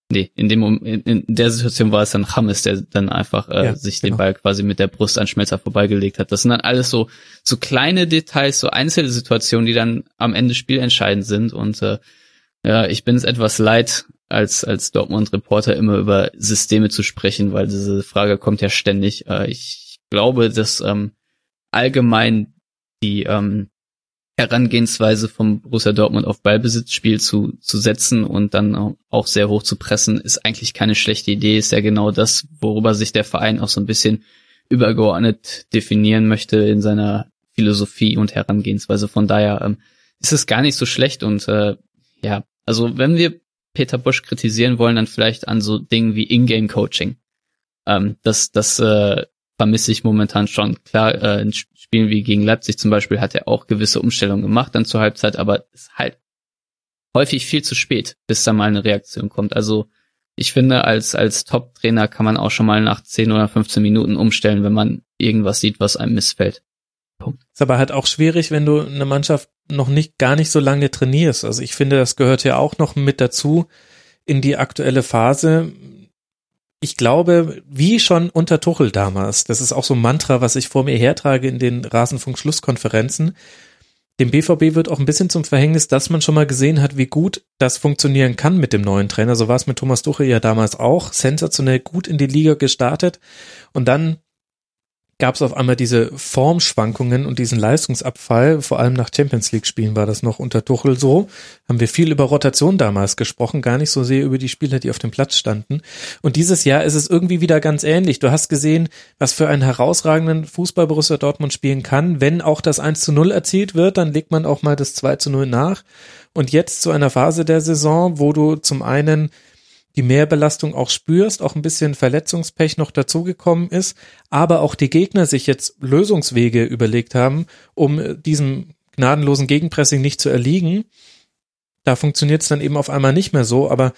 in der Situation war es dann James, der dann einfach den Ball quasi mit der Brust an Schmelzer vorbeigelegt hat. Das sind dann alles so kleine Details, so einzelne Situationen, die dann am Ende spielentscheidend sind. Und ich bin es etwas leid, als Dortmund-Reporter immer über Systeme zu sprechen, weil diese Frage kommt ja ständig. Ich glaube, dass allgemein die Herangehensweise vom Borussia Dortmund auf Ballbesitzspiel zu setzen und dann auch sehr hoch zu pressen, ist eigentlich keine schlechte Idee. Ist ja genau das, worüber sich der Verein auch so ein bisschen übergeordnet definieren möchte in seiner Philosophie und Herangehensweise. Von daher ist es gar nicht so schlecht. Und also wenn wir Peter Bosz kritisieren wollen, dann vielleicht an so Dingen wie Ingame-Coaching. Das vermisse ich momentan schon. Klar, in Spielen wie gegen Leipzig zum Beispiel hat er auch gewisse Umstellungen gemacht dann zur Halbzeit, aber es ist halt häufig viel zu spät, bis da mal eine Reaktion kommt. Also ich finde, als Top-Trainer kann man auch schon mal nach 10 oder 15 Minuten umstellen, wenn man irgendwas sieht, was einem missfällt. Punkt. Ist aber halt auch schwierig, wenn du eine Mannschaft noch gar nicht so lange trainierst. Also ich finde, das gehört ja auch noch mit dazu in die aktuelle Phase. Ich glaube, wie schon unter Tuchel damals, das ist auch so ein Mantra, was ich vor mir hertrage in den Rasenfunk-Schlusskonferenzen, dem BVB wird auch ein bisschen zum Verhängnis, dass man schon mal gesehen hat, wie gut das funktionieren kann mit dem neuen Trainer. So war es mit Thomas Tuchel ja damals auch, sensationell gut in die Liga gestartet und dann gab es auf einmal diese Formschwankungen und diesen Leistungsabfall, vor allem nach Champions-League-Spielen war das noch unter Tuchel so, haben wir viel über Rotation damals gesprochen, gar nicht so sehr über die Spieler, die auf dem Platz standen. Und dieses Jahr ist es irgendwie wieder ganz ähnlich. Du hast gesehen, was für einen herausragenden Fußball Borussia Dortmund spielen kann. Wenn auch das 1-0 erzielt wird, dann legt man auch mal das 2-0 nach. Und jetzt zu einer Phase der Saison, wo du zum einen die Mehrbelastung auch spürst, auch ein bisschen Verletzungspech noch dazugekommen ist, aber auch die Gegner sich jetzt Lösungswege überlegt haben, um diesem gnadenlosen Gegenpressing nicht zu erliegen. Da funktioniert es dann eben auf einmal nicht mehr so, aber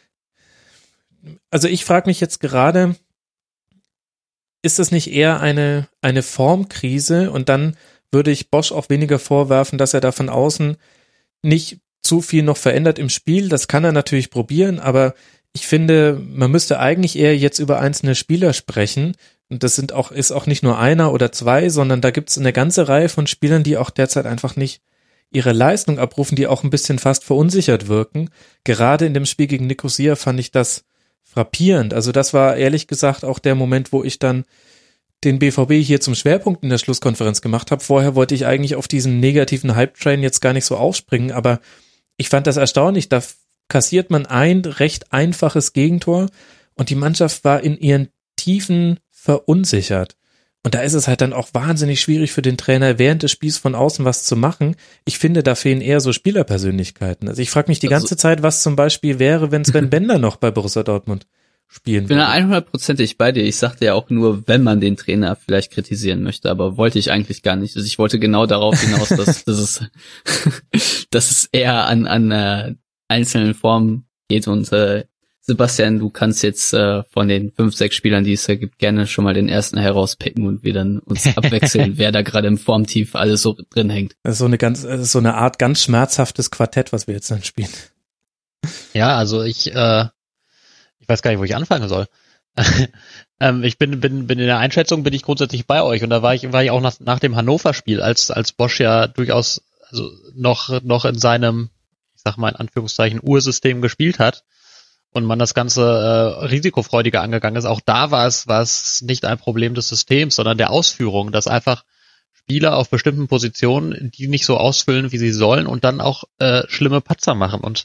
also ich frage mich jetzt gerade, ist das nicht eher eine Formkrise und dann würde ich Bosz auch weniger vorwerfen, dass er da von außen nicht zu viel noch verändert im Spiel. Das kann er natürlich probieren, aber ich finde, man müsste eigentlich eher jetzt über einzelne Spieler sprechen. Und das ist auch nicht nur einer oder zwei, sondern da gibt es eine ganze Reihe von Spielern, die auch derzeit einfach nicht ihre Leistung abrufen, die auch ein bisschen fast verunsichert wirken. Gerade in dem Spiel gegen Nicosia fand ich das frappierend. Also das war ehrlich gesagt auch der Moment, wo ich dann den BVB hier zum Schwerpunkt in der Schlusskonferenz gemacht habe. Vorher wollte ich eigentlich auf diesen negativen Hype-Train jetzt gar nicht so aufspringen, aber ich fand das erstaunlich. Da kassiert man ein recht einfaches Gegentor und die Mannschaft war in ihren Tiefen verunsichert. Und da ist es halt dann auch wahnsinnig schwierig für den Trainer, während des Spiels von außen was zu machen. Ich finde, da fehlen eher so Spielerpersönlichkeiten. Also ich frage mich die ganze Zeit, was zum Beispiel wäre, wenn Sven Bender noch bei Borussia Dortmund spielen würde. Ich bin da 100%ig bei dir. Ich sagte ja auch nur, wenn man den Trainer vielleicht kritisieren möchte, aber wollte ich eigentlich gar nicht. Also ich wollte genau darauf hinaus, dass es eher an einzelnen Formen geht und Sebastian, du kannst jetzt von den 5, 6 Spielern, die es da gibt, gerne schon mal den ersten herauspicken und wir dann uns abwechseln, wer da gerade im Formtief alles so drin hängt. Das ist so eine Art ganz schmerzhaftes Quartett, was wir jetzt dann spielen. Ja, also ich weiß gar nicht, wo ich anfangen soll. Ich bin in der Einschätzung bin ich grundsätzlich bei euch und da war ich auch nach dem Hannover-Spiel, als Bosz ja durchaus also noch in seinem, ich sag mal in Anführungszeichen, Ursystem gespielt hat. Und man das Ganze risikofreudiger angegangen ist. Auch da war es nicht ein Problem des Systems, sondern der Ausführung, dass einfach Spieler auf bestimmten Positionen, die nicht so ausfüllen, wie sie sollen und dann auch schlimme Patzer machen. Und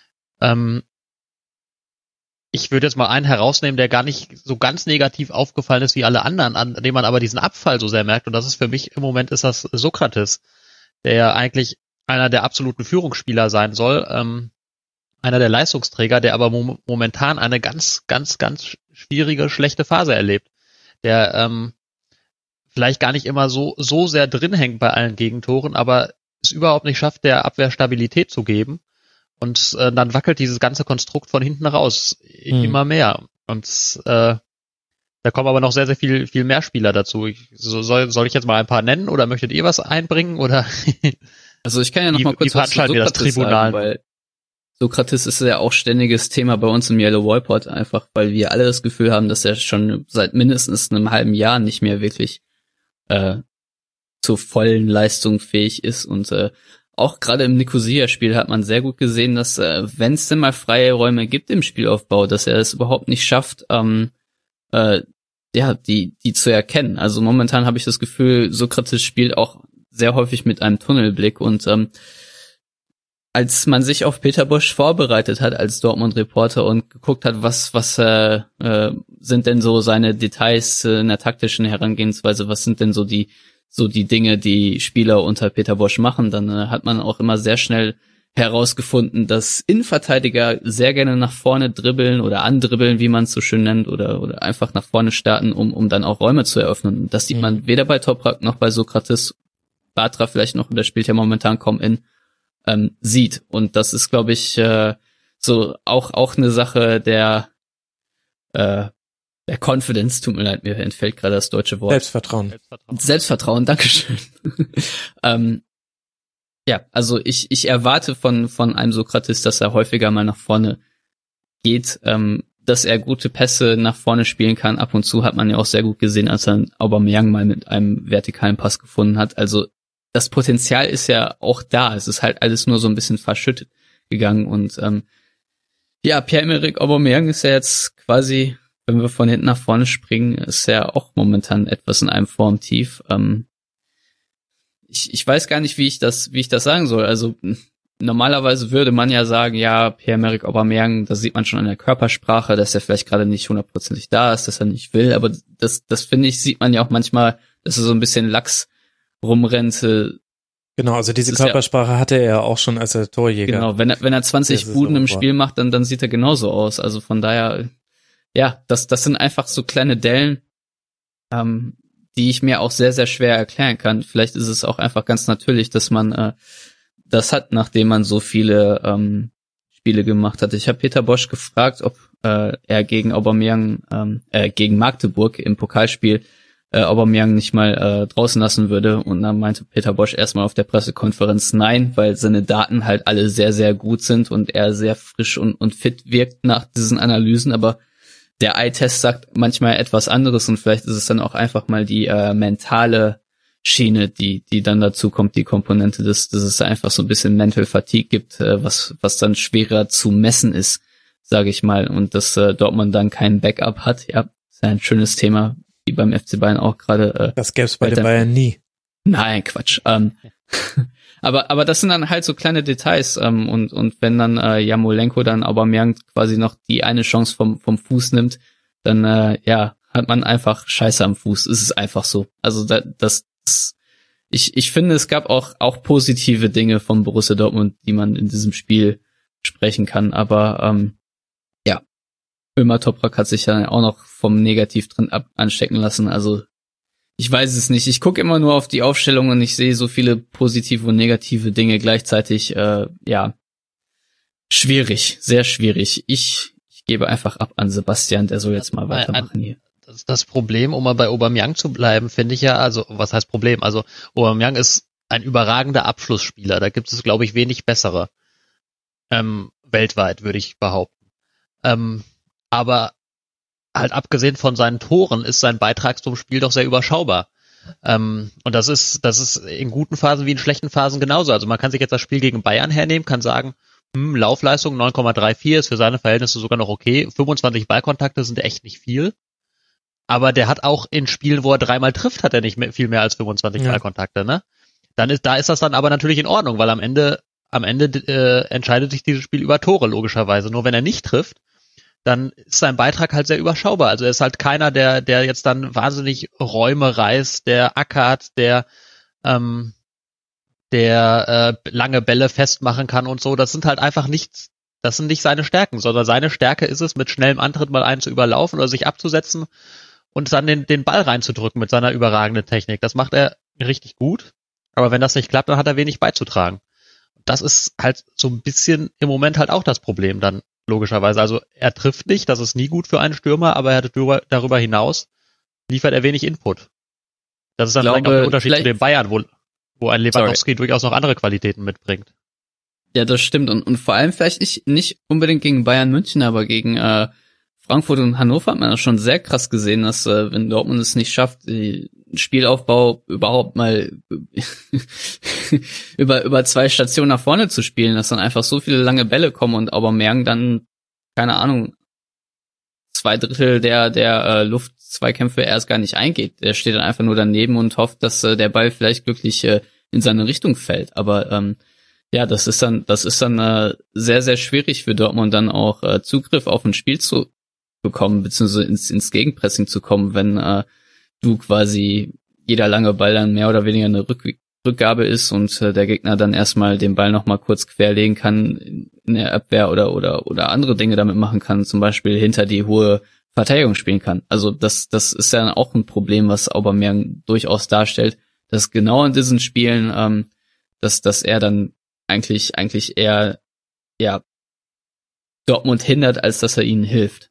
ich würde jetzt mal einen herausnehmen, der gar nicht so ganz negativ aufgefallen ist wie alle anderen, an dem man aber diesen Abfall so sehr merkt. Und das ist für mich im Moment ist das Sokrates, der ja eigentlich einer der absoluten Führungsspieler sein soll, einer der Leistungsträger, der aber momentan eine ganz, ganz, ganz schwierige, schlechte Phase erlebt. Der vielleicht gar nicht immer so sehr drin hängt bei allen Gegentoren, aber es überhaupt nicht schafft, der Abwehr Stabilität zu geben. Und dann wackelt dieses ganze Konstrukt von hinten raus immer mehr. Und da kommen aber noch sehr, sehr viel mehr Spieler dazu. Soll ich jetzt mal ein paar nennen oder möchtet ihr was einbringen? Oder also ich kann ja noch mal kurz was zu Sokrates sagen, weil Sokrates ist ja auch ständiges Thema bei uns im Yellow Wallpod, einfach weil wir alle das Gefühl haben, dass er schon seit mindestens einem halben Jahr nicht mehr wirklich zur vollen Leistung fähig ist. Und auch gerade im Nicosia-Spiel hat man sehr gut gesehen, dass wenn es denn mal freie Räume gibt im Spielaufbau, dass er es überhaupt nicht schafft, die zu erkennen. Also momentan habe ich das Gefühl, Sokrates spielt auch sehr häufig mit einem Tunnelblick und als man sich auf Peter Bosz vorbereitet hat als Dortmund-Reporter und geguckt hat, was sind denn so seine Details in der taktischen Herangehensweise, was sind denn so die Dinge, die Spieler unter Peter Bosz machen, dann hat man auch immer sehr schnell herausgefunden, dass Innenverteidiger sehr gerne nach vorne dribbeln oder andribbeln, wie man es so schön nennt, oder einfach nach vorne starten, um dann auch Räume zu eröffnen. Das sieht man weder bei Toprak noch bei Sokrates, Batra vielleicht noch, der spielt ja momentan kaum in, sieht. Und das ist, glaube ich, so auch eine Sache der Confidence, tut mir leid, mir entfällt gerade das deutsche Wort. Selbstvertrauen, Dankeschön. Ja, also ich erwarte von einem Sokrates, dass er häufiger mal nach vorne geht, dass er gute Pässe nach vorne spielen kann. Ab und zu hat man ja auch sehr gut gesehen, als er Aubameyang mal mit einem vertikalen Pass gefunden hat. Also das Potenzial ist ja auch da. Es ist halt alles nur so ein bisschen verschüttet gegangen. Und Pierre-Emerick Aubameyang ist ja jetzt quasi, wenn wir von hinten nach vorne springen, ist ja auch momentan etwas in einem Formtief. Ich weiß gar nicht, wie ich das sagen soll. Also normalerweise würde man ja sagen, ja, Pierre-Emerick Aubameyang, da sieht man schon an der Körpersprache, dass er vielleicht gerade nicht 100%ig da ist, dass er nicht will. Aber das finde ich, sieht man ja auch manchmal, dass er so ein bisschen lax rumrennt. Genau, also diese Körpersprache hatte er auch schon als er Torjäger. Genau, wenn er 20 Buden im Spiel macht, dann sieht er genauso aus. Also von daher, ja, das sind einfach so kleine Dellen, die ich mir auch sehr, sehr schwer erklären kann. Vielleicht ist es auch einfach ganz natürlich, dass man das hat, nachdem man so viele Spiele gemacht hat. Ich habe Peter Bosz gefragt, ob er gegen Aubameyang, gegen Magdeburg im Pokalspiel Aubameyang nicht mal draußen lassen würde. Und dann meinte Peter Bosz erstmal auf der Pressekonferenz nein, weil seine Daten halt alle sehr, sehr gut sind und er sehr frisch und fit wirkt nach diesen Analysen. Aber der Eye-Test sagt manchmal etwas anderes und vielleicht ist es dann auch einfach mal die mentale Schiene, die dann dazu kommt, die Komponente, dass es einfach so ein bisschen Mental Fatigue gibt, was dann schwerer zu messen ist, sage ich mal. Und dass Dortmund dann kein Backup hat, ja, ist ja ein schönes Thema, wie beim FC Bayern auch gerade. Das gäb's bei den Bayern nie. Nein, Quatsch. Aber das sind dann halt so kleine Details und wenn dann Yarmolenko dann Aubameyang quasi noch die eine Chance vom Fuß nimmt, dann hat man einfach Scheiße am Fuß. Es ist einfach so. Also ich finde, es gab auch positive Dinge von Borussia Dortmund, die man in diesem Spiel sprechen kann. Aber Ömer Toprak hat sich ja auch noch vom Negativtrend anstecken lassen. Also ich weiß es nicht. Ich gucke immer nur auf die Aufstellung und ich sehe so viele positive und negative Dinge gleichzeitig. Schwierig, sehr schwierig. Ich gebe einfach ab an Sebastian, der soll jetzt mal weitermachen hier. Das Problem, um mal bei Aubameyang zu bleiben, finde ich ja, also was heißt Problem? Also Aubameyang ist ein überragender Abschlussspieler. Da gibt es, glaube ich, wenig bessere weltweit, würde ich behaupten. Aber halt abgesehen von seinen Toren ist sein Beitrag zum Spiel doch sehr überschaubar. Und das ist in guten Phasen wie in schlechten Phasen genauso. Also man kann sich jetzt das Spiel gegen Bayern hernehmen, kann sagen, Laufleistung 9,34 ist für seine Verhältnisse sogar noch okay. 25 Ballkontakte sind echt nicht viel. Aber der hat auch in Spielen, wo er 3-mal trifft, hat er nicht viel mehr als 25 Ballkontakte, ne? Da ist das dann aber natürlich in Ordnung, weil am Ende entscheidet sich dieses Spiel über Tore, logischerweise. Nur wenn er nicht trifft, dann ist sein Beitrag halt sehr überschaubar. Also er ist halt keiner, der jetzt dann wahnsinnig Räume reißt, der ackert, der lange Bälle festmachen kann und so. Das sind halt einfach das sind nicht seine Stärken, sondern seine Stärke ist es, mit schnellem Antritt mal einen zu überlaufen oder sich abzusetzen und dann den Ball reinzudrücken mit seiner überragenden Technik. Das macht er richtig gut, aber wenn das nicht klappt, dann hat er wenig beizutragen. Das ist halt so ein bisschen im Moment halt auch das Problem dann, logischerweise. Also er trifft nicht, das ist nie gut für einen Stürmer, aber darüber hinaus liefert er wenig Input. Das ist dann vielleicht auch der Unterschied zu den Bayern, wo ein Lewandowski durchaus noch andere Qualitäten mitbringt. Ja, das stimmt. Und vor allem vielleicht nicht unbedingt gegen Bayern München, aber gegen Frankfurt und Hannover hat man das schon sehr krass gesehen, dass wenn Dortmund es nicht schafft, den Spielaufbau überhaupt mal über 2 Stationen nach vorne zu spielen, dass dann einfach so viele lange Bälle kommen und Aubameyang dann, keine Ahnung, 2/3 der Luftzweikämpfe erst gar nicht eingeht. Der steht dann einfach nur daneben und hofft, dass der Ball vielleicht glücklich in seine Richtung fällt. Aber das ist dann sehr, sehr schwierig für Dortmund dann auch Zugriff auf ein Spiel zu bekommen, beziehungsweise ins Gegenpressing zu kommen, wenn du quasi jeder lange Ball dann mehr oder weniger eine Rückgabe ist und der Gegner dann erstmal den Ball nochmal kurz querlegen kann in der Abwehr oder andere Dinge damit machen kann, zum Beispiel hinter die hohe Verteidigung spielen kann. Also das ist ja auch ein Problem, was Aubameyang durchaus darstellt, dass genau in diesen Spielen, dass er dann eigentlich eher Dortmund hindert, als dass er ihnen hilft.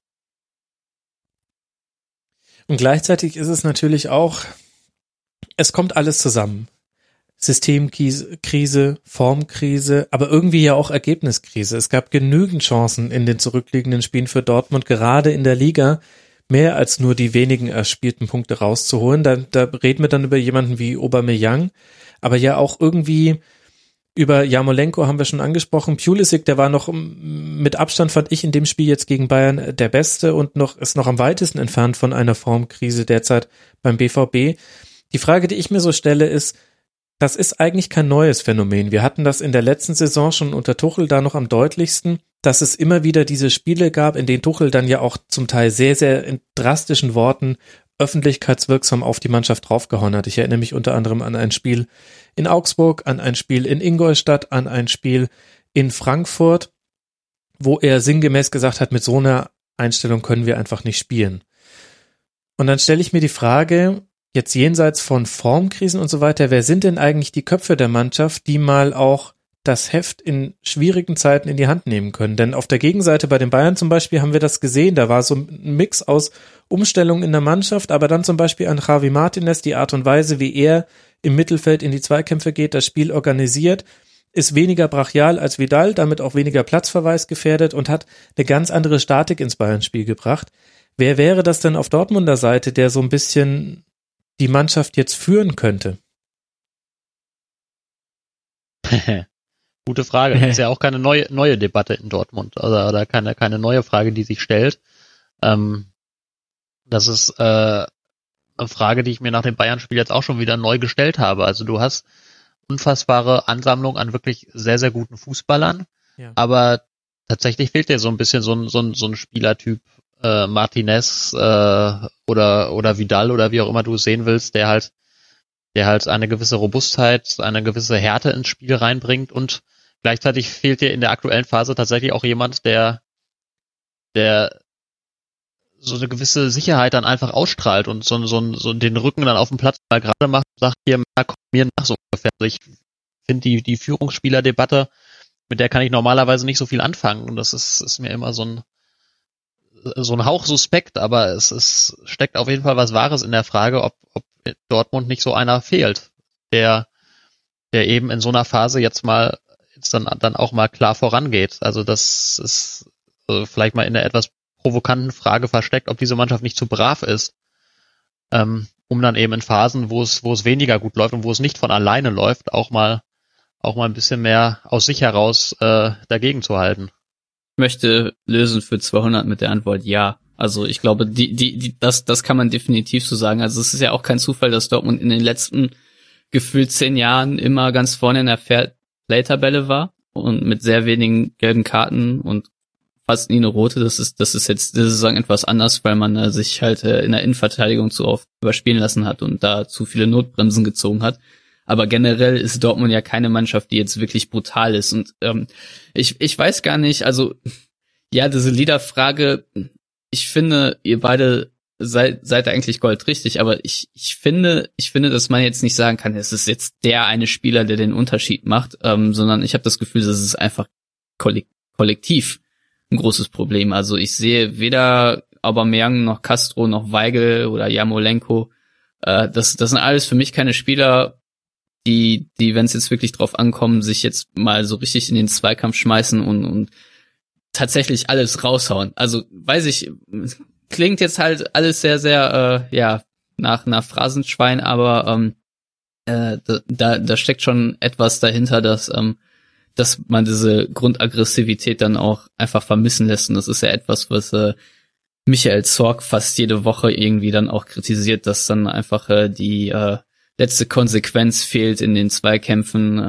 Und gleichzeitig ist es natürlich auch, es kommt alles zusammen. Systemkrise, Formkrise, aber irgendwie ja auch Ergebniskrise. Es gab genügend Chancen in den zurückliegenden Spielen für Dortmund, gerade in der Liga, mehr als nur die wenigen erspielten Punkte rauszuholen. Da reden wir dann über jemanden wie Aubameyang, aber ja auch irgendwie über Yarmolenko haben wir schon angesprochen. Pulisic, der war noch mit Abstand, fand ich, in dem Spiel jetzt gegen Bayern der Beste und ist noch am weitesten entfernt von einer Formkrise derzeit beim BVB. Die Frage, die ich mir so stelle, ist, das ist eigentlich kein neues Phänomen. Wir hatten das in der letzten Saison schon unter Tuchel da noch am deutlichsten, dass es immer wieder diese Spiele gab, in denen Tuchel dann ja auch zum Teil sehr, sehr in drastischen Worten öffentlichkeitswirksam auf die Mannschaft draufgehauen hat. Ich erinnere mich unter anderem an ein Spiel in Augsburg, an ein Spiel in Ingolstadt, an ein Spiel in Frankfurt, wo er sinngemäß gesagt hat, mit so einer Einstellung können wir einfach nicht spielen. Und dann stelle ich mir die Frage, jetzt jenseits von Formkrisen und so weiter, wer sind denn eigentlich die Köpfe der Mannschaft, die mal auch das Heft in schwierigen Zeiten in die Hand nehmen können? Denn auf der Gegenseite bei den Bayern zum Beispiel haben wir das gesehen, da war so ein Mix aus Umstellungen in der Mannschaft, aber dann zum Beispiel an Javi Martinez, die Art und Weise, wie er im Mittelfeld in die Zweikämpfe geht, das Spiel organisiert, ist weniger brachial als Vidal, damit auch weniger Platzverweis gefährdet und hat eine ganz andere Statik ins Bayern-Spiel gebracht. Wer wäre das denn auf Dortmunder Seite, der so ein bisschen die Mannschaft jetzt führen könnte? Gute Frage. Das ist ja auch keine neue Debatte in Dortmund oder keine neue Frage, die sich stellt. Das ist Frage, die ich mir nach dem Bayern-Spiel jetzt auch schon wieder neu gestellt habe. Also du hast unfassbare Ansammlung an wirklich sehr, sehr guten Fußballern, aber tatsächlich fehlt dir so ein bisschen so ein Spielertyp Martinez oder Vidal oder wie auch immer du es sehen willst, der halt eine gewisse Robustheit, eine gewisse Härte ins Spiel reinbringt und gleichzeitig fehlt dir in der aktuellen Phase tatsächlich auch jemand, der so eine gewisse Sicherheit dann einfach ausstrahlt und so den Rücken dann auf dem Platz mal gerade macht und sagt, hier, komm mir nach so ungefähr. Also ich finde die Führungsspielerdebatte, mit der kann ich normalerweise nicht so viel anfangen und das ist mir immer so ein Hauch suspekt, aber es steckt auf jeden Fall was Wahres in der Frage, ob Dortmund nicht so einer fehlt, der eben in so einer Phase jetzt dann auch mal klar vorangeht. Also das ist vielleicht mal in der etwas provokanten Frage versteckt, ob diese Mannschaft nicht zu brav ist, um dann eben in Phasen, wo es weniger gut läuft und wo es nicht von alleine läuft, auch mal ein bisschen mehr aus sich heraus dagegen zu halten. Ich möchte lösen für 200 mit der Antwort ja. Also ich glaube, das kann man definitiv so sagen. Also es ist ja auch kein Zufall, dass Dortmund in den letzten gefühlt 10 Jahren immer ganz vorne in der Fairplay-Tabelle war und mit sehr wenigen gelben Karten und fast nie eine rote. Das ist jetzt diese Saison etwas anders, weil man sich halt in der Innenverteidigung zu oft überspielen lassen hat und da zu viele Notbremsen gezogen hat. Aber generell ist Dortmund ja keine Mannschaft, die jetzt wirklich brutal ist. Und ich weiß gar nicht, also ja, diese Liederfrage, ich finde, ihr beide seid eigentlich goldrichtig, aber ich finde, dass man jetzt nicht sagen kann, es ist jetzt der eine Spieler, der den Unterschied macht, sondern ich habe das Gefühl, dass es einfach kollektiv ein großes Problem. Also ich sehe weder Aubameyang noch Castro noch Weigl oder Yarmolenko. Das sind alles für mich keine Spieler, die wenn es jetzt wirklich drauf ankommen, sich jetzt mal so richtig in den Zweikampf schmeißen und tatsächlich alles raushauen. Also weiß ich, klingt jetzt halt alles sehr, sehr nach Phrasenschwein, aber da steckt schon etwas dahinter, dass man diese Grundaggressivität dann auch einfach vermissen lässt. Und das ist ja etwas, was Michael Zorc fast jede Woche irgendwie dann auch kritisiert, dass dann einfach die letzte Konsequenz fehlt in den Zweikämpfen,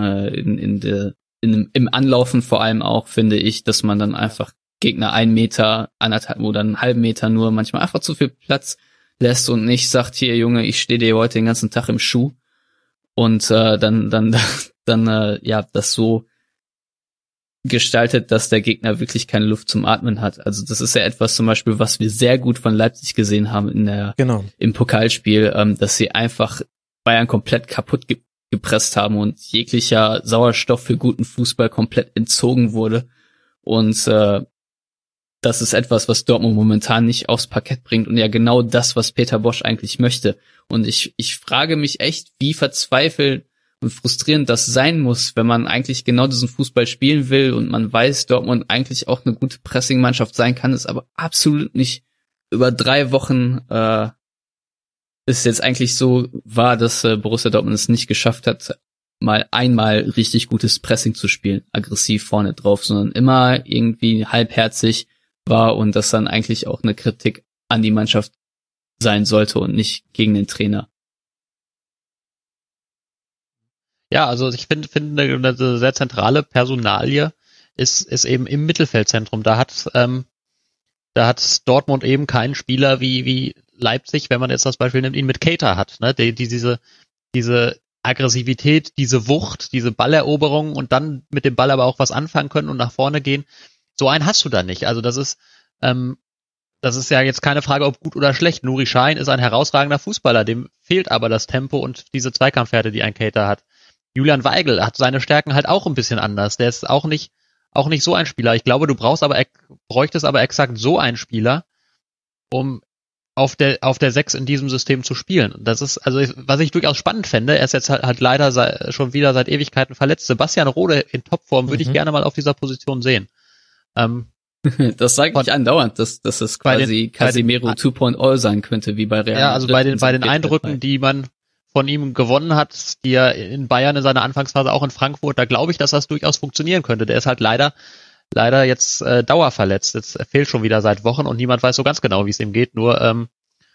im Anlaufen vor allem auch, finde ich, dass man dann einfach Gegner 1 Meter, 1,5 oder einen halben Meter nur manchmal einfach zu viel Platz lässt und nicht sagt, hier Junge, ich stehe dir heute den ganzen Tag im Schuh und dann das so gestaltet, dass der Gegner wirklich keine Luft zum Atmen hat. Also das ist ja etwas zum Beispiel, was wir sehr gut von Leipzig gesehen haben im Pokalspiel, dass sie einfach Bayern komplett kaputt gepresst haben und jeglicher Sauerstoff für guten Fußball komplett entzogen wurde. Und das ist etwas, was Dortmund momentan nicht aufs Parkett bringt und ja genau das, was Peter Bosz eigentlich möchte. Und ich frage mich echt, wie verzweifelt und frustrierend das sein muss, wenn man eigentlich genau diesen Fußball spielen will und man weiß, Dortmund eigentlich auch eine gute Pressing-Mannschaft sein kann, es aber absolut nicht über 3 Wochen ist jetzt eigentlich so war, dass Borussia Dortmund es nicht geschafft hat, mal einmal richtig gutes Pressing zu spielen, aggressiv vorne drauf, sondern immer irgendwie halbherzig war und das dann eigentlich auch eine Kritik an die Mannschaft sein sollte und nicht gegen den Trainer. Ja, also ich finde eine sehr zentrale Personalie ist eben im Mittelfeldzentrum. Da hat Dortmund eben keinen Spieler wie Leipzig, wenn man jetzt das Beispiel nimmt, ihn mit Keita hat, ne? Die diese Aggressivität, diese Wucht, diese Balleroberung und dann mit dem Ball aber auch was anfangen können und nach vorne gehen. So einen hast du da nicht. Also das ist ja jetzt keine Frage, ob gut oder schlecht. Nuri Sahin ist ein herausragender Fußballer, dem fehlt aber das Tempo und diese Zweikampfhärte, die ein Keita hat. Julian Weigl hat seine Stärken halt auch ein bisschen anders. Der ist auch nicht so ein Spieler. Ich glaube, du bräuchtest aber exakt so einen Spieler, um auf der 6 in diesem System zu spielen. Das ist, also, was ich durchaus spannend fände, er ist jetzt halt leider schon wieder seit Ewigkeiten verletzt. Sebastian Rode in Topform würde ich gerne mal auf dieser Position sehen. Das sage ich andauernd, dass es quasi Casemiro 2.0 sein könnte, wie bei Real. Ja, also bei den Eindrücken, die man von ihm gewonnen hat, die er in Bayern in seiner Anfangsphase, auch in Frankfurt, da glaube ich, dass das durchaus funktionieren könnte. Der ist halt leider jetzt dauerverletzt. Jetzt fehlt schon wieder seit Wochen und niemand weiß so ganz genau, wie es ihm geht. Nur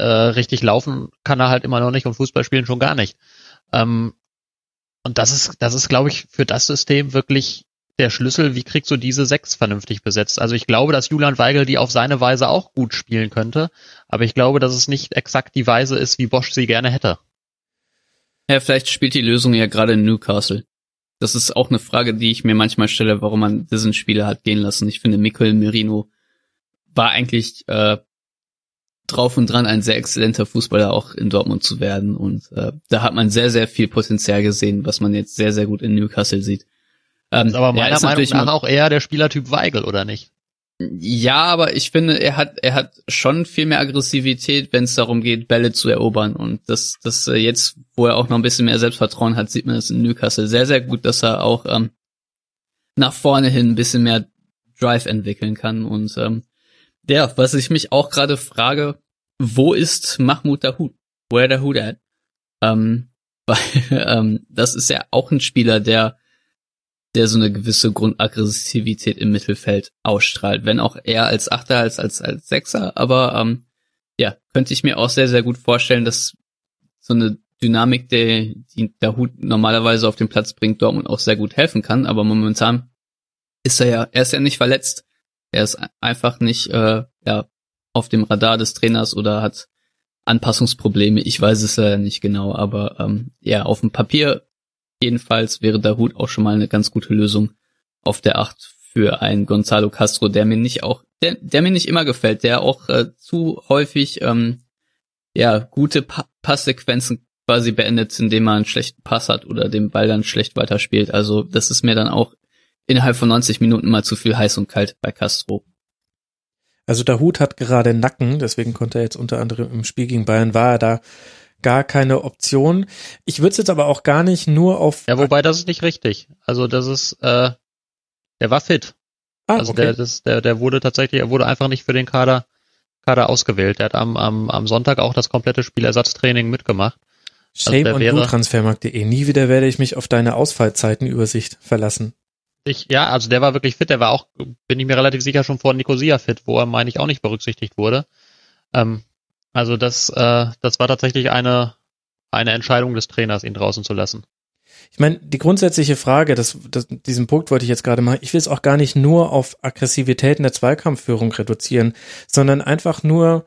richtig laufen kann er halt immer noch nicht und Fußball spielen schon gar nicht. Und das ist, glaube ich, für das System wirklich der Schlüssel, wie kriegst du diese 6 vernünftig besetzt. Also ich glaube, dass Julian Weigl die auf seine Weise auch gut spielen könnte, aber ich glaube, dass es nicht exakt die Weise ist, wie Bosz sie gerne hätte. Ja, vielleicht spielt die Lösung ja gerade in Newcastle. Das ist auch eine Frage, die ich mir manchmal stelle, warum man diesen Spieler hat gehen lassen. Ich finde, Mikel Merino war eigentlich drauf und dran, ein sehr exzellenter Fußballer auch in Dortmund zu werden. Und da hat man sehr, sehr viel Potenzial gesehen, was man jetzt sehr, sehr gut in Newcastle sieht. Aber meiner Meinung nach auch eher der Spielertyp Weigl, oder nicht? Ja, aber ich finde, er hat schon viel mehr Aggressivität, wenn es darum geht, Bälle zu erobern. Und das jetzt, wo er auch noch ein bisschen mehr Selbstvertrauen hat, sieht man das in Newcastle sehr, sehr gut, dass er auch nach vorne hin ein bisschen mehr Drive entwickeln kann. Und was ich mich auch gerade frage, wo ist Mahmoud Dahoud? Where Dahoud at? Weil das ist ja auch ein Spieler, der so eine gewisse Grundaggressivität im Mittelfeld ausstrahlt, wenn auch eher als Achter als Sechser, aber könnte ich mir auch sehr, sehr gut vorstellen, dass so eine Dynamik, die Dahoud normalerweise auf den Platz bringt, Dortmund auch sehr gut helfen kann, aber momentan er ist ja nicht verletzt, er ist einfach nicht auf dem Radar des Trainers oder hat Anpassungsprobleme, ich weiß es ja nicht genau, aber auf dem Papier jedenfalls wäre Dahoud auch schon mal eine ganz gute Lösung auf der 8 für einen Gonzalo Castro, der mir nicht immer gefällt, der auch zu häufig gute Passsequenzen quasi beendet, indem man einen schlechten Pass hat oder den Ball dann schlecht weiterspielt. Also das ist mir dann auch innerhalb von 90 Minuten mal zu viel heiß und kalt bei Castro. Also Dahoud hat gerade Nacken, deswegen konnte er jetzt unter anderem im Spiel gegen Bayern, war er da gar keine Option. Ich würde es jetzt aber auch gar nicht nur auf... Ja, wobei das ist nicht richtig. Also das ist, der war fit. Also okay. Der wurde einfach nicht für den Kader ausgewählt. Der hat am Sonntag auch das komplette Spielersatztraining mitgemacht. Shame on you, Transfermarkt.de. Nie wieder werde ich mich auf deine Ausfallzeitenübersicht verlassen. Also der war wirklich fit. Der war auch, bin ich mir relativ sicher, schon vor Nicosia fit, wo er, meine ich, auch nicht berücksichtigt wurde. Also das war tatsächlich eine Entscheidung des Trainers, ihn draußen zu lassen. Ich meine, die grundsätzliche Frage, diesen Punkt wollte ich jetzt gerade machen, ich will es auch gar nicht nur auf Aggressivität in der Zweikampfführung reduzieren, sondern einfach nur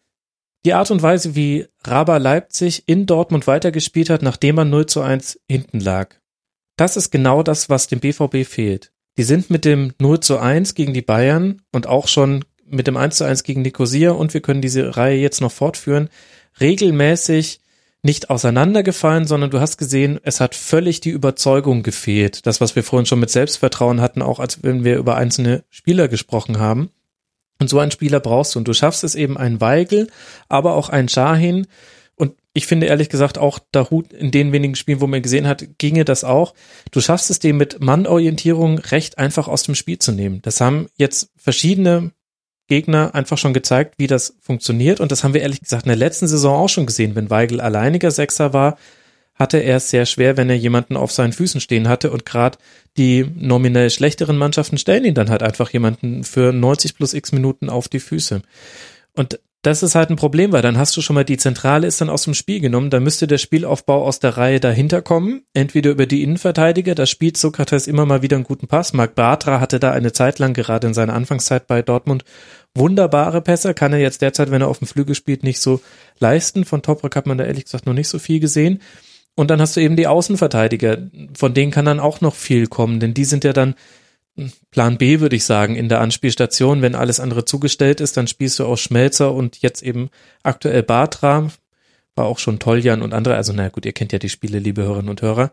die Art und Weise, wie RB Leipzig in Dortmund weitergespielt hat, nachdem man 0:1 hinten lag. Das ist genau das, was dem BVB fehlt. Die sind mit dem 0:1 gegen die Bayern und auch schon mit dem 1:1 gegen Nicosia, und wir können diese Reihe jetzt noch fortführen, regelmäßig nicht auseinandergefallen, sondern du hast gesehen, es hat völlig die Überzeugung gefehlt. Das, was wir vorhin schon mit Selbstvertrauen hatten, auch als wenn wir über einzelne Spieler gesprochen haben. Und so einen Spieler brauchst du. Und du schaffst es eben, einen Weigl, aber auch einen Şahin. Und ich finde ehrlich gesagt auch Dahoud in den wenigen Spielen, wo man gesehen hat, ginge das auch. Du schaffst es, den mit Mannorientierung recht einfach aus dem Spiel zu nehmen. Das haben jetzt verschiedene Gegner einfach schon gezeigt, wie das funktioniert, und das haben wir ehrlich gesagt in der letzten Saison auch schon gesehen. Wenn Weigl alleiniger Sechser war, hatte er es sehr schwer, wenn er jemanden auf seinen Füßen stehen hatte, und gerade die nominell schlechteren Mannschaften stellen ihn dann halt einfach jemanden für 90 plus x Minuten auf die Füße. Und das ist halt ein Problem, weil dann hast du schon mal, die Zentrale ist dann aus dem Spiel genommen, da müsste der Spielaufbau aus der Reihe dahinter kommen, entweder über die Innenverteidiger, da spielt Sokrates immer mal wieder einen guten Pass, Marc Bartra hatte da eine Zeit lang, gerade in seiner Anfangszeit bei Dortmund, wunderbare Pässe, kann er jetzt derzeit, wenn er auf dem Flügel spielt, nicht so leisten, von Toprak hat man da ehrlich gesagt noch nicht so viel gesehen, und dann hast du eben die Außenverteidiger, von denen kann dann auch noch viel kommen, denn die sind ja dann Plan B, würde ich sagen, in der Anspielstation. Wenn alles andere zugestellt ist, dann spielst du auch Schmelzer und jetzt eben aktuell Bartra, war auch schon Toljan und andere. Also naja gut, ihr kennt ja die Spiele, liebe Hörerinnen und Hörer.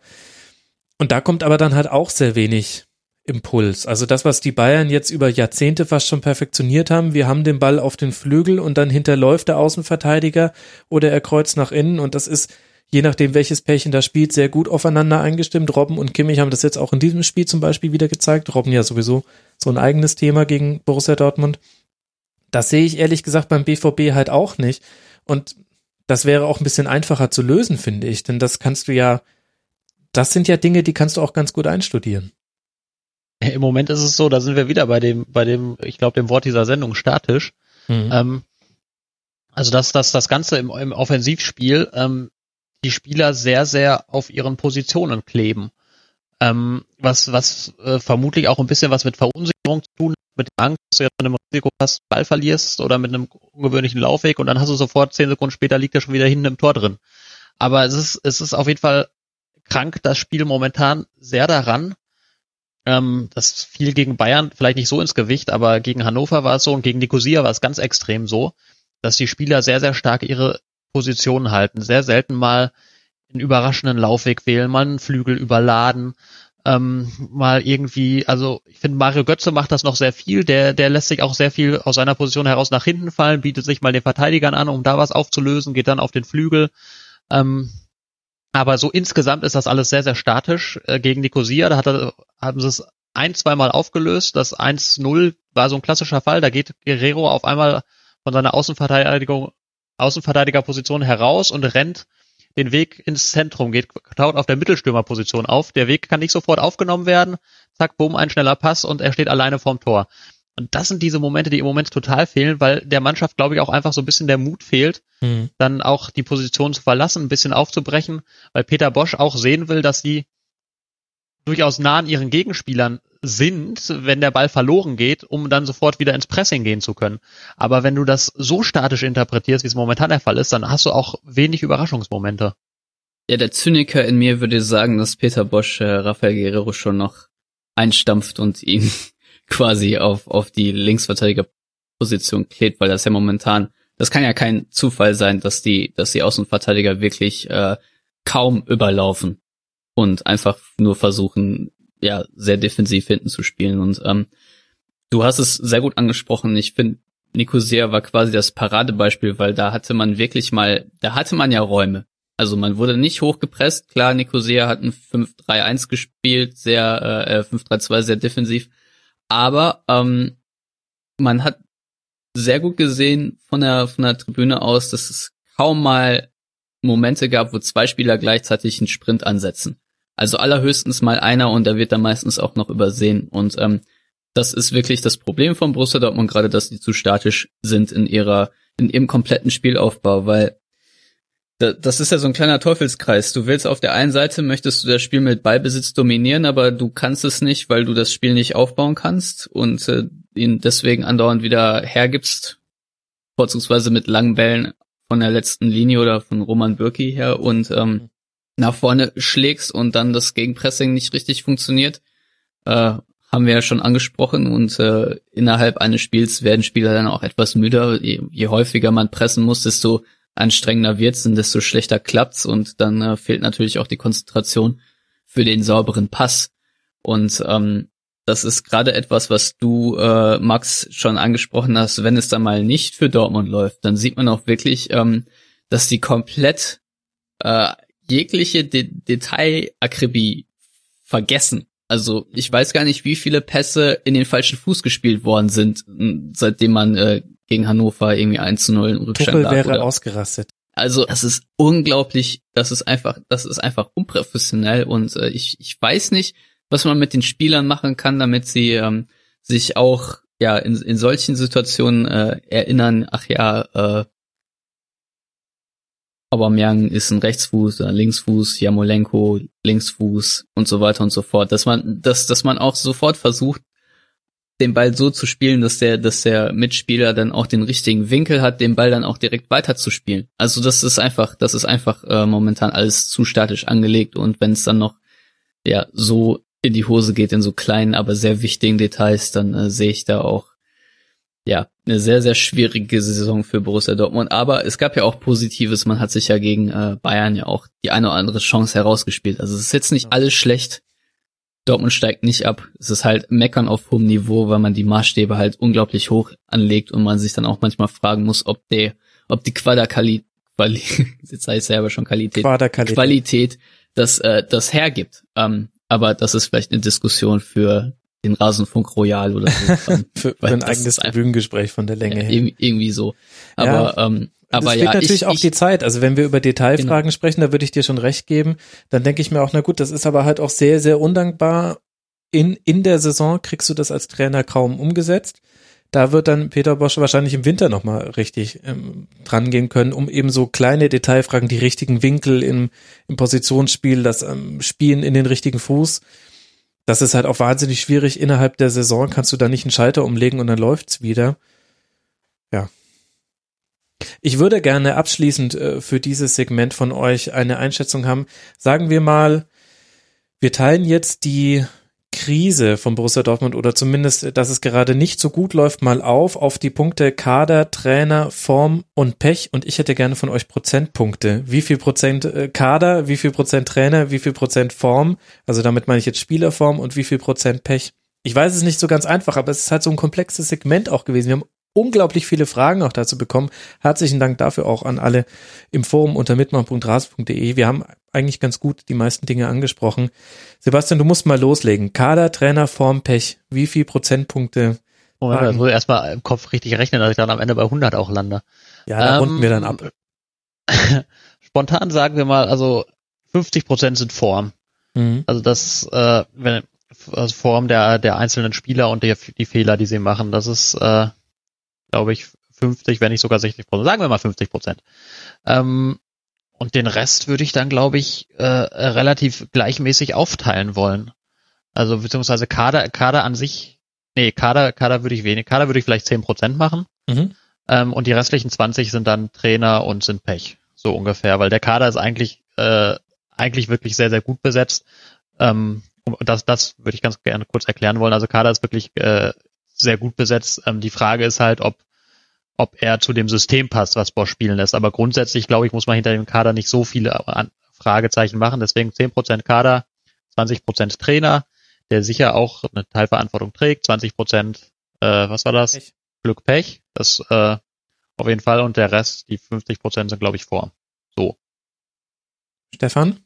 Und da kommt aber dann halt auch sehr wenig Impuls. Also das, was die Bayern jetzt über Jahrzehnte fast schon perfektioniert haben, wir haben den Ball auf den Flügel und dann hinterläuft der Außenverteidiger oder er kreuzt nach innen, und das ist, je nachdem, welches Pärchen da spielt, sehr gut aufeinander eingestimmt. Robben und Kimmich haben das jetzt auch in diesem Spiel zum Beispiel wieder gezeigt. Robben ja sowieso so ein eigenes Thema gegen Borussia Dortmund. Das sehe ich ehrlich gesagt beim BVB halt auch nicht. Und das wäre auch ein bisschen einfacher zu lösen, finde ich. Denn das sind ja Dinge, die kannst du auch ganz gut einstudieren. Im Moment ist es so, da sind wir wieder bei dem, ich glaube, dem Wort dieser Sendung, statisch. Also dass das Ganze im Offensivspiel die Spieler sehr, sehr auf ihren Positionen kleben. Was vermutlich auch ein bisschen was mit Verunsicherung zu tun hat, mit Angst, dass du jetzt mit einem Risiko fast Ball verlierst oder mit einem ungewöhnlichen Laufweg und dann hast du sofort 10 Sekunden später liegt er schon wieder hinten im Tor drin. Aber es ist auf jeden Fall krank, das Spiel momentan sehr daran. Das fiel gegen Bayern vielleicht nicht so ins Gewicht, aber gegen Hannover war es so und gegen Nicosia war es ganz extrem so, dass die Spieler sehr, sehr stark ihre Positionen halten, sehr selten mal einen überraschenden Laufweg wählen, mal einen Flügel überladen, mal irgendwie, also ich finde Mario Götze macht das noch sehr viel, der lässt sich auch sehr viel aus seiner Position heraus nach hinten fallen, bietet sich mal den Verteidigern an, um da was aufzulösen, geht dann auf den Flügel, aber so insgesamt ist das alles sehr, sehr statisch. Gegen Nicosia, da haben sie es 1-2 Mal aufgelöst, das 1-0 war so ein klassischer Fall, da geht Guerrero auf einmal von seiner Außenverteidigerposition heraus und rennt den Weg ins Zentrum, taucht auf der Mittelstürmerposition auf. Der Weg kann nicht sofort aufgenommen werden. Zack, bumm, ein schneller Pass und er steht alleine vorm Tor. Und das sind diese Momente, die im Moment total fehlen, weil der Mannschaft, glaube ich, auch einfach so ein bisschen der Mut fehlt, dann auch die Position zu verlassen, ein bisschen aufzubrechen, weil Peter Bosz auch sehen will, dass sie durchaus nah an ihren Gegenspielern sind, wenn der Ball verloren geht, um dann sofort wieder ins Pressing gehen zu können. Aber wenn du das so statisch interpretierst, wie es momentan der Fall ist, dann hast du auch wenig Überraschungsmomente. Ja, der Zyniker in mir würde sagen, dass Peter Bosz Rafael Guerrero schon noch einstampft und ihn quasi auf die Linksverteidigerposition klebt, weil das ja momentan, das kann ja kein Zufall sein, dass die Außenverteidiger wirklich kaum überlaufen und einfach nur versuchen, ja, sehr defensiv hinten zu spielen. Und du hast es sehr gut angesprochen. Ich finde, Nicosia war quasi das Paradebeispiel, weil da hatte man ja Räume. Also man wurde nicht hochgepresst. Klar, Nicosia hat ein 5-3-1 gespielt, 5-3-2, sehr defensiv. Aber man hat sehr gut gesehen von der Tribüne aus, dass es kaum mal Momente gab, wo 2 Spieler gleichzeitig einen Sprint ansetzen. Also allerhöchstens mal einer und der wird dann meistens auch noch übersehen. Und das ist wirklich das Problem von Borussia Dortmund, gerade dass die zu statisch sind in ihrem kompletten Spielaufbau, weil das ist ja so ein kleiner Teufelskreis. Du willst auf der einen Seite, möchtest du das Spiel mit Ballbesitz dominieren, aber du kannst es nicht, weil du das Spiel nicht aufbauen kannst und ihn deswegen andauernd wieder hergibst, vorzugsweise mit langen Bällen von der letzten Linie oder von Roman Bürki her und nach vorne schlägst und dann das Gegenpressing nicht richtig funktioniert, haben wir ja schon angesprochen und innerhalb eines Spiels werden Spieler dann auch etwas müder. Je häufiger man pressen muss, desto anstrengender wird's und desto schlechter klappt's und dann fehlt natürlich auch die Konzentration für den sauberen Pass. Und das ist gerade etwas, was du, Max, schon angesprochen hast. Wenn es dann mal nicht für Dortmund läuft, dann sieht man auch wirklich, dass die komplett jegliche Detailakribie vergessen. Also ich weiß gar nicht, wie viele Pässe in den falschen Fuß gespielt worden sind, seitdem man gegen Hannover irgendwie 1-0 im Rückstand lag. Tuchel wäre ausgerastet. Also das ist unglaublich, das ist einfach unprofessionell und ich weiß nicht, was man mit den Spielern machen kann, damit sie sich auch ja in solchen Situationen erinnern, ach ja, Aubameyang ist ein Rechtsfuß oder Linksfuß, Yarmolenko Linksfuß und so weiter und so fort, dass man auch sofort versucht, den Ball so zu spielen, dass der Mitspieler dann auch den richtigen Winkel hat, den Ball dann auch direkt weiterzuspielen. Also das ist einfach momentan alles zu statisch angelegt und wenn es dann noch ja so in die Hose geht in so kleinen, aber sehr wichtigen Details, dann sehe ich da auch ja eine sehr, sehr schwierige Saison für Borussia Dortmund. Aber es gab ja auch Positives, man hat sich ja gegen Bayern ja auch die eine oder andere Chance herausgespielt. Also es ist jetzt nicht alles schlecht. Dortmund steigt nicht ab. Es ist halt Meckern auf hohem Niveau, weil man die Maßstäbe halt unglaublich hoch anlegt und man sich dann auch manchmal fragen muss, ob die Qualität das hergibt. Aber das ist vielleicht eine Diskussion für den Rasenfunk Royal oder so. für ein eigenes Bühnengespräch von der Länge her. Irgendwie so. Aber das fehlt natürlich auch die Zeit. Also wenn wir über Detailfragen sprechen, da würde ich dir schon recht geben. Dann denke ich mir auch, na gut, das ist aber halt auch sehr, sehr undankbar. In der Saison kriegst du das als Trainer kaum umgesetzt. Da wird dann Peter Bosz wahrscheinlich im Winter nochmal richtig dran gehen können, um eben so kleine Detailfragen, die richtigen Winkel im Positionsspiel, das Spielen in den richtigen Fuß. Das ist halt auch wahnsinnig schwierig. Innerhalb der Saison kannst du da nicht einen Schalter umlegen und dann läuft's wieder. Ja. Ich würde gerne abschließend für dieses Segment von euch eine Einschätzung haben. Sagen wir mal, wir teilen jetzt die Krise von Borussia Dortmund oder zumindest, dass es gerade nicht so gut läuft, mal auf die Punkte Kader, Trainer, Form und Pech, und ich hätte gerne von euch Prozentpunkte. Wie viel Prozent Kader, wie viel Prozent Trainer, wie viel Prozent Form, also damit meine ich jetzt Spielerform, und wie viel Prozent Pech. Ich weiß es nicht so ganz einfach, aber es ist halt so ein komplexes Segment auch gewesen. Wir haben unglaublich viele Fragen auch dazu bekommen. Herzlichen Dank dafür auch an alle im Forum unter mitmachen.rasen.de. Wir haben eigentlich ganz gut die meisten Dinge angesprochen. Sebastian, du musst mal loslegen. Kader, Trainer, Form, Pech. Wie viel Prozentpunkte? Moment, das muss ich erstmal im Kopf richtig rechnen, dass ich dann am Ende bei 100 auch lande. Ja, da runden wir dann ab. Spontan sagen wir mal, also 50% sind Form. Mhm. Also das, also Form der einzelnen Spieler und die Fehler, die sie machen. Das ist, glaube ich, 50, wenn nicht sogar 60%. Sagen wir mal 50%. Und den Rest würde ich dann, glaube ich, relativ gleichmäßig aufteilen wollen. Also beziehungsweise Kader an sich, Kader würde ich wenig. Kader würde ich vielleicht 10% machen. Mhm. Und die restlichen 20 sind dann Trainer und sind Pech. So ungefähr, weil der Kader ist eigentlich wirklich sehr, sehr gut besetzt. Das würde ich ganz gerne kurz erklären wollen. Also Kader ist wirklich sehr gut besetzt. Die Frage ist halt, ob er zu dem System passt, was Bosz spielen lässt. Aber grundsätzlich, glaube ich, muss man hinter dem Kader nicht so viele Fragezeichen machen. Deswegen 10% Kader, 20% Trainer, der sicher auch eine Teilverantwortung trägt. 20%, was war das? Pech. Glück, Pech. Das auf jeden Fall. Und der Rest, die 50% sind, glaube ich, Form. So. Stefan?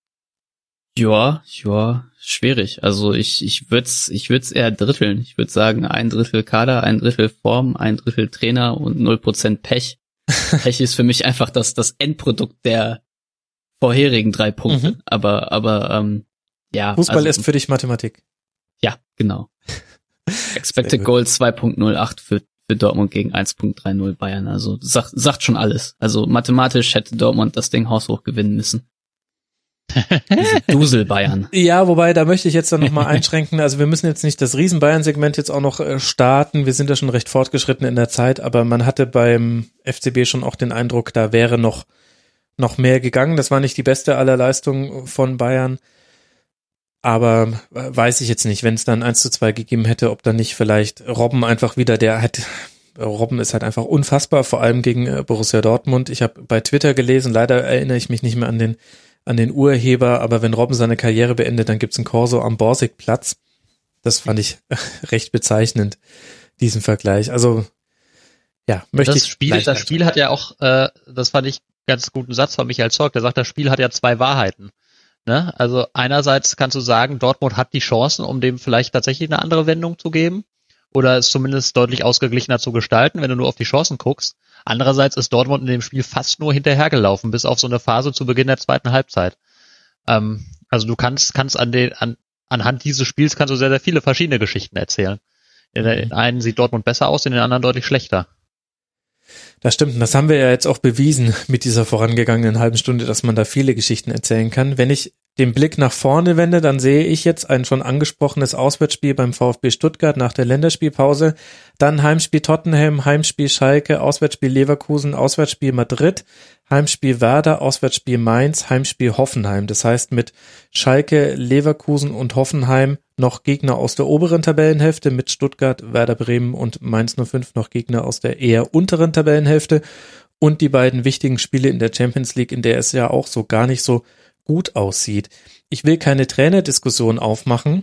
Ja, schwierig. Also ich würd's eher dritteln. Ich würde sagen, 1/3 Kader, 1/3 Form, 1/3 Trainer und 0% Pech. Pech ist für mich einfach das Endprodukt der vorherigen 3 Punkte. Mhm. Aber ja. Fußball also, ist für dich Mathematik. Ja, genau. Expected Goal 2.08 für Dortmund gegen 1.30 Bayern. Also sagt schon alles. Also mathematisch hätte Dortmund das Ding haushoch gewinnen müssen. Diese Dusel Bayern. Ja, wobei, da möchte ich jetzt dann nochmal einschränken. Also wir müssen jetzt nicht das Riesen-Bayern-Segment jetzt auch noch starten. Wir sind ja schon recht fortgeschritten in der Zeit, aber man hatte beim FCB schon auch den Eindruck, da wäre noch mehr gegangen. Das war nicht die beste aller Leistungen von Bayern. Aber weiß ich jetzt nicht, wenn es dann 1:2 gegeben hätte, ob dann nicht vielleicht Robben einfach wieder Robben ist halt einfach unfassbar, vor allem gegen Borussia Dortmund. Ich habe bei Twitter gelesen, leider erinnere ich mich nicht mehr an den Urheber, aber wenn Robben seine Karriere beendet, dann gibt's einen Corso am Borsigplatz. Das fand ich recht bezeichnend, diesen Vergleich. Also, ja, Das Spiel hat ja auch, das fand ich ganz guten Satz von Michael Zorc, der sagt, das Spiel hat ja 2 Wahrheiten. Ne? Also einerseits kannst du sagen, Dortmund hat die Chancen, um dem vielleicht tatsächlich eine andere Wendung zu geben oder es zumindest deutlich ausgeglichener zu gestalten, wenn du nur auf die Chancen guckst. Andererseits ist Dortmund in dem Spiel fast nur hinterhergelaufen, bis auf so eine Phase zu Beginn der zweiten Halbzeit. Also du kannst anhand dieses Spiels kannst du sehr, sehr viele verschiedene Geschichten erzählen. In den einen sieht Dortmund besser aus, in den anderen deutlich schlechter. Das stimmt, und das haben wir ja jetzt auch bewiesen mit dieser vorangegangenen halben Stunde, dass man da viele Geschichten erzählen kann. Wenn ich den Blick nach vorne wende, dann sehe ich jetzt ein schon angesprochenes Auswärtsspiel beim VfB Stuttgart nach der Länderspielpause, dann Heimspiel Tottenham, Heimspiel Schalke, Auswärtsspiel Leverkusen, Auswärtsspiel Madrid, Heimspiel Werder, Auswärtsspiel Mainz, Heimspiel Hoffenheim. Das heißt, mit Schalke, Leverkusen und Hoffenheim noch Gegner aus der oberen Tabellenhälfte, mit Stuttgart, Werder Bremen und Mainz 05 noch Gegner aus der eher unteren Tabellenhälfte und die beiden wichtigen Spiele in der Champions League, in der es ja auch so gar nicht so gut aussieht. Ich will keine Trainerdiskussion aufmachen.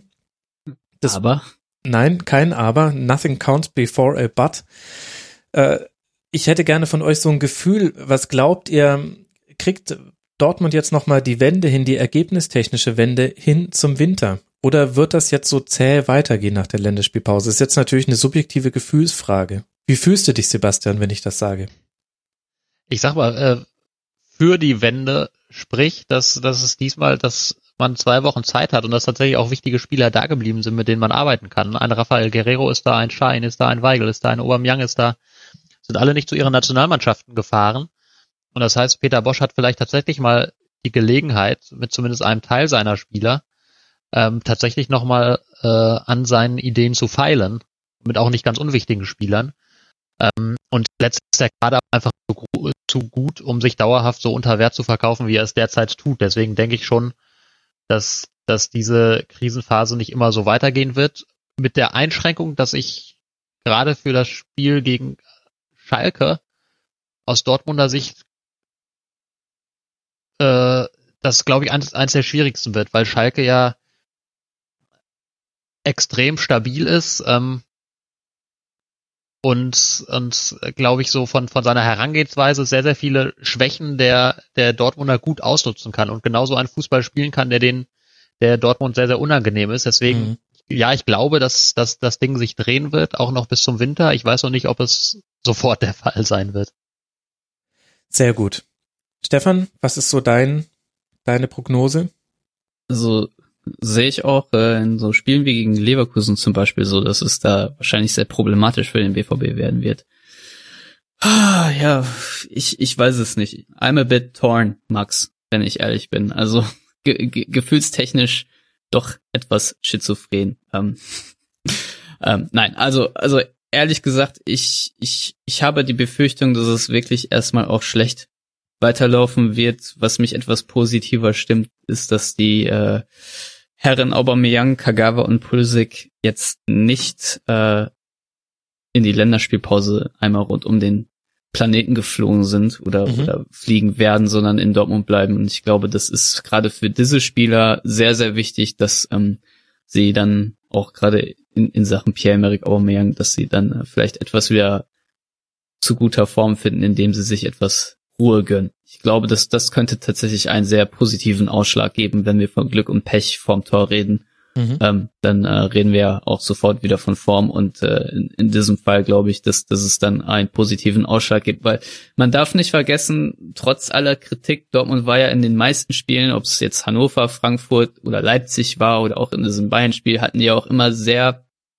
Nein, kein Aber. Nothing counts before a but. Ich hätte gerne von euch so ein Gefühl, was glaubt ihr, kriegt Dortmund jetzt nochmal die Wende hin, die ergebnistechnische Wende hin zum Winter? Oder wird das jetzt so zäh weitergehen nach der Länderspielpause? Das ist jetzt natürlich eine subjektive Gefühlsfrage. Wie fühlst du dich, Sebastian, wenn ich das sage? Ich sag mal, für die Wende spricht, dass es diesmal, dass man 2 Wochen Zeit hat und dass tatsächlich auch wichtige Spieler da geblieben sind, mit denen man arbeiten kann. Ein Rafael Guerrero ist da, ein Şahin ist da, ein Weigl ist da, ein Aubameyang ist da. Sind alle nicht zu ihren Nationalmannschaften gefahren. Und das heißt, Peter Bosz hat vielleicht tatsächlich mal die Gelegenheit, mit zumindest einem Teil seiner Spieler, tatsächlich nochmal an seinen Ideen zu feilen, mit auch nicht ganz unwichtigen Spielern. Und letztlich ist der Kader einfach zu gut, um sich dauerhaft so unter Wert zu verkaufen, wie er es derzeit tut. Deswegen denke ich schon, dass diese Krisenphase nicht immer so weitergehen wird. Mit der Einschränkung, dass ich gerade für das Spiel gegen Schalke aus Dortmunder Sicht das, glaube ich, eins der schwierigsten wird, weil Schalke ja extrem stabil ist und glaube ich, so von seiner Herangehensweise sehr, sehr viele Schwächen der Dortmunder gut ausnutzen kann und genauso einen Fußball spielen kann, der Dortmund sehr, sehr unangenehm ist. Deswegen, ja, ich glaube, dass das Ding sich drehen wird, auch noch bis zum Winter. Ich weiß noch nicht, ob es sofort der Fall sein wird. Sehr gut. Stefan, was ist so deine Prognose? Also sehe ich auch in so Spielen wie gegen Leverkusen zum Beispiel so, dass es da wahrscheinlich sehr problematisch für den BVB werden wird. Ja, ich weiß es nicht. I'm a bit torn, Max, wenn ich ehrlich bin. Also gefühlstechnisch doch etwas schizophren. Nein, also ehrlich gesagt, ich habe die Befürchtung, dass es wirklich erstmal auch schlecht weiterlaufen wird. Was mich etwas positiver stimmt, ist, dass die Herren Aubameyang, Kagawa und Pulisic jetzt nicht in die Länderspielpause einmal rund um den Planeten geflogen sind oder fliegen werden, sondern in Dortmund bleiben. Und ich glaube, das ist gerade für diese Spieler sehr, sehr wichtig, dass sie dann auch gerade in Sachen Pierre-Emerick Aubameyang, dass sie dann vielleicht etwas wieder zu guter Form finden, indem sie sich etwas Ruhe gönnen. Ich glaube, das könnte tatsächlich einen sehr positiven Ausschlag geben, wenn wir von Glück und Pech vorm Tor reden. Dann reden wir ja auch sofort wieder von Form und in diesem Fall glaube ich, dass es dann einen positiven Ausschlag gibt, weil man darf nicht vergessen, trotz aller Kritik, Dortmund war ja in den meisten Spielen, ob es jetzt Hannover, Frankfurt oder Leipzig war oder auch in diesem Bayern-Spiel, hatten die ja auch immer sehr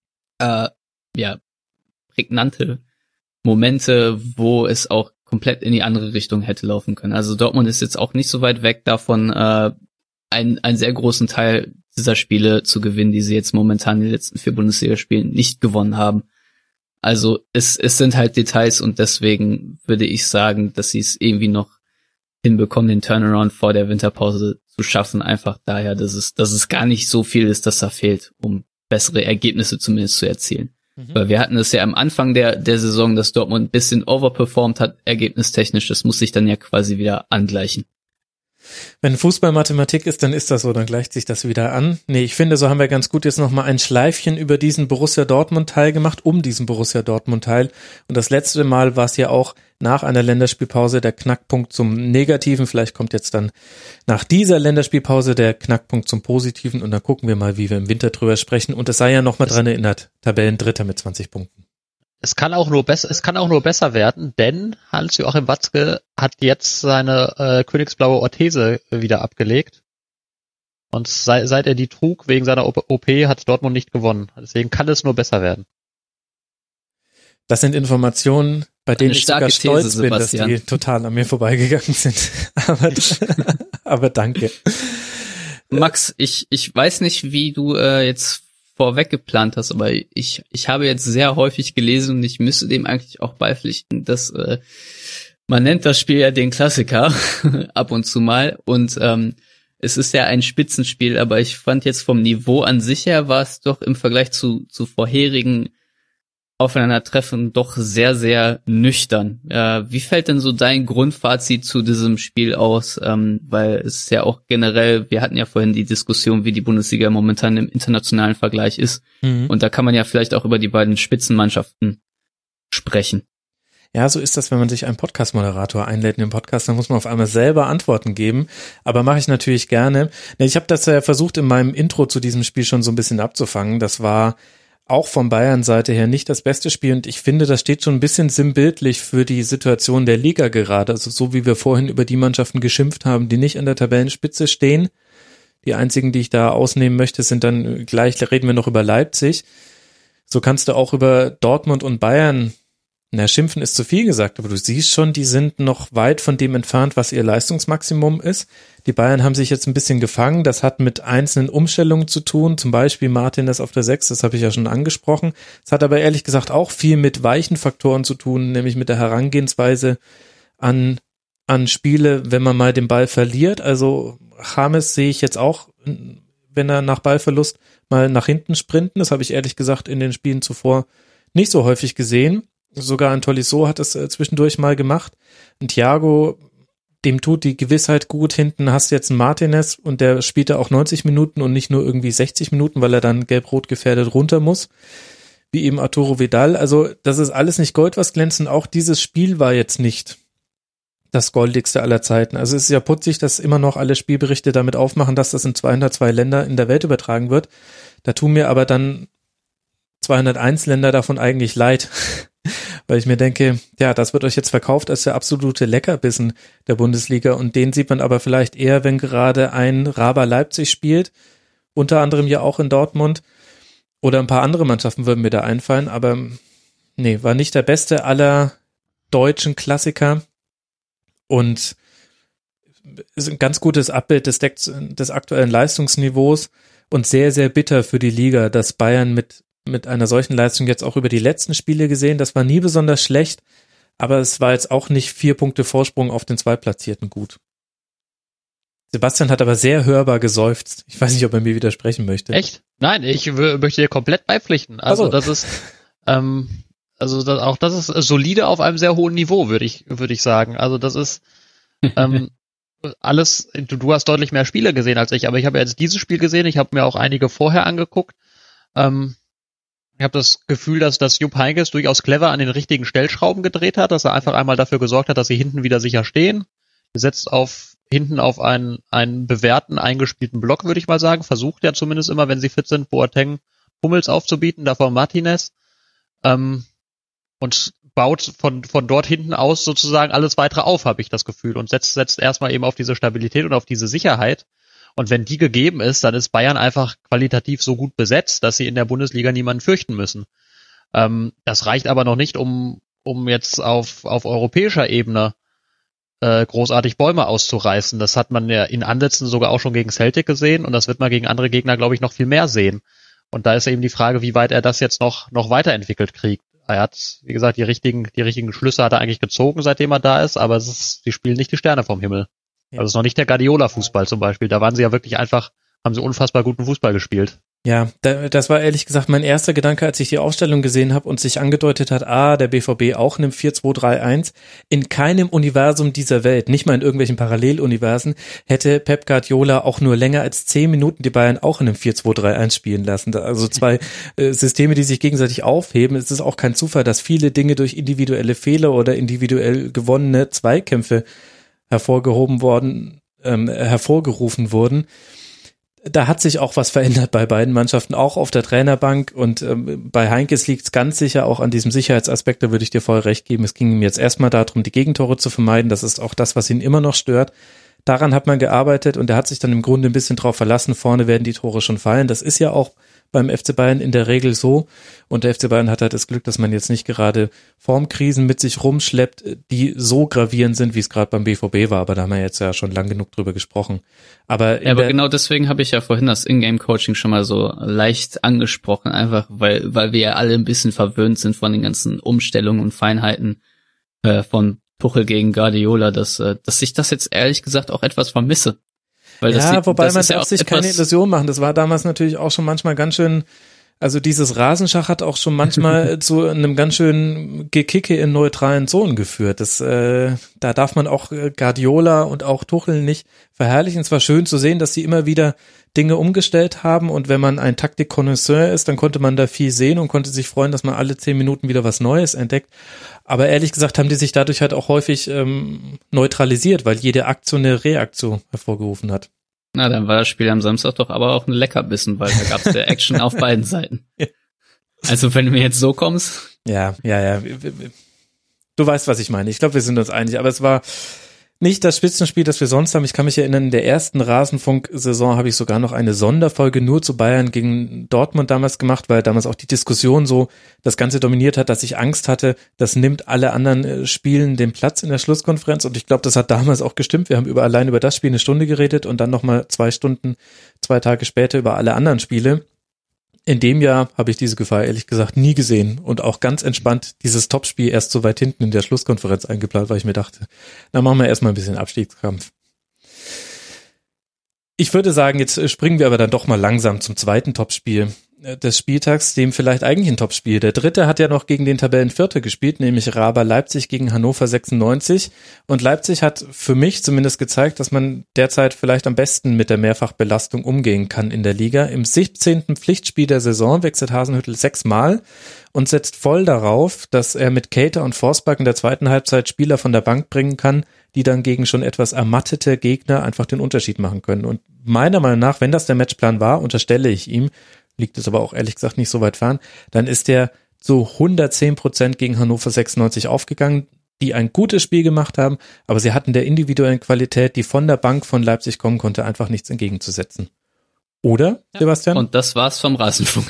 prägnante Momente, wo es auch komplett in die andere Richtung hätte laufen können. Also Dortmund ist jetzt auch nicht so weit weg davon, einen sehr großen Teil dieser Spiele zu gewinnen, die sie jetzt momentan in den letzten 4 Bundesligaspielen nicht gewonnen haben. Also es sind halt Details und deswegen würde ich sagen, dass sie es irgendwie noch hinbekommen, den Turnaround vor der Winterpause zu schaffen, einfach daher, dass es gar nicht so viel ist, dass da fehlt, um bessere Ergebnisse zumindest zu erzielen. Weil wir hatten es ja am Anfang der Saison, dass Dortmund ein bisschen overperformed hat, ergebnistechnisch. Das muss sich dann ja quasi wieder angleichen. Wenn Fußball Mathematik ist, dann ist das so, dann gleicht sich das wieder an. Nee, ich finde, so haben wir ganz gut jetzt nochmal ein Schleifchen über diesen Borussia Dortmund-Teil gemacht, um diesen Borussia Dortmund-Teil. Und das letzte Mal war es ja auch nach einer Länderspielpause der Knackpunkt zum Negativen. Vielleicht kommt jetzt dann nach dieser Länderspielpause der Knackpunkt zum Positiven und dann gucken wir mal, wie wir im Winter drüber sprechen. Und es sei ja nochmal dran erinnert, Tabellendritter mit 20 Punkten. Es kann auch nur besser werden, denn Hans-Joachim Watzke hat jetzt seine königsblaue Orthese wieder abgelegt. Und seit er die trug wegen seiner OP hat Dortmund nicht gewonnen. Deswegen kann es nur besser werden. Das sind Informationen, bei denen ich sogar stolz bin, dass die total an mir vorbeigegangen sind. Aber danke. Max, ich weiß nicht, wie du jetzt vorweg geplant hast, aber ich habe jetzt sehr häufig gelesen und ich müsste dem eigentlich auch beipflichten, dass man nennt das Spiel ja den Klassiker ab und zu mal und es ist ja ein Spitzenspiel, aber ich fand jetzt vom Niveau an sich her war es doch im Vergleich zu vorherigen Aufeinandertreffen doch sehr, sehr nüchtern. Wie fällt denn so dein Grundfazit zu diesem Spiel aus? Weil es ist ja auch generell, wir hatten ja vorhin die Diskussion, wie die Bundesliga momentan im internationalen Vergleich ist. Und da kann man ja vielleicht auch über die beiden Spitzenmannschaften sprechen. Ja, so ist das, wenn man sich einen Podcast-Moderator einlädt in den Podcast, dann muss man auf einmal selber Antworten geben, aber mache ich natürlich gerne. Ich habe das ja versucht, in meinem Intro zu diesem Spiel schon so ein bisschen abzufangen. Das war auch von Bayern-Seite her nicht das beste Spiel und ich finde, das steht schon ein bisschen sinnbildlich für die Situation der Liga gerade, also so wie wir vorhin über die Mannschaften geschimpft haben, die nicht an der Tabellenspitze stehen, Die einzigen, die ich da ausnehmen möchte, sind dann, gleich reden wir noch über Leipzig. So kannst du auch über Dortmund und Bayern, schimpfen ist zu viel gesagt, aber du siehst schon, die sind noch weit von dem entfernt, was ihr Leistungsmaximum ist. Die Bayern haben sich jetzt ein bisschen gefangen, das hat mit einzelnen Umstellungen zu tun, zum Beispiel Martinez auf der 6, das habe ich ja schon angesprochen. Es hat aber ehrlich gesagt auch viel mit weichen Faktoren zu tun, nämlich mit der Herangehensweise an Spiele, wenn man mal den Ball verliert. Also James sehe ich jetzt auch, wenn er nach Ballverlust mal nach hinten sprinten, das habe ich ehrlich gesagt in den Spielen zuvor nicht so häufig gesehen. Sogar ein Tolisso hat es zwischendurch mal gemacht. Ein Thiago, dem tut die Gewissheit gut. Hinten hast du jetzt einen Martinez und der spielt da auch 90 Minuten und nicht nur irgendwie 60 Minuten, weil er dann gelb-rot gefährdet runter muss. Wie eben Arturo Vidal. Also das ist alles nicht Gold, was glänzt. Auch dieses Spiel war jetzt nicht das goldigste aller Zeiten. Also es ist ja putzig, dass immer noch alle Spielberichte damit aufmachen, dass das in 202 Länder in der Welt übertragen wird. Da tun mir aber dann 201 Länder davon eigentlich leid. Weil ich mir denke, ja, das wird euch jetzt verkauft als der absolute Leckerbissen der Bundesliga und den sieht man aber vielleicht eher, wenn gerade ein Raba Leipzig spielt, unter anderem ja auch in Dortmund oder ein paar andere Mannschaften würden mir da einfallen, aber nee, war nicht der beste aller deutschen Klassiker und ist ein ganz gutes Abbild des aktuellen Leistungsniveaus und sehr, sehr bitter für die Liga, dass Bayern mit einer solchen Leistung jetzt auch über die letzten Spiele gesehen. Das war nie besonders schlecht, aber es war jetzt auch nicht 4 Punkte Vorsprung auf den Zweitplatzierten gut. Sebastian hat aber sehr hörbar geseufzt. Ich weiß nicht, ob er mir widersprechen möchte. Echt? Nein, ich möchte dir komplett beipflichten. Also das ist, das ist solide auf einem sehr hohen Niveau, würde ich sagen. Also das ist alles. Du hast deutlich mehr Spiele gesehen als ich, aber ich habe jetzt dieses Spiel gesehen. Ich habe mir auch einige vorher angeguckt. Ich habe das Gefühl, dass Jupp Heynckes durchaus clever an den richtigen Stellschrauben gedreht hat, dass er einfach einmal dafür gesorgt hat, dass sie hinten wieder sicher stehen. Er setzt hinten auf einen bewährten, eingespielten Block, würde ich mal sagen. Versucht ja zumindest immer, wenn sie fit sind, Boateng Hummels aufzubieten, davor Martinez. Und baut von dort hinten aus sozusagen alles weitere auf, habe ich das Gefühl. Und setzt erstmal eben auf diese Stabilität und auf diese Sicherheit. Und wenn die gegeben ist, dann ist Bayern einfach qualitativ so gut besetzt, dass sie in der Bundesliga niemanden fürchten müssen. Das reicht aber noch nicht, um jetzt auf europäischer Ebene großartig Bäume auszureißen. Das hat man ja in Ansätzen sogar auch schon gegen Celtic gesehen und das wird man gegen andere Gegner, glaube ich, noch viel mehr sehen. Und da ist eben die Frage, wie weit er das jetzt noch weiterentwickelt kriegt. Er hat, wie gesagt, die richtigen Schlüsse hat er eigentlich gezogen, seitdem er da ist, aber die spielen nicht die Sterne vom Himmel. Ja. Also es ist noch nicht der Guardiola-Fußball zum Beispiel. Da waren sie ja wirklich einfach, haben sie unfassbar guten Fußball gespielt. Ja, das war ehrlich gesagt mein erster Gedanke, als ich die Aufstellung gesehen habe und sich angedeutet hat, der BVB auch nimmt 4-2-3-1. In keinem Universum dieser Welt, nicht mal in irgendwelchen Paralleluniversen, hätte Pep Guardiola auch nur länger als 10 Minuten die Bayern auch in einem 4-2-3-1 spielen lassen. Also zwei Systeme, die sich gegenseitig aufheben. Es ist auch kein Zufall, dass viele Dinge durch individuelle Fehler oder individuell gewonnene Zweikämpfe hervorgerufen wurden. Da hat sich auch was verändert bei beiden Mannschaften, auch auf der Trainerbank und bei Heynckes liegt es ganz sicher auch an diesem Sicherheitsaspekt, da würde ich dir voll recht geben. Es ging ihm jetzt erstmal darum, die Gegentore zu vermeiden, das ist auch das, was ihn immer noch stört. Daran hat man gearbeitet und er hat sich dann im Grunde ein bisschen drauf verlassen, vorne werden die Tore schon fallen. Das ist ja auch beim FC Bayern in der Regel so und der FC Bayern hat halt das Glück, dass man jetzt nicht gerade Formkrisen mit sich rumschleppt, die so gravierend sind, wie es gerade beim BVB war, aber da haben wir jetzt ja schon lang genug drüber gesprochen. Aber genau deswegen habe ich ja vorhin das Ingame-Coaching schon mal so leicht angesprochen, einfach weil wir ja alle ein bisschen verwöhnt sind von den ganzen Umstellungen und Feinheiten von Tuchel gegen Guardiola, dass ich das jetzt ehrlich gesagt auch etwas vermisse. Weil wobei man darf sich keine Illusion machen. Das war damals natürlich auch schon manchmal ganz schön, also dieses Rasenschach hat auch schon manchmal zu einem ganz schönen Gekicke in neutralen Zonen geführt. Da darf man auch Guardiola und auch Tuchel nicht verherrlichen. Es war schön zu sehen, dass sie immer wieder Dinge umgestellt haben und wenn man ein Taktik-Connoisseur ist, dann konnte man da viel sehen und konnte sich freuen, dass man alle 10 Minuten wieder was Neues entdeckt. Aber ehrlich gesagt haben die sich dadurch halt auch häufig neutralisiert, weil jede Aktion eine Reaktion hervorgerufen hat. Na, dann war das Spiel am Samstag doch aber auch ein Leckerbissen, weil da gab's ja Action auf beiden Seiten. Also wenn du mir jetzt so kommst. Ja. Du weißt, was ich meine. Ich glaube, wir sind uns einig. Aber es war Nicht das Spitzenspiel, das wir sonst haben. Ich kann mich erinnern, in der ersten Rasenfunk-Saison habe ich sogar noch eine Sonderfolge nur zu Bayern gegen Dortmund damals gemacht, weil damals auch die Diskussion so das Ganze dominiert hat, dass ich Angst hatte, das nimmt alle anderen Spielen den Platz in der Schlusskonferenz. Und ich glaube, das hat damals auch gestimmt. Wir haben allein über das Spiel 1 Stunde geredet und dann nochmal 2 Stunden, 2 Tage später über alle anderen Spiele. In dem Jahr habe ich diese Gefahr ehrlich gesagt nie gesehen und auch ganz entspannt dieses Topspiel erst so weit hinten in der Schlusskonferenz eingeplant, weil ich mir dachte, na machen wir erstmal ein bisschen Abstiegskampf. Ich würde sagen, jetzt springen wir aber dann doch mal langsam zum zweiten Topspiel des Spieltags, dem vielleicht eigentlich ein Topspiel. Der dritte hat ja noch gegen den Tabellenvierter gespielt, nämlich Raber Leipzig gegen Hannover 96. Und Leipzig hat für mich zumindest gezeigt, dass man derzeit vielleicht am besten mit der Mehrfachbelastung umgehen kann in der Liga. Im 17. Pflichtspiel der Saison wechselt Hasenhüttl 6-mal und setzt voll darauf, dass er mit Keita und Forsberg in der zweiten Halbzeit Spieler von der Bank bringen kann, die dann gegen schon etwas ermattete Gegner einfach den Unterschied machen können. Und meiner Meinung nach, wenn das der Matchplan war, unterstelle ich ihm, liegt es aber auch ehrlich gesagt nicht so weit fern, dann ist der so 110% gegen Hannover 96 aufgegangen, die ein gutes Spiel gemacht haben, aber sie hatten der individuellen Qualität, die von der Bank von Leipzig kommen konnte, einfach nichts entgegenzusetzen. Oder, ja. Sebastian? Und das war's vom Rasenfunk.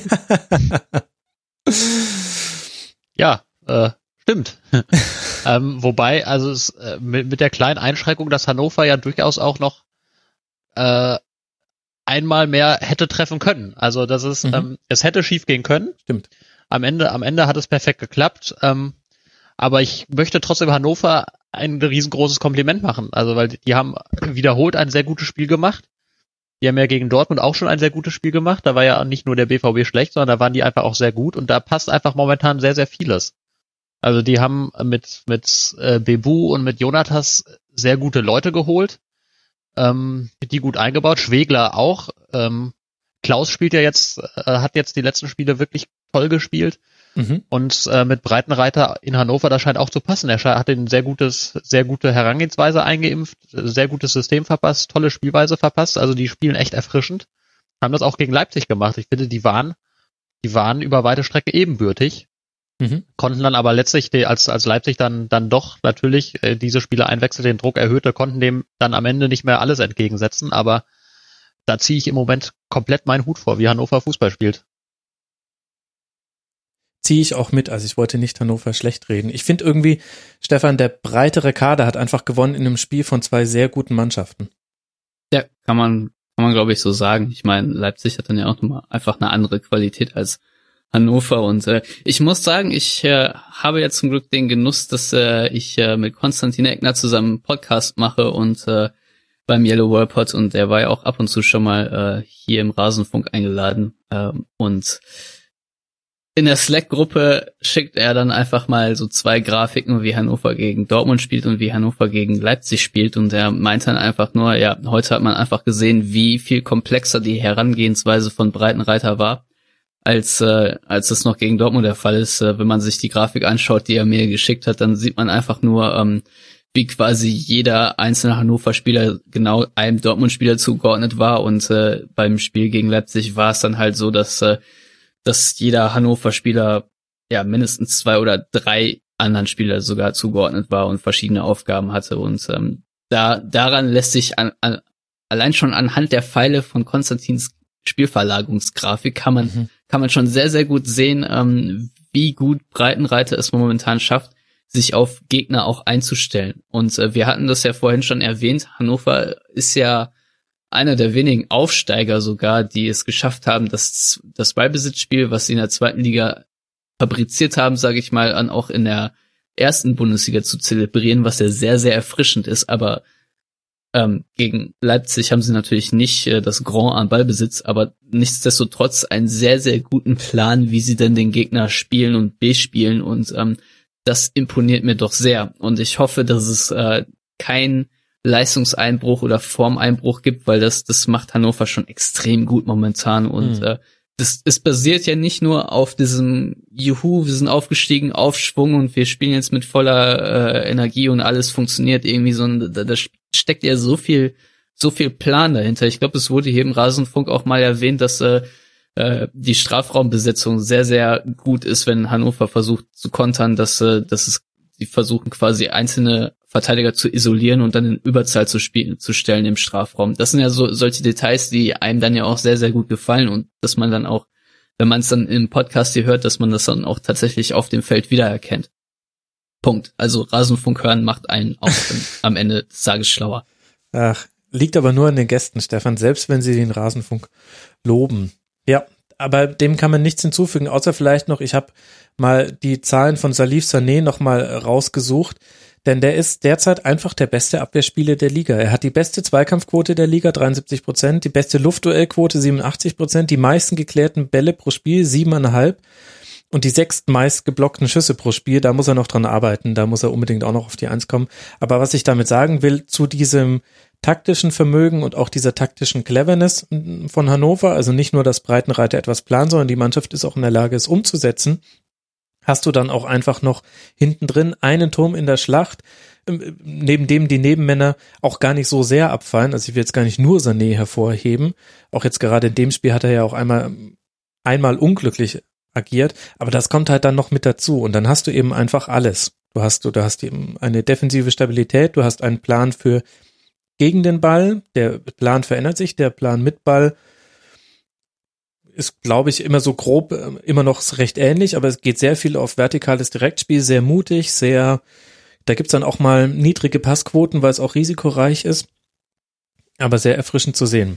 Ja, stimmt. Wobei, also es, mit der kleinen Einschränkung, dass Hannover ja durchaus auch noch einmal mehr hätte treffen können. Also das ist, es hätte schief gehen können. Stimmt. Am Ende hat es perfekt geklappt. Aber ich möchte trotzdem Hannover ein riesengroßes Kompliment machen. Also weil die haben wiederholt ein sehr gutes Spiel gemacht. Die haben ja gegen Dortmund auch schon ein sehr gutes Spiel gemacht. Da war ja nicht nur der BVB schlecht, sondern da waren die einfach auch sehr gut. Und da passt einfach momentan sehr, sehr vieles. Also die haben mit Bebu und mit Jonatas sehr gute Leute geholt. Die gut eingebaut, Schwegler auch. Klaus spielt ja jetzt, hat jetzt die letzten Spiele wirklich toll gespielt. Und mit Breitenreiter in Hannover, das scheint auch zu passen. Er hat eine sehr gute Herangehensweise eingeimpft, sehr gutes System verpasst, tolle Spielweise verpasst. Also die spielen echt erfrischend. Haben das auch gegen Leipzig gemacht. Ich finde, die waren über weite Strecke ebenbürtig. Konnten dann aber letztlich, als Leipzig dann doch natürlich diese Spieler einwechselte, den Druck erhöhte, konnten dem dann am Ende nicht mehr alles entgegensetzen, aber da ziehe ich im Moment komplett meinen Hut vor, wie Hannover Fußball spielt. Ziehe ich auch mit, also ich wollte nicht Hannover schlecht reden. Ich finde irgendwie, Stefan, der breitere Kader hat einfach gewonnen in einem Spiel von 2 sehr guten Mannschaften. Ja, kann man glaube ich so sagen. Ich meine, Leipzig hat dann ja auch nochmal einfach eine andere Qualität als Hannover und ich muss sagen, ich habe ja zum Glück den Genuss, dass ich mit Konstantin Eckner zusammen einen Podcast mache und beim Yellow World Pod und der war ja auch ab und zu schon mal hier im Rasenfunk eingeladen und in der Slack-Gruppe schickt er dann einfach mal so 2 Grafiken, wie Hannover gegen Dortmund spielt und wie Hannover gegen Leipzig spielt und er meint dann einfach nur, ja, heute hat man einfach gesehen, wie viel komplexer die Herangehensweise von Breitenreiter war, als es noch gegen Dortmund der Fall ist. Wenn man sich die Grafik anschaut, die er mir geschickt hat, dann sieht man einfach nur, wie quasi jeder einzelne Hannover-Spieler genau einem Dortmund-Spieler zugeordnet war und beim Spiel gegen Leipzig war es dann halt so, dass jeder Hannover-Spieler ja mindestens 2 oder 3 anderen Spieler sogar zugeordnet war und verschiedene Aufgaben hatte und daran lässt sich allein schon anhand der Pfeile von Konstantins Spielverlagerungsgrafik kann man schon sehr, sehr gut sehen, wie gut Breitenreiter es momentan schafft, sich auf Gegner auch einzustellen. Und wir hatten das ja vorhin schon erwähnt, Hannover ist ja einer der wenigen Aufsteiger sogar, die es geschafft haben, das Ballbesitzspiel, was sie in der zweiten Liga fabriziert haben, sage ich mal, auch in der ersten Bundesliga zu zelebrieren, was ja sehr, sehr erfrischend ist, aber gegen Leipzig haben sie natürlich nicht das Grand an Ballbesitz, aber nichtsdestotrotz einen sehr, sehr guten Plan, wie sie denn den Gegner spielen und bespielen und das imponiert mir doch sehr und ich hoffe, dass es kein Leistungseinbruch oder Formeinbruch gibt, weil das macht Hannover schon extrem gut momentan und es basiert ja nicht nur auf diesem Juhu, wir sind aufgestiegen, Aufschwung und wir spielen jetzt mit voller Energie und alles funktioniert irgendwie, sondern da steckt ja so viel Plan dahinter. Ich glaube, es wurde hier im Rasenfunk auch mal erwähnt, dass die Strafraumbesetzung sehr, sehr gut ist, wenn Hannover versucht zu kontern, dass sie versuchen quasi einzelne Verteidiger zu isolieren und dann in Überzahl zu stellen im Strafraum. Das sind ja solche Details, die einem dann ja auch sehr, sehr gut gefallen und dass man dann auch, wenn man es dann im Podcast hier hört, dass man das dann auch tatsächlich auf dem Feld wiedererkennt. Punkt. Also Rasenfunk hören macht einen auch am Ende des Tages schlauer. Ach, liegt aber nur an den Gästen, Stefan, selbst wenn sie den Rasenfunk loben. Ja, aber dem kann man nichts hinzufügen, außer vielleicht noch, ich habe mal die Zahlen von Salif Sané noch mal rausgesucht, denn der ist derzeit einfach der beste Abwehrspieler der Liga. Er hat die beste Zweikampfquote der Liga, 73%, die beste Luftduellquote, 87%, die meisten geklärten Bälle pro Spiel, 7,5 und die 6. meist geblockten Schüsse pro Spiel. Da muss er noch dran arbeiten, da muss er unbedingt auch noch auf die 1 kommen. Aber was ich damit sagen will, zu diesem taktischen Vermögen und auch dieser taktischen Cleverness von Hannover, also nicht nur, dass Breitenreiter etwas plant, sondern die Mannschaft ist auch in der Lage, es umzusetzen, hast du dann auch einfach noch hinten drin einen Turm in der Schlacht, neben dem die Nebenmänner auch gar nicht so sehr abfallen. Also ich will jetzt gar nicht nur Sané hervorheben. Auch jetzt gerade in dem Spiel hat er ja auch einmal unglücklich agiert, aber das kommt halt dann noch mit dazu und dann hast du eben einfach alles. Du hast eben eine defensive Stabilität, du hast einen Plan für gegen den Ball, der Plan verändert sich, der Plan mit Ball ist, glaube ich, immer so grob, immer noch recht ähnlich, aber es geht sehr viel auf vertikales Direktspiel, sehr mutig, da gibt's dann auch mal niedrige Passquoten, weil es auch risikoreich ist, aber sehr erfrischend zu sehen.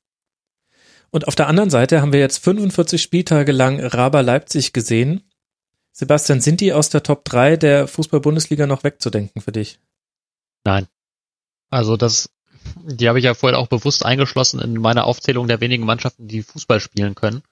Und auf der anderen Seite haben wir jetzt 45 Spieltage lang Raba Leipzig gesehen. Sebastian, sind die aus der Top 3 der Fußball-Bundesliga noch wegzudenken für dich? Nein. Also die habe ich ja vorher auch bewusst eingeschlossen in meiner Aufzählung der wenigen Mannschaften, die Fußball spielen können.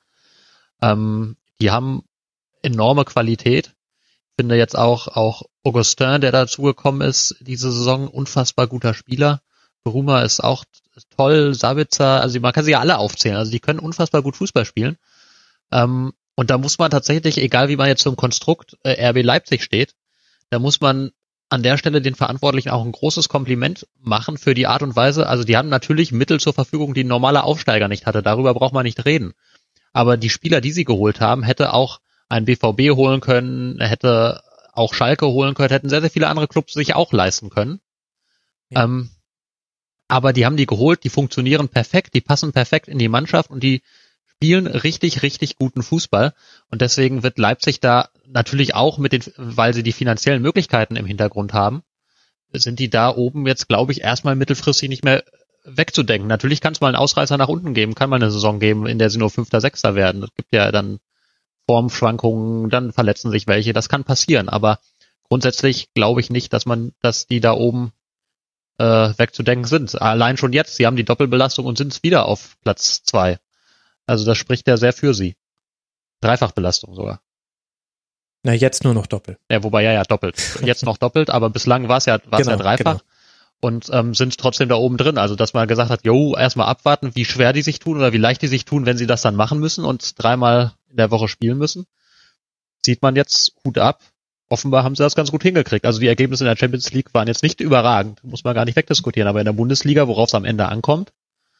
Die haben enorme Qualität. Ich finde jetzt auch Augustin, der dazugekommen ist, diese Saison, unfassbar guter Spieler. Bruma ist auch toll, Sabitzer, also man kann sie ja alle aufzählen. Also die können unfassbar gut Fußball spielen. Und da muss man tatsächlich, egal wie man jetzt zum Konstrukt RB Leipzig steht, da muss man an der Stelle den Verantwortlichen auch ein großes Kompliment machen für die Art und Weise. Also die haben natürlich Mittel zur Verfügung, die ein normaler Aufsteiger nicht hatte. Darüber braucht man nicht reden. Aber die Spieler, die sie geholt haben, hätte auch ein BVB holen können, hätte auch Schalke holen können, hätten sehr, sehr viele andere Clubs sich auch leisten können. Ja. Aber die haben die geholt, die funktionieren perfekt, die passen perfekt in die Mannschaft und die spielen richtig, richtig guten Fußball. Und deswegen wird Leipzig da natürlich auch weil sie die finanziellen Möglichkeiten im Hintergrund haben, sind die da oben jetzt, glaube ich, erstmal mittelfristig nicht mehr wegzudenken. Natürlich kann es mal einen Ausreißer nach unten geben, kann mal eine Saison geben, in der sie nur 5., 6. werden. Es gibt ja dann Formschwankungen, dann verletzen sich welche, das kann passieren. Aber grundsätzlich glaube ich nicht, dass die da oben wegzudenken sind. Allein schon jetzt, sie haben die Doppelbelastung und sind wieder auf Platz 2. Also das spricht ja sehr für sie. Dreifachbelastung sogar. Na, jetzt nur noch doppelt. Ja, wobei, ja, doppelt. Jetzt noch doppelt, aber bislang war es ja dreifach. Genau. Und sind trotzdem da oben drin. Also, dass man gesagt hat, erstmal abwarten, wie schwer die sich tun oder wie leicht die sich tun, wenn sie das dann machen müssen und 3-mal in der Woche spielen müssen. Sieht man jetzt, Hut ab. Offenbar haben sie das ganz gut hingekriegt. Also die Ergebnisse in der Champions League waren jetzt nicht überragend. Muss man gar nicht wegdiskutieren. Aber in der Bundesliga, worauf es am Ende ankommt,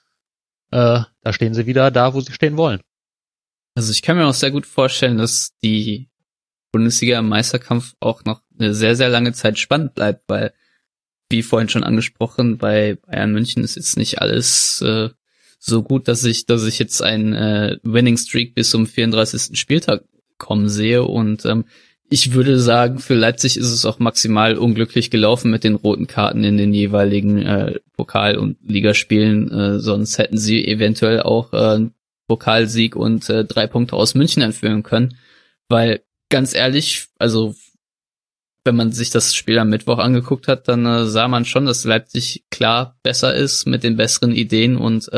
da stehen sie wieder da, wo sie stehen wollen. Also ich kann mir auch sehr gut vorstellen, dass die Bundesliga im Meisterkampf auch noch eine sehr, sehr lange Zeit spannend bleibt, weil, wie vorhin schon angesprochen, bei Bayern München ist jetzt nicht alles so gut, dass ich jetzt einen Winning Streak bis zum 34. Spieltag kommen sehe und ich würde sagen, für Leipzig ist es auch maximal unglücklich gelaufen mit den roten Karten in den jeweiligen Pokal- und Ligaspielen. Sonst hätten sie eventuell auch Pokalsieg und 3 Punkte aus München entführen können. Weil, ganz ehrlich, also wenn man sich das Spiel am Mittwoch angeguckt hat, dann sah man schon, dass Leipzig klar besser ist mit den besseren Ideen und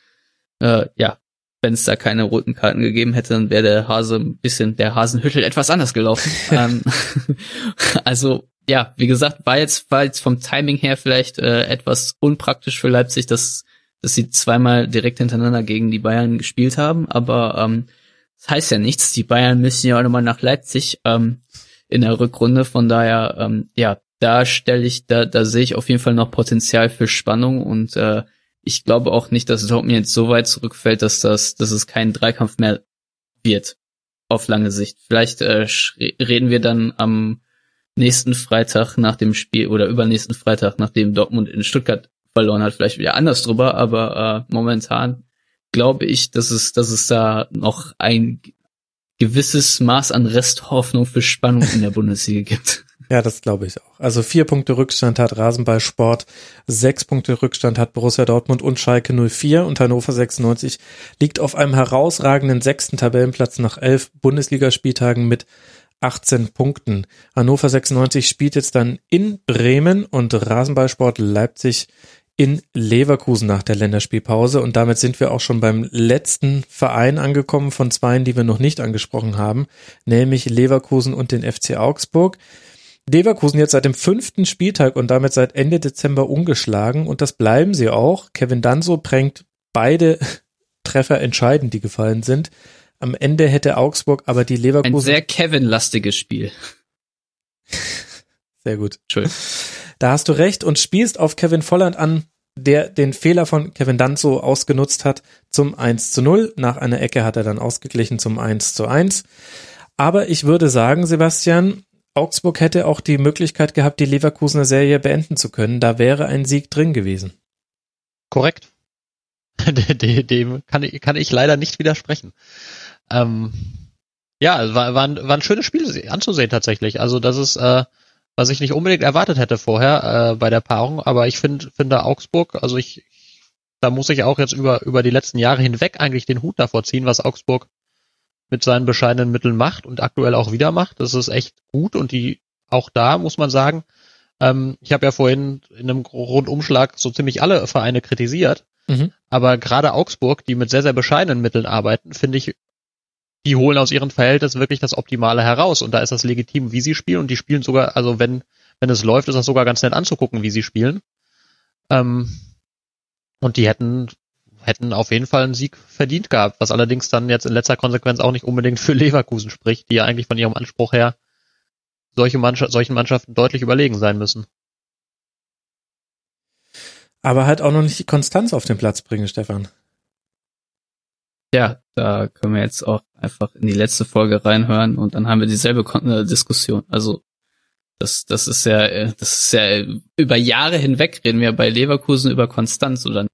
wenn es da keine roten Karten gegeben hätte, dann wäre der Hasenhüttl etwas anders gelaufen. Also, ja, wie gesagt, war jetzt vom Timing her vielleicht etwas unpraktisch für Leipzig, dass sie 2-mal direkt hintereinander gegen die Bayern gespielt haben, aber das heißt ja nichts. Die Bayern müssen ja auch nochmal nach Leipzig in der Rückrunde, von daher, da sehe ich auf jeden Fall noch Potenzial für Spannung und ich glaube auch nicht, dass Dortmund jetzt so weit zurückfällt, dass es kein Dreikampf mehr wird, auf lange Sicht. Vielleicht reden wir dann am nächsten Freitag nach dem Spiel oder übernächsten Freitag, nachdem Dortmund in Stuttgart verloren hat, vielleicht wieder anders drüber, aber momentan glaube ich, dass es da noch ein gewisses Maß an Resthoffnung für Spannung in der Bundesliga gibt. Ja, das glaube ich auch. Also 4 Punkte Rückstand hat Rasenballsport, 6 Punkte Rückstand hat Borussia Dortmund und Schalke 04 und Hannover 96 liegt auf einem herausragenden 6. Tabellenplatz nach 11 Bundesligaspieltagen mit 18 Punkten. Hannover 96 spielt jetzt dann in Bremen und Rasenballsport Leipzig in Leverkusen nach der Länderspielpause und damit sind wir auch schon beim letzten Verein angekommen von zweien, die wir noch nicht angesprochen haben, nämlich Leverkusen und den FC Augsburg. Leverkusen jetzt seit dem 5. Spieltag und damit seit Ende Dezember ungeschlagen und das bleiben sie auch. Kevin Danso prangt beide Treffer entscheidend, die gefallen sind. Am Ende hätte Augsburg aber die Leverkusen... Ein sehr Kevin-lastiges Spiel. Sehr gut. Entschuldigung. Da hast du recht und spielst auf Kevin Volland an, der den Fehler von Kevin Danso ausgenutzt hat zum 1:0. Nach einer Ecke hat er dann ausgeglichen zum 1:1. Aber ich würde sagen, Sebastian, Augsburg hätte auch die Möglichkeit gehabt, die Leverkusener Serie beenden zu können. Da wäre ein Sieg drin gewesen. Korrekt. Dem kann ich leider nicht widersprechen. Ja, es war ein schönes Spiel anzusehen tatsächlich. Also das ist, was ich nicht unbedingt erwartet hätte vorher bei der Paarung. Aber ich finde Augsburg, also da muss ich auch jetzt über die letzten Jahre hinweg eigentlich den Hut davor ziehen, was Augsburg mit seinen bescheidenen Mitteln macht und aktuell auch wieder macht. Das ist echt gut und auch da muss man sagen, ich habe ja vorhin in einem Rundumschlag so ziemlich alle Vereine kritisiert, aber gerade Augsburg, die mit sehr, sehr bescheidenen Mitteln arbeiten, finde ich, die holen aus ihren Verhältnissen wirklich das Optimale heraus und da ist das legitim, wie sie spielen und die spielen sogar, also wenn es läuft, ist das sogar ganz nett anzugucken, wie sie spielen. Und die hätten auf jeden Fall einen Sieg verdient gehabt, was allerdings dann jetzt in letzter Konsequenz auch nicht unbedingt für Leverkusen spricht, die ja eigentlich von ihrem Anspruch her solchen Mannschaften deutlich überlegen sein müssen. Aber halt auch noch nicht die Konstanz auf den Platz bringen, Stefan. Ja, da können wir jetzt auch einfach in die letzte Folge reinhören und dann haben wir dieselbe Diskussion. Also das ist ja über Jahre hinweg reden wir bei Leverkusen über Konstanz oder.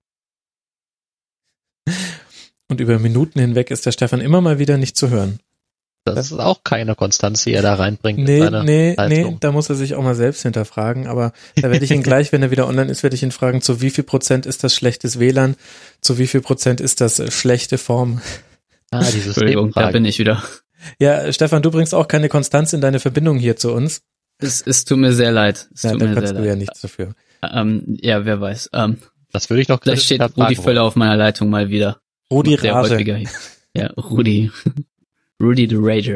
Und über Minuten hinweg ist der Stefan immer mal wieder nicht zu hören. Das ist auch keine Konstanz, die er da reinbringt. Nee, da muss er sich auch mal selbst hinterfragen, aber da werde ich ihn gleich, wenn er wieder online ist, werde ich ihn fragen, zu wie viel Prozent ist das schlechtes WLAN, zu wie viel Prozent ist das schlechte Form. Entschuldigung, da bin ich wieder. Ja, Stefan, du bringst auch keine Konstanz in deine Verbindung hier zu uns. Es tut mir sehr leid. Da kannst du ja nichts dafür. Ja, wer weiß. Das würde ich noch gleich steht Rudi Völler auf meiner Leitung mal wieder. Rudi Rage. Ja, Rudi the Rager.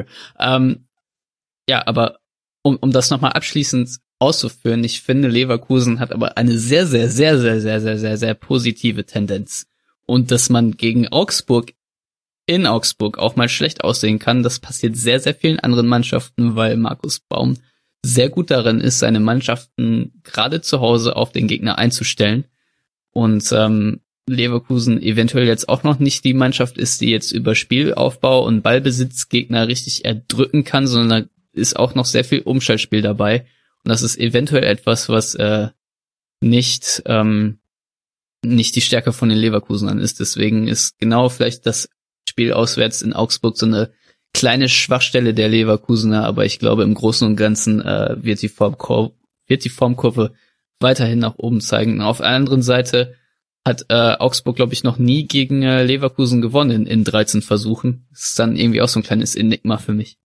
Ja, aber um das nochmal abschließend auszuführen, ich finde, Leverkusen hat aber eine sehr, sehr, sehr, sehr, sehr, sehr, sehr, sehr positive Tendenz. Und dass man gegen Augsburg in Augsburg auch mal schlecht aussehen kann, das passiert sehr, sehr vielen anderen Mannschaften, weil Markus Baum sehr gut darin ist, seine Mannschaften gerade zu Hause auf den Gegner einzustellen. Und Leverkusen eventuell jetzt auch noch nicht die Mannschaft ist, die jetzt über Spielaufbau und Ballbesitz Gegner richtig erdrücken kann, sondern da ist auch noch sehr viel Umschaltspiel dabei. Und das ist eventuell etwas, was nicht die Stärke von den Leverkusenern ist. Deswegen ist genau vielleicht das Spiel auswärts in Augsburg so eine kleine Schwachstelle der Leverkusener, aber ich glaube, im Großen und Ganzen wird die Formkurve weiterhin nach oben zeigen. Auf der anderen Seite hat Augsburg, glaube ich, noch nie gegen Leverkusen gewonnen in 13 Versuchen. Das ist dann irgendwie auch so ein kleines Enigma für mich.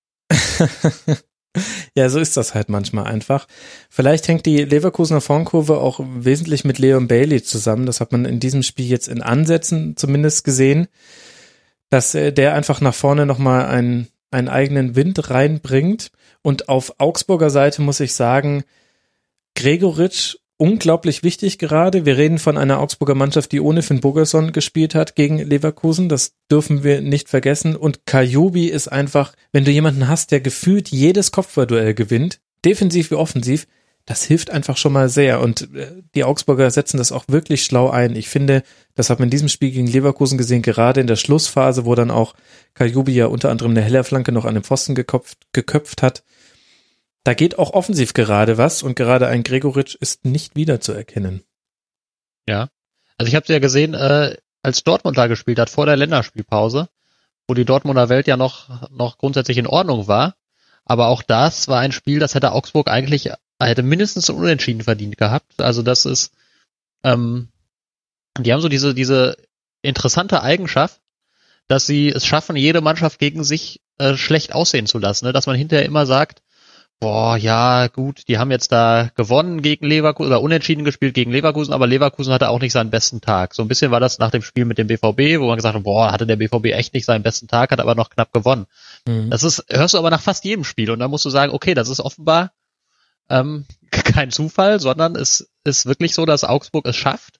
Ja, so ist das halt manchmal einfach. Vielleicht hängt die Leverkusener Formkurve auch wesentlich mit Leon Bailey zusammen. Das hat man in diesem Spiel jetzt in Ansätzen zumindest gesehen, dass der einfach nach vorne nochmal einen eigenen Wind reinbringt. Und auf Augsburger Seite muss ich sagen, Gregoritsch unglaublich wichtig gerade. Wir reden von einer Augsburger Mannschaft, die ohne Finn Bogerson gespielt hat gegen Leverkusen. Das dürfen wir nicht vergessen. Und Kajubi ist einfach, wenn du jemanden hast, der gefühlt jedes Kopfballduell gewinnt, defensiv wie offensiv, das hilft einfach schon mal sehr. Und die Augsburger setzen das auch wirklich schlau ein. Ich finde, das hat man in diesem Spiel gegen Leverkusen gesehen, gerade in der Schlussphase, wo dann auch Kajubi ja unter anderem eine Hellerflanke noch an den Pfosten geköpft hat. Da geht auch offensiv gerade was und gerade ein Gregoritsch ist nicht wiederzuerkennen. Ja, also ich habe es ja gesehen, als Dortmund da gespielt hat, vor der Länderspielpause, wo die Dortmunder Welt ja noch grundsätzlich in Ordnung war. Aber auch das war ein Spiel, das hätte Augsburg eigentlich, hätte mindestens ein Unentschieden verdient gehabt. Also das ist, die haben so diese interessante Eigenschaft, dass sie es schaffen, jede Mannschaft gegen sich schlecht aussehen zu lassen. Ne? Dass man hinterher immer sagt, boah, ja, gut, die haben jetzt da gewonnen gegen Leverkusen oder unentschieden gespielt gegen Leverkusen, aber Leverkusen hatte auch nicht seinen besten Tag. So ein bisschen war das nach dem Spiel mit dem BVB, wo man gesagt hat, boah, hatte der BVB echt nicht seinen besten Tag, hat aber noch knapp gewonnen. Mhm. Das hörst du aber nach fast jedem Spiel und dann musst du sagen, okay, das ist offenbar kein Zufall, sondern es ist wirklich so, dass Augsburg es schafft,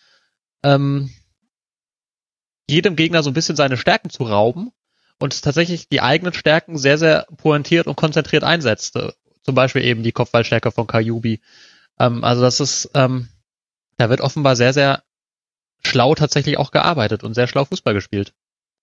jedem Gegner so ein bisschen seine Stärken zu rauben und tatsächlich die eigenen Stärken sehr, sehr pointiert und konzentriert einsetzt. Zum Beispiel eben die Kopfballstärke von Kajubi. Also das ist, da wird offenbar sehr, sehr schlau tatsächlich auch gearbeitet und sehr schlau Fußball gespielt.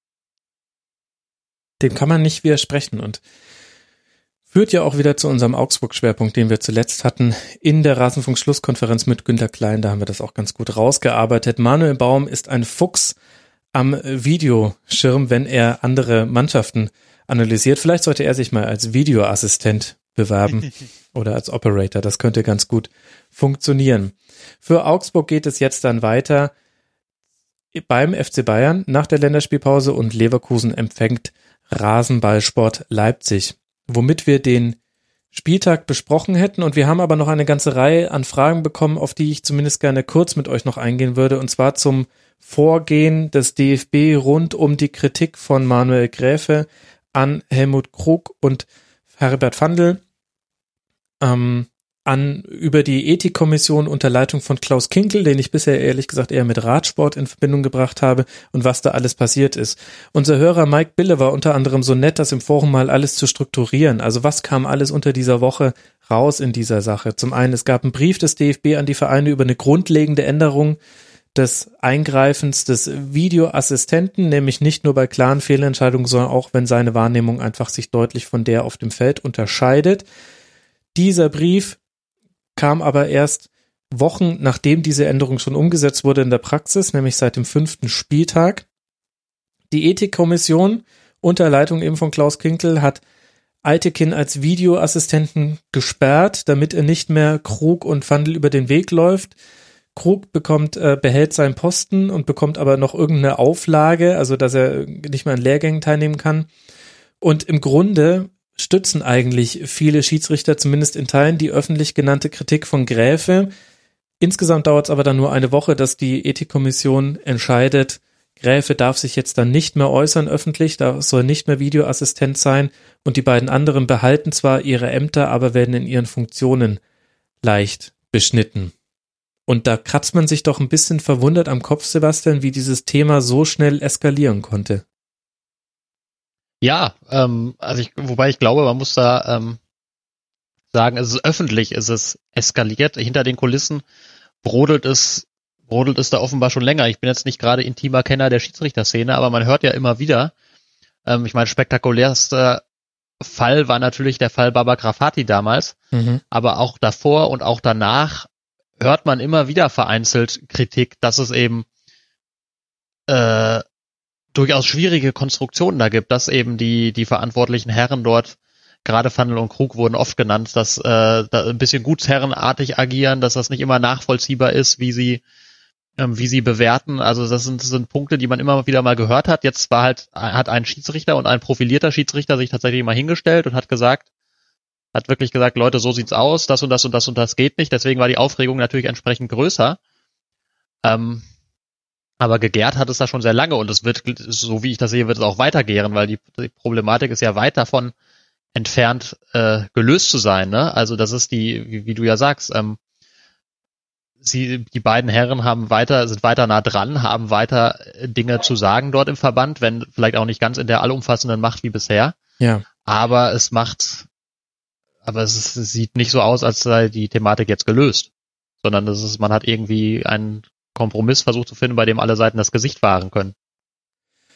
Dem kann man nicht widersprechen und führt ja auch wieder zu unserem Augsburg-Schwerpunkt, den wir zuletzt hatten in der Rasenfunk-Schlusskonferenz mit Günter Klein. Da haben wir das auch ganz gut rausgearbeitet. Manuel Baum ist ein Fuchs am Videoschirm, wenn er andere Mannschaften analysiert. Vielleicht sollte er sich mal als Videoassistent bewerben oder als Operator. Das könnte ganz gut funktionieren. Für Augsburg geht es jetzt dann weiter beim FC Bayern nach der Länderspielpause und Leverkusen empfängt Rasenballsport Leipzig, womit wir den Spieltag besprochen hätten. Und wir haben aber noch eine ganze Reihe an Fragen bekommen, auf die ich zumindest gerne kurz mit euch noch eingehen würde, und zwar zum Vorgehen des DFB rund um die Kritik von Manuel Gräfe an Helmut Krug und Herbert Fandl, über die Ethikkommission unter Leitung von Klaus Kinkel, den ich bisher ehrlich gesagt eher mit Radsport in Verbindung gebracht habe, und was da alles passiert ist. Unser Hörer Mike Bille war unter anderem so nett, das im Forum mal alles zu strukturieren. Also was kam alles unter dieser Woche raus in dieser Sache? Zum einen, es gab einen Brief des DFB an die Vereine über eine grundlegende Änderung des Eingreifens des Videoassistenten, nämlich nicht nur bei klaren Fehlentscheidungen, sondern auch, wenn seine Wahrnehmung einfach sich deutlich von der auf dem Feld unterscheidet. Dieser Brief kam aber erst Wochen, nachdem diese Änderung schon umgesetzt wurde in der Praxis, nämlich seit dem 5. Spieltag. Die Ethikkommission unter Leitung eben von Klaus Kinkel hat Eitekin als Videoassistenten gesperrt, damit er nicht mehr Krug und Fandl über den Weg läuft. Krug behält seinen Posten und bekommt aber noch irgendeine Auflage, also dass er nicht mehr an Lehrgängen teilnehmen kann. Und im Grunde stützen eigentlich viele Schiedsrichter, zumindest in Teilen, die öffentlich genannte Kritik von Gräfe. Insgesamt dauert es aber dann nur eine Woche, dass die Ethikkommission entscheidet, Gräfe darf sich jetzt dann nicht mehr äußern öffentlich, da soll nicht mehr Videoassistent sein, und die beiden anderen behalten zwar ihre Ämter, aber werden in ihren Funktionen leicht beschnitten. Und da kratzt man sich doch ein bisschen verwundert am Kopf, Sebastian, wie dieses Thema so schnell eskalieren konnte. Ja, wobei ich glaube, man muss da sagen, es ist öffentlich, es ist eskaliert. Hinter den Kulissen brodelt es da offenbar schon länger. Ich bin jetzt nicht gerade intimer Kenner der Schiedsrichterszene, aber man hört ja immer wieder, ich meine, spektakulärster Fall war natürlich der Fall Baba Grafati damals, aber auch davor und auch danach hört man immer wieder vereinzelt Kritik, dass es eben durchaus schwierige Konstruktionen da gibt, dass eben die verantwortlichen Herren dort, gerade Fandl und Krug wurden oft genannt, dass da ein bisschen gutsherrenartig agieren, dass das nicht immer nachvollziehbar ist, wie sie bewerten. Also das sind Punkte, die man immer wieder mal gehört hat. Jetzt hat ein Schiedsrichter und ein profilierter Schiedsrichter sich tatsächlich mal hingestellt und hat wirklich gesagt, Leute, so sieht's aus, das und das und das und das geht nicht. Deswegen war die Aufregung natürlich entsprechend größer. Aber gegärt hat es da schon sehr lange, und es wird, so wie ich das sehe, wird es auch weitergären, weil die Problematik ist ja weit davon entfernt, gelöst zu sein, ne? Also das ist wie du ja sagst, die beiden Herren sind weiter nah dran, haben weiter Dinge zu sagen dort im Verband, wenn vielleicht auch nicht ganz in der allumfassenden Macht wie bisher. Ja. Aber es sieht nicht so aus, als sei die Thematik jetzt gelöst, sondern man hat irgendwie einen Kompromiss versucht zu finden, bei dem alle Seiten das Gesicht wahren können.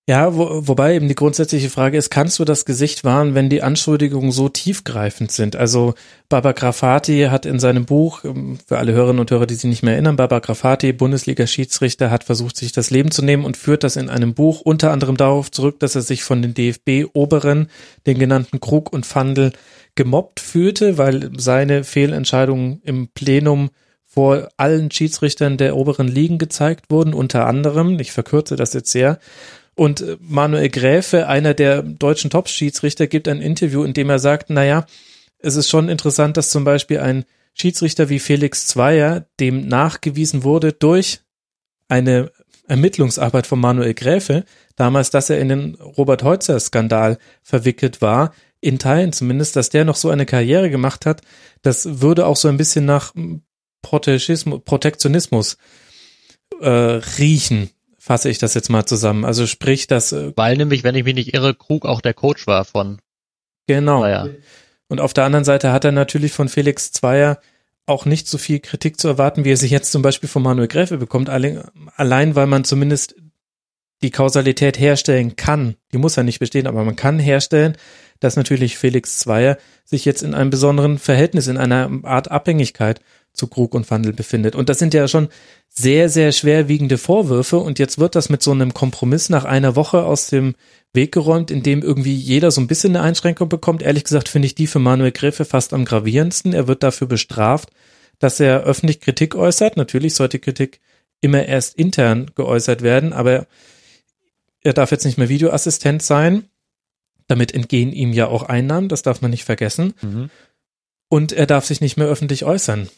Ja, wobei eben die grundsätzliche Frage ist, kannst du das Gesicht wahren, wenn die Anschuldigungen so tiefgreifend sind? Also Baba Grafati hat in seinem Buch, für alle Hörerinnen und Hörer, die sich nicht mehr erinnern, Baba Grafati, Bundesliga-Schiedsrichter, hat versucht, sich das Leben zu nehmen und führt das in einem Buch unter anderem darauf zurück, dass er sich von den DFB-Oberen, den genannten Krug und Fandl, gemobbt fühlte, weil seine Fehlentscheidungen im Plenum vor allen Schiedsrichtern der oberen Ligen gezeigt wurden, unter anderem, ich verkürze das jetzt sehr. Und Manuel Gräfe, einer der deutschen Top-Schiedsrichter, gibt ein Interview, in dem er sagt, naja, es ist schon interessant, dass zum Beispiel ein Schiedsrichter wie Felix Zweier, dem nachgewiesen wurde durch eine Ermittlungsarbeit von Manuel Gräfe, damals, dass er in den Robert-Heutzer-Skandal verwickelt war, in Teilen zumindest, dass der noch so eine Karriere gemacht hat, das würde auch so ein bisschen nach Protektionismus riechen. Fasse ich das jetzt mal zusammen. Also sprich, dass... Weil nämlich, wenn ich mich nicht irre, Krug auch der Coach war von Genau. Zweier. Und auf der anderen Seite hat er natürlich von Felix Zweier auch nicht so viel Kritik zu erwarten, wie er sich jetzt zum Beispiel von Manuel Gräfe bekommt, allein weil man zumindest die Kausalität herstellen kann. Die muss ja nicht bestehen, aber man kann herstellen, dass natürlich Felix Zweier sich jetzt in einem besonderen Verhältnis, in einer Art Abhängigkeit zu Krug und Fandl befindet. Und das sind ja schon sehr, sehr schwerwiegende Vorwürfe und jetzt wird das mit so einem Kompromiss nach einer Woche aus dem Weg geräumt, in dem irgendwie jeder so ein bisschen eine Einschränkung bekommt. Ehrlich gesagt finde ich die für Manuel Gräfe fast am gravierendsten. Er wird dafür bestraft, dass er öffentlich Kritik äußert. Natürlich sollte Kritik immer erst intern geäußert werden, aber er darf jetzt nicht mehr Videoassistent sein. Damit entgehen ihm ja auch Einnahmen, das darf man nicht vergessen. Mhm. Und er darf sich nicht mehr öffentlich äußern.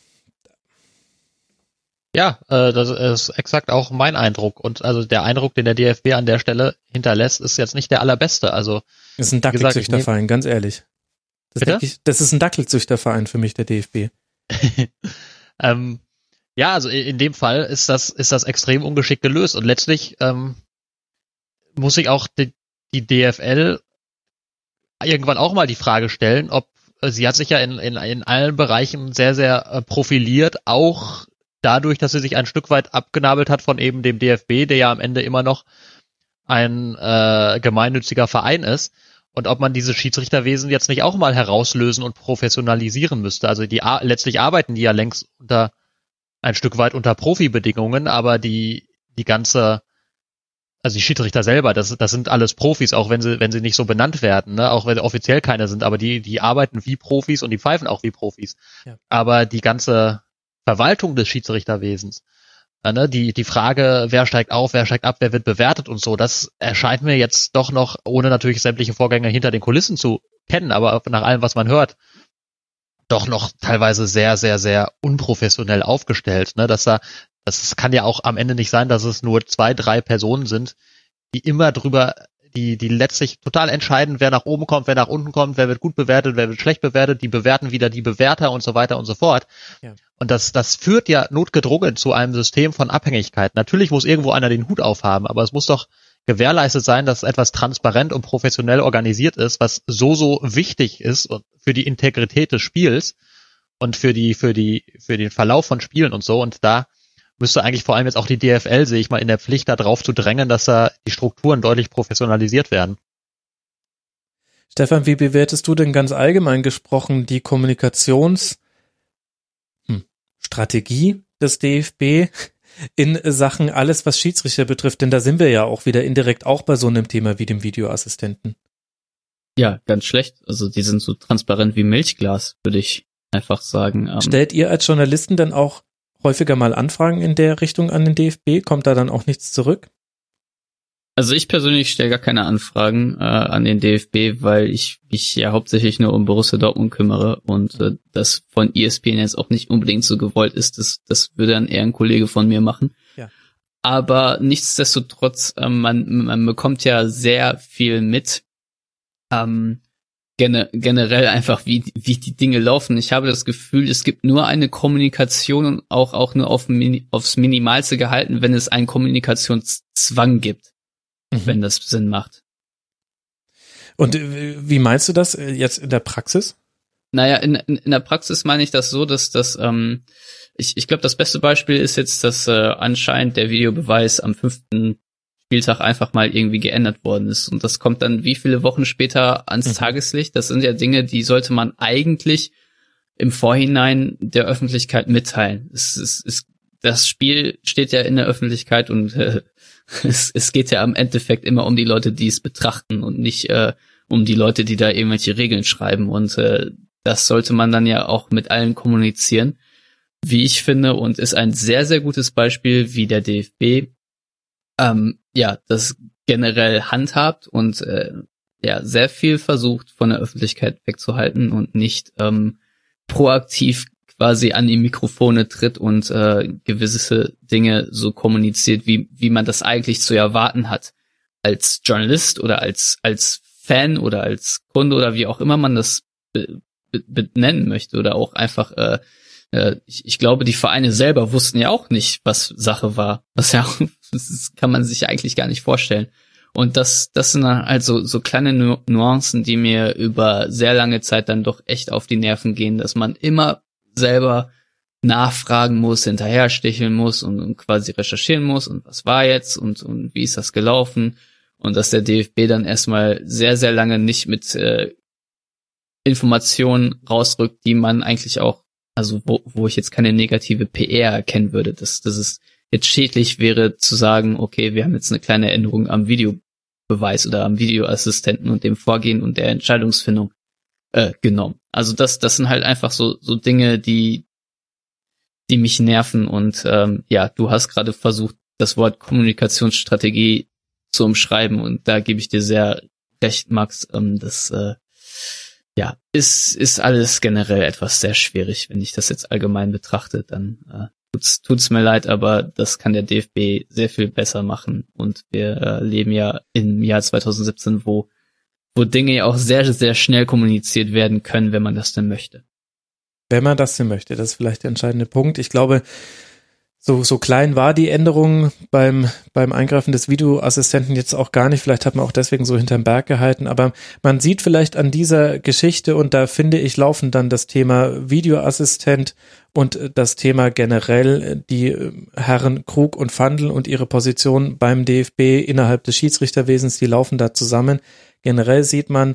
Ja, das ist exakt auch mein Eindruck. Und also der Eindruck, den der DFB an der Stelle hinterlässt, ist jetzt nicht der allerbeste. Also das ist ein Dackelzüchterverein, ganz ehrlich. Das ist ein Dackelzüchterverein für mich, der DFB. Ja, also in dem Fall ist das extrem ungeschickt gelöst. Und letztlich muss sich auch die DFL irgendwann auch mal die Frage stellen, ob sie hat sich ja in allen Bereichen sehr, sehr profiliert, auch dadurch, dass sie sich ein Stück weit abgenabelt hat von eben dem DFB, der ja am Ende immer noch ein gemeinnütziger Verein ist. Und ob man dieses Schiedsrichterwesen jetzt nicht auch mal herauslösen und professionalisieren müsste. Also letztlich arbeiten die ja längst ein Stück weit unter Profibedingungen, aber die Schiedsrichter selber, das sind alles Profis, auch wenn sie nicht so benannt werden, ne? Auch wenn sie offiziell keine sind, aber die arbeiten wie Profis und die pfeifen auch wie Profis. Ja. Aber die ganze Verwaltung des Schiedsrichterwesens, ne? Die Frage, wer steigt auf, wer steigt ab, wer wird bewertet und so, das erscheint mir jetzt doch noch, ohne natürlich sämtliche Vorgänge hinter den Kulissen zu kennen, aber nach allem, was man hört, doch noch teilweise sehr, sehr, sehr unprofessionell aufgestellt, ne? Das kann ja auch am Ende nicht sein, dass es nur 2, 3 Personen sind, die immer die letztlich total entscheiden, wer nach oben kommt, wer nach unten kommt, wer wird gut bewertet, wer wird schlecht bewertet, die bewerten wieder die Bewerter und so weiter und so fort. Ja. Und das führt ja notgedrungen zu einem System von Abhängigkeit. Natürlich muss irgendwo einer den Hut aufhaben, aber es muss doch gewährleistet sein, dass etwas transparent und professionell organisiert ist, was so wichtig ist für die Integrität des Spiels und für den Verlauf von Spielen und so. Und da müsste eigentlich vor allem jetzt auch die DFL, sehe ich mal, in der Pflicht darauf zu drängen, dass da die Strukturen deutlich professionalisiert werden. Stefan, wie bewertest du denn ganz allgemein gesprochen die Kommunikationsstrategie des DFB in Sachen alles, was Schiedsrichter betrifft? Denn da sind wir ja auch wieder indirekt auch bei so einem Thema wie dem Videoassistenten. Ja, ganz schlecht. Also die sind so transparent wie Milchglas, würde ich einfach sagen. Stellt ihr als Journalisten dann auch häufiger mal Anfragen in der Richtung an den DFB? Kommt da dann auch nichts zurück? Also ich persönlich stelle gar keine Anfragen an den DFB, weil ich mich ja hauptsächlich nur um Borussia Dortmund kümmere und das von ESPN jetzt auch nicht unbedingt so gewollt ist. Das würde dann eher ein Kollege von mir machen. Ja. Aber nichtsdestotrotz, man bekommt ja sehr viel mit. Generell einfach, wie die Dinge laufen. Ich habe das Gefühl, es gibt nur eine Kommunikation und auch nur aufs Minimalste gehalten, wenn es einen Kommunikationszwang gibt, wenn das Sinn macht. Und wie meinst du das jetzt in der Praxis? Naja, in der Praxis meine ich das so, dass ich glaube, das beste Beispiel ist jetzt, dass anscheinend der Videobeweis am 5. Spieltag einfach mal irgendwie geändert worden ist. Und das kommt dann wie viele Wochen später ans Tageslicht. Das sind ja Dinge, die sollte man eigentlich im Vorhinein der Öffentlichkeit mitteilen. Das Spiel steht ja in der Öffentlichkeit und es geht ja am Endeffekt immer um die Leute, die es betrachten und nicht um die Leute, die da irgendwelche Regeln schreiben. Und das sollte man dann ja auch mit allen kommunizieren, wie ich finde, und ist ein sehr, sehr gutes Beispiel, wie der DFB das generell handhabt und sehr viel versucht, von der Öffentlichkeit wegzuhalten und nicht proaktiv quasi an die Mikrofone tritt und gewisse Dinge so kommuniziert, wie man das eigentlich zu erwarten hat. Als Journalist oder als Fan oder als Kunde oder wie auch immer man das benennen möchte oder auch einfach, ich glaube, die Vereine selber wussten ja auch nicht, was Sache war. Das kann man sich eigentlich gar nicht vorstellen. Und das sind also so kleine Nuancen, die mir über sehr lange Zeit dann doch echt auf die Nerven gehen, dass man immer selber nachfragen muss, hinterher sticheln muss und quasi recherchieren muss und was war jetzt und wie ist das gelaufen und dass der DFB dann erstmal sehr, sehr lange nicht mit Informationen rausrückt, die man eigentlich auch, also wo ich jetzt keine negative PR erkennen würde, dass es jetzt schädlich wäre zu sagen, okay, wir haben jetzt eine kleine Änderung am Videobeweis oder am Videoassistenten und dem Vorgehen und der Entscheidungsfindung genommen. Also das sind halt einfach so Dinge, die mich nerven und du hast gerade versucht, das Wort Kommunikationsstrategie zu umschreiben und da gebe ich dir sehr recht, Max. Das ist alles generell etwas sehr schwierig. Wenn ich das jetzt allgemein betrachte, dann tut's mir leid, aber das kann der DFB sehr viel besser machen und wir leben ja im Jahr 2017, wo Dinge ja auch sehr, sehr schnell kommuniziert werden können, wenn man das denn möchte. Wenn man das denn möchte, das ist vielleicht der entscheidende Punkt. Ich glaube, so klein war die Änderung beim Eingreifen des Videoassistenten jetzt auch gar nicht. Vielleicht hat man auch deswegen so hinterm Berg gehalten. Aber man sieht vielleicht an dieser Geschichte, und da finde ich, laufen dann das Thema Videoassistent und das Thema generell die Herren Krug und Fandl und ihre Position beim DFB innerhalb des Schiedsrichterwesens, die laufen da zusammen. Generell sieht man,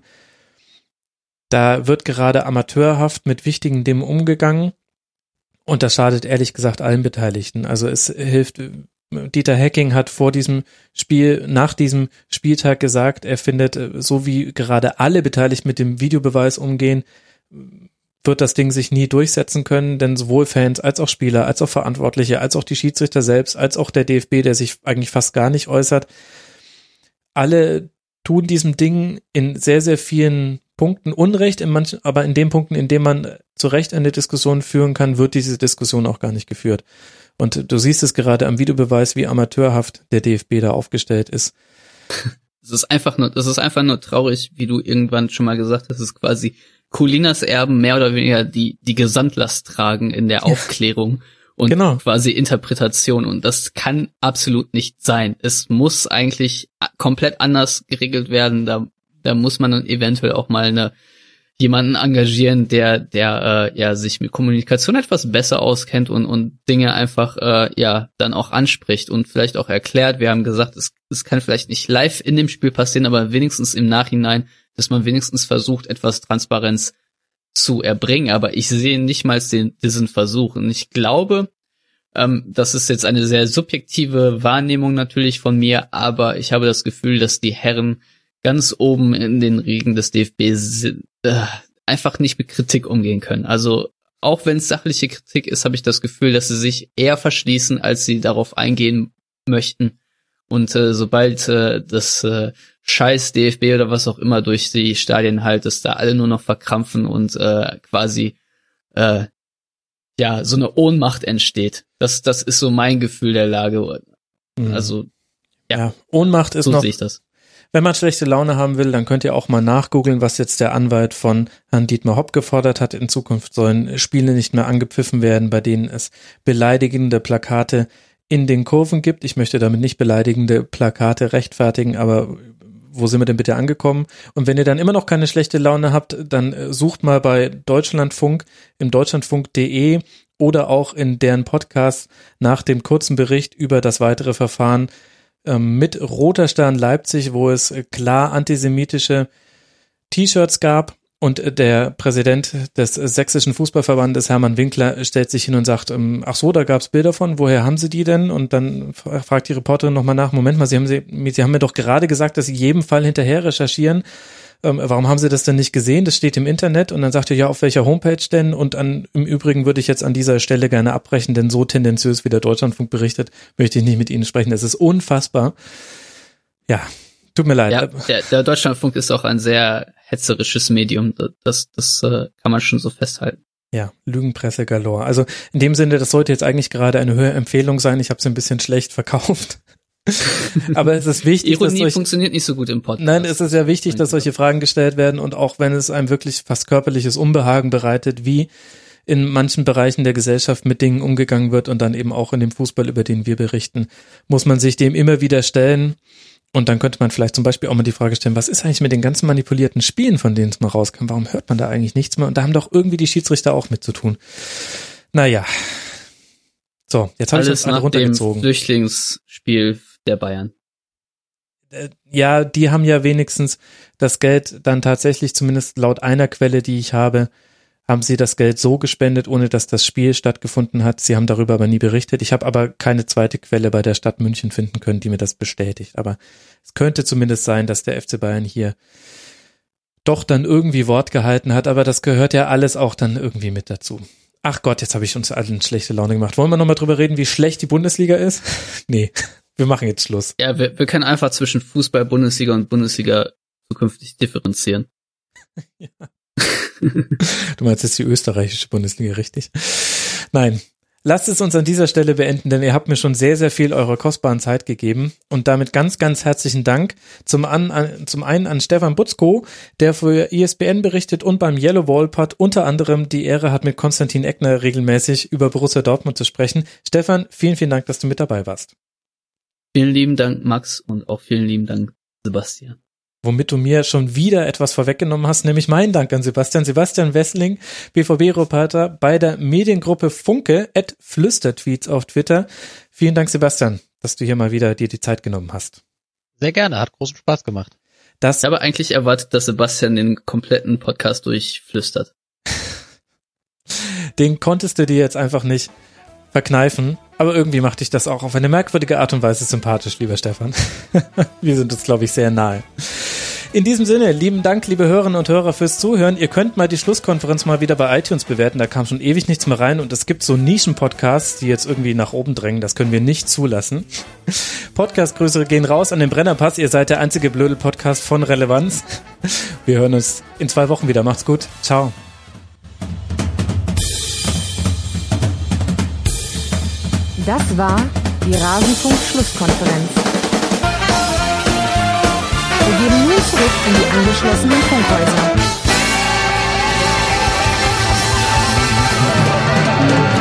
da wird gerade amateurhaft mit wichtigen Dingen umgegangen. Und das schadet ehrlich gesagt allen Beteiligten. Also es hilft, Dieter Hecking hat nach diesem Spieltag gesagt, er findet, so wie gerade alle Beteiligten mit dem Videobeweis umgehen, wird das Ding sich nie durchsetzen können, denn sowohl Fans als auch Spieler, als auch Verantwortliche, als auch die Schiedsrichter selbst, als auch der DFB, der sich eigentlich fast gar nicht äußert, alle tun diesem Ding in sehr, sehr vielen Punkten Unrecht, aber in den Punkten, in denen man zu Recht eine Diskussion führen kann, wird diese Diskussion auch gar nicht geführt. Und du siehst es gerade am Videobeweis, wie amateurhaft der DFB da aufgestellt ist. Das ist einfach nur traurig, wie du irgendwann schon mal gesagt hast, es ist quasi Colinas Erben mehr oder weniger die Gesamtlast tragen in der Aufklärung und quasi Interpretation, und das kann absolut nicht sein. Es muss eigentlich komplett anders geregelt werden. Da muss man dann eventuell auch mal jemanden engagieren, der sich mit Kommunikation etwas besser auskennt und Dinge einfach dann auch anspricht und vielleicht auch erklärt. Wir haben gesagt, es kann vielleicht nicht live in dem Spiel passieren, aber wenigstens im Nachhinein, dass man wenigstens versucht, etwas Transparenz zu erbringen. Aber ich sehe nicht mal diesen Versuch. Und ich glaube, das ist jetzt eine sehr subjektive Wahrnehmung natürlich von mir, aber ich habe das Gefühl, dass die Herren ganz oben in den Riegen des DFB einfach nicht mit Kritik umgehen können. Also auch wenn es sachliche Kritik ist, habe ich das Gefühl, dass sie sich eher verschließen, als sie darauf eingehen möchten. Und sobald das scheiß DFB oder was auch immer durch die Stadien halt, dass da alle nur noch verkrampfen und quasi so eine Ohnmacht entsteht. Das ist so mein Gefühl der Lage. Also Ohnmacht ist so noch. Sehe ich das. Wenn man schlechte Laune haben will, dann könnt ihr auch mal nachgoogeln, was jetzt der Anwalt von Herrn Dietmar Hopp gefordert hat. In Zukunft sollen Spiele nicht mehr angepfiffen werden, bei denen es beleidigende Plakate in den Kurven gibt. Ich möchte damit nicht beleidigende Plakate rechtfertigen, aber wo sind wir denn bitte angekommen? Und wenn ihr dann immer noch keine schlechte Laune habt, dann sucht mal bei Deutschlandfunk im deutschlandfunk.de oder auch in deren Podcast nach dem kurzen Bericht über das weitere Verfahren mit Roter Stern Leipzig, wo es klar antisemitische T-Shirts gab. Und der Präsident des Sächsischen Fußballverbandes, Hermann Winkler, stellt sich hin und sagt, ach so, da gab's Bilder von, woher haben Sie die denn? Und dann fragt die Reporterin nochmal nach, Moment mal, Sie haben mir doch gerade gesagt, dass Sie jedem Fall hinterher recherchieren. Warum haben Sie das denn nicht gesehen? Das steht im Internet. Und dann sagt er, ja, auf welcher Homepage denn? Und im Übrigen würde ich jetzt an dieser Stelle gerne abbrechen, denn so tendenziös wie der Deutschlandfunk berichtet, möchte ich nicht mit Ihnen sprechen. Das ist unfassbar. Ja, tut mir leid. Ja, der Deutschlandfunk ist auch ein sehr hetzerisches Medium. Das kann man schon so festhalten. Ja, Lügenpresse galore. Also in dem Sinne, das sollte jetzt eigentlich gerade eine Hörempfehlung sein. Ich habe es ein bisschen schlecht verkauft. Aber es ist wichtig, Ironie funktioniert nicht so gut im Podcast. Nein, es ist ja wichtig, dass solche Fragen gestellt werden und auch wenn es einem wirklich fast körperliches Unbehagen bereitet, wie in manchen Bereichen der Gesellschaft mit Dingen umgegangen wird und dann eben auch in dem Fußball, über den wir berichten, muss man sich dem immer wieder stellen. Und dann könnte man vielleicht zum Beispiel auch mal die Frage stellen, was ist eigentlich mit den ganzen manipulierten Spielen, von denen es mal rauskam? Warum hört man da eigentlich nichts mehr? Und da haben doch irgendwie die Schiedsrichter auch mit zu tun. Naja. So, jetzt habe ich das alle runtergezogen. Dem Flüchtlingsspiel der Bayern. Ja, die haben ja wenigstens das Geld dann tatsächlich, zumindest laut einer Quelle, die ich habe, haben sie das Geld so gespendet, ohne dass das Spiel stattgefunden hat. Sie haben darüber aber nie berichtet. Ich habe aber keine zweite Quelle bei der Stadt München finden können, die mir das bestätigt. Aber es könnte zumindest sein, dass der FC Bayern hier doch dann irgendwie Wort gehalten hat. Aber das gehört ja alles auch dann irgendwie mit dazu. Ach Gott, jetzt habe ich uns allen schlechte Laune gemacht. Wollen wir nochmal drüber reden, wie schlecht die Bundesliga ist? Nee, wir machen jetzt Schluss. Ja, wir können einfach zwischen Fußball, Bundesliga und Bundesliga zukünftig differenzieren. Ja. Du meinst jetzt die österreichische Bundesliga, richtig? Nein. Lasst es uns an dieser Stelle beenden, denn ihr habt mir schon sehr, sehr viel eurer kostbaren Zeit gegeben und damit ganz, ganz herzlichen Dank zum einen an Stefan Butzko, der für ISBN berichtet und beim Yellow Wall Pod unter anderem die Ehre hat, mit Konstantin Eckner regelmäßig über Borussia Dortmund zu sprechen. Stefan, vielen, vielen Dank, dass du mit dabei warst. Vielen lieben Dank, Max, und auch vielen lieben Dank, Sebastian. Womit du mir schon wieder etwas vorweggenommen hast, nämlich meinen Dank an Sebastian. Sebastian Wessling, BVB-Reporter bei der Mediengruppe Funke, @Flüstertweets auf Twitter. Vielen Dank, Sebastian, dass du hier mal wieder dir die Zeit genommen hast. Sehr gerne, hat großen Spaß gemacht. Ich habe eigentlich erwartet, dass Sebastian den kompletten Podcast durchflüstert. Den konntest du dir jetzt einfach nicht verkneifen, aber irgendwie macht dich das auch auf eine merkwürdige Art und Weise sympathisch, lieber Stefan. Wir sind uns, glaube ich, sehr nahe. In diesem Sinne, lieben Dank, liebe Hörerinnen und Hörer, fürs Zuhören. Ihr könnt mal die Schlusskonferenz mal wieder bei iTunes bewerten, da kam schon ewig nichts mehr rein und es gibt so Nischen-Podcasts, die jetzt irgendwie nach oben drängen, das können wir nicht zulassen. Podcast-Grüße gehen raus an den Brennerpass, ihr seid der einzige Blödel-Podcast von Relevanz. Wir hören uns in 2 Wochen wieder, macht's gut, ciao. Das war die Rasenfunk-Schlusskonferenz. Wir gehen nun zurück in die angeschlossenen Funkhäuser.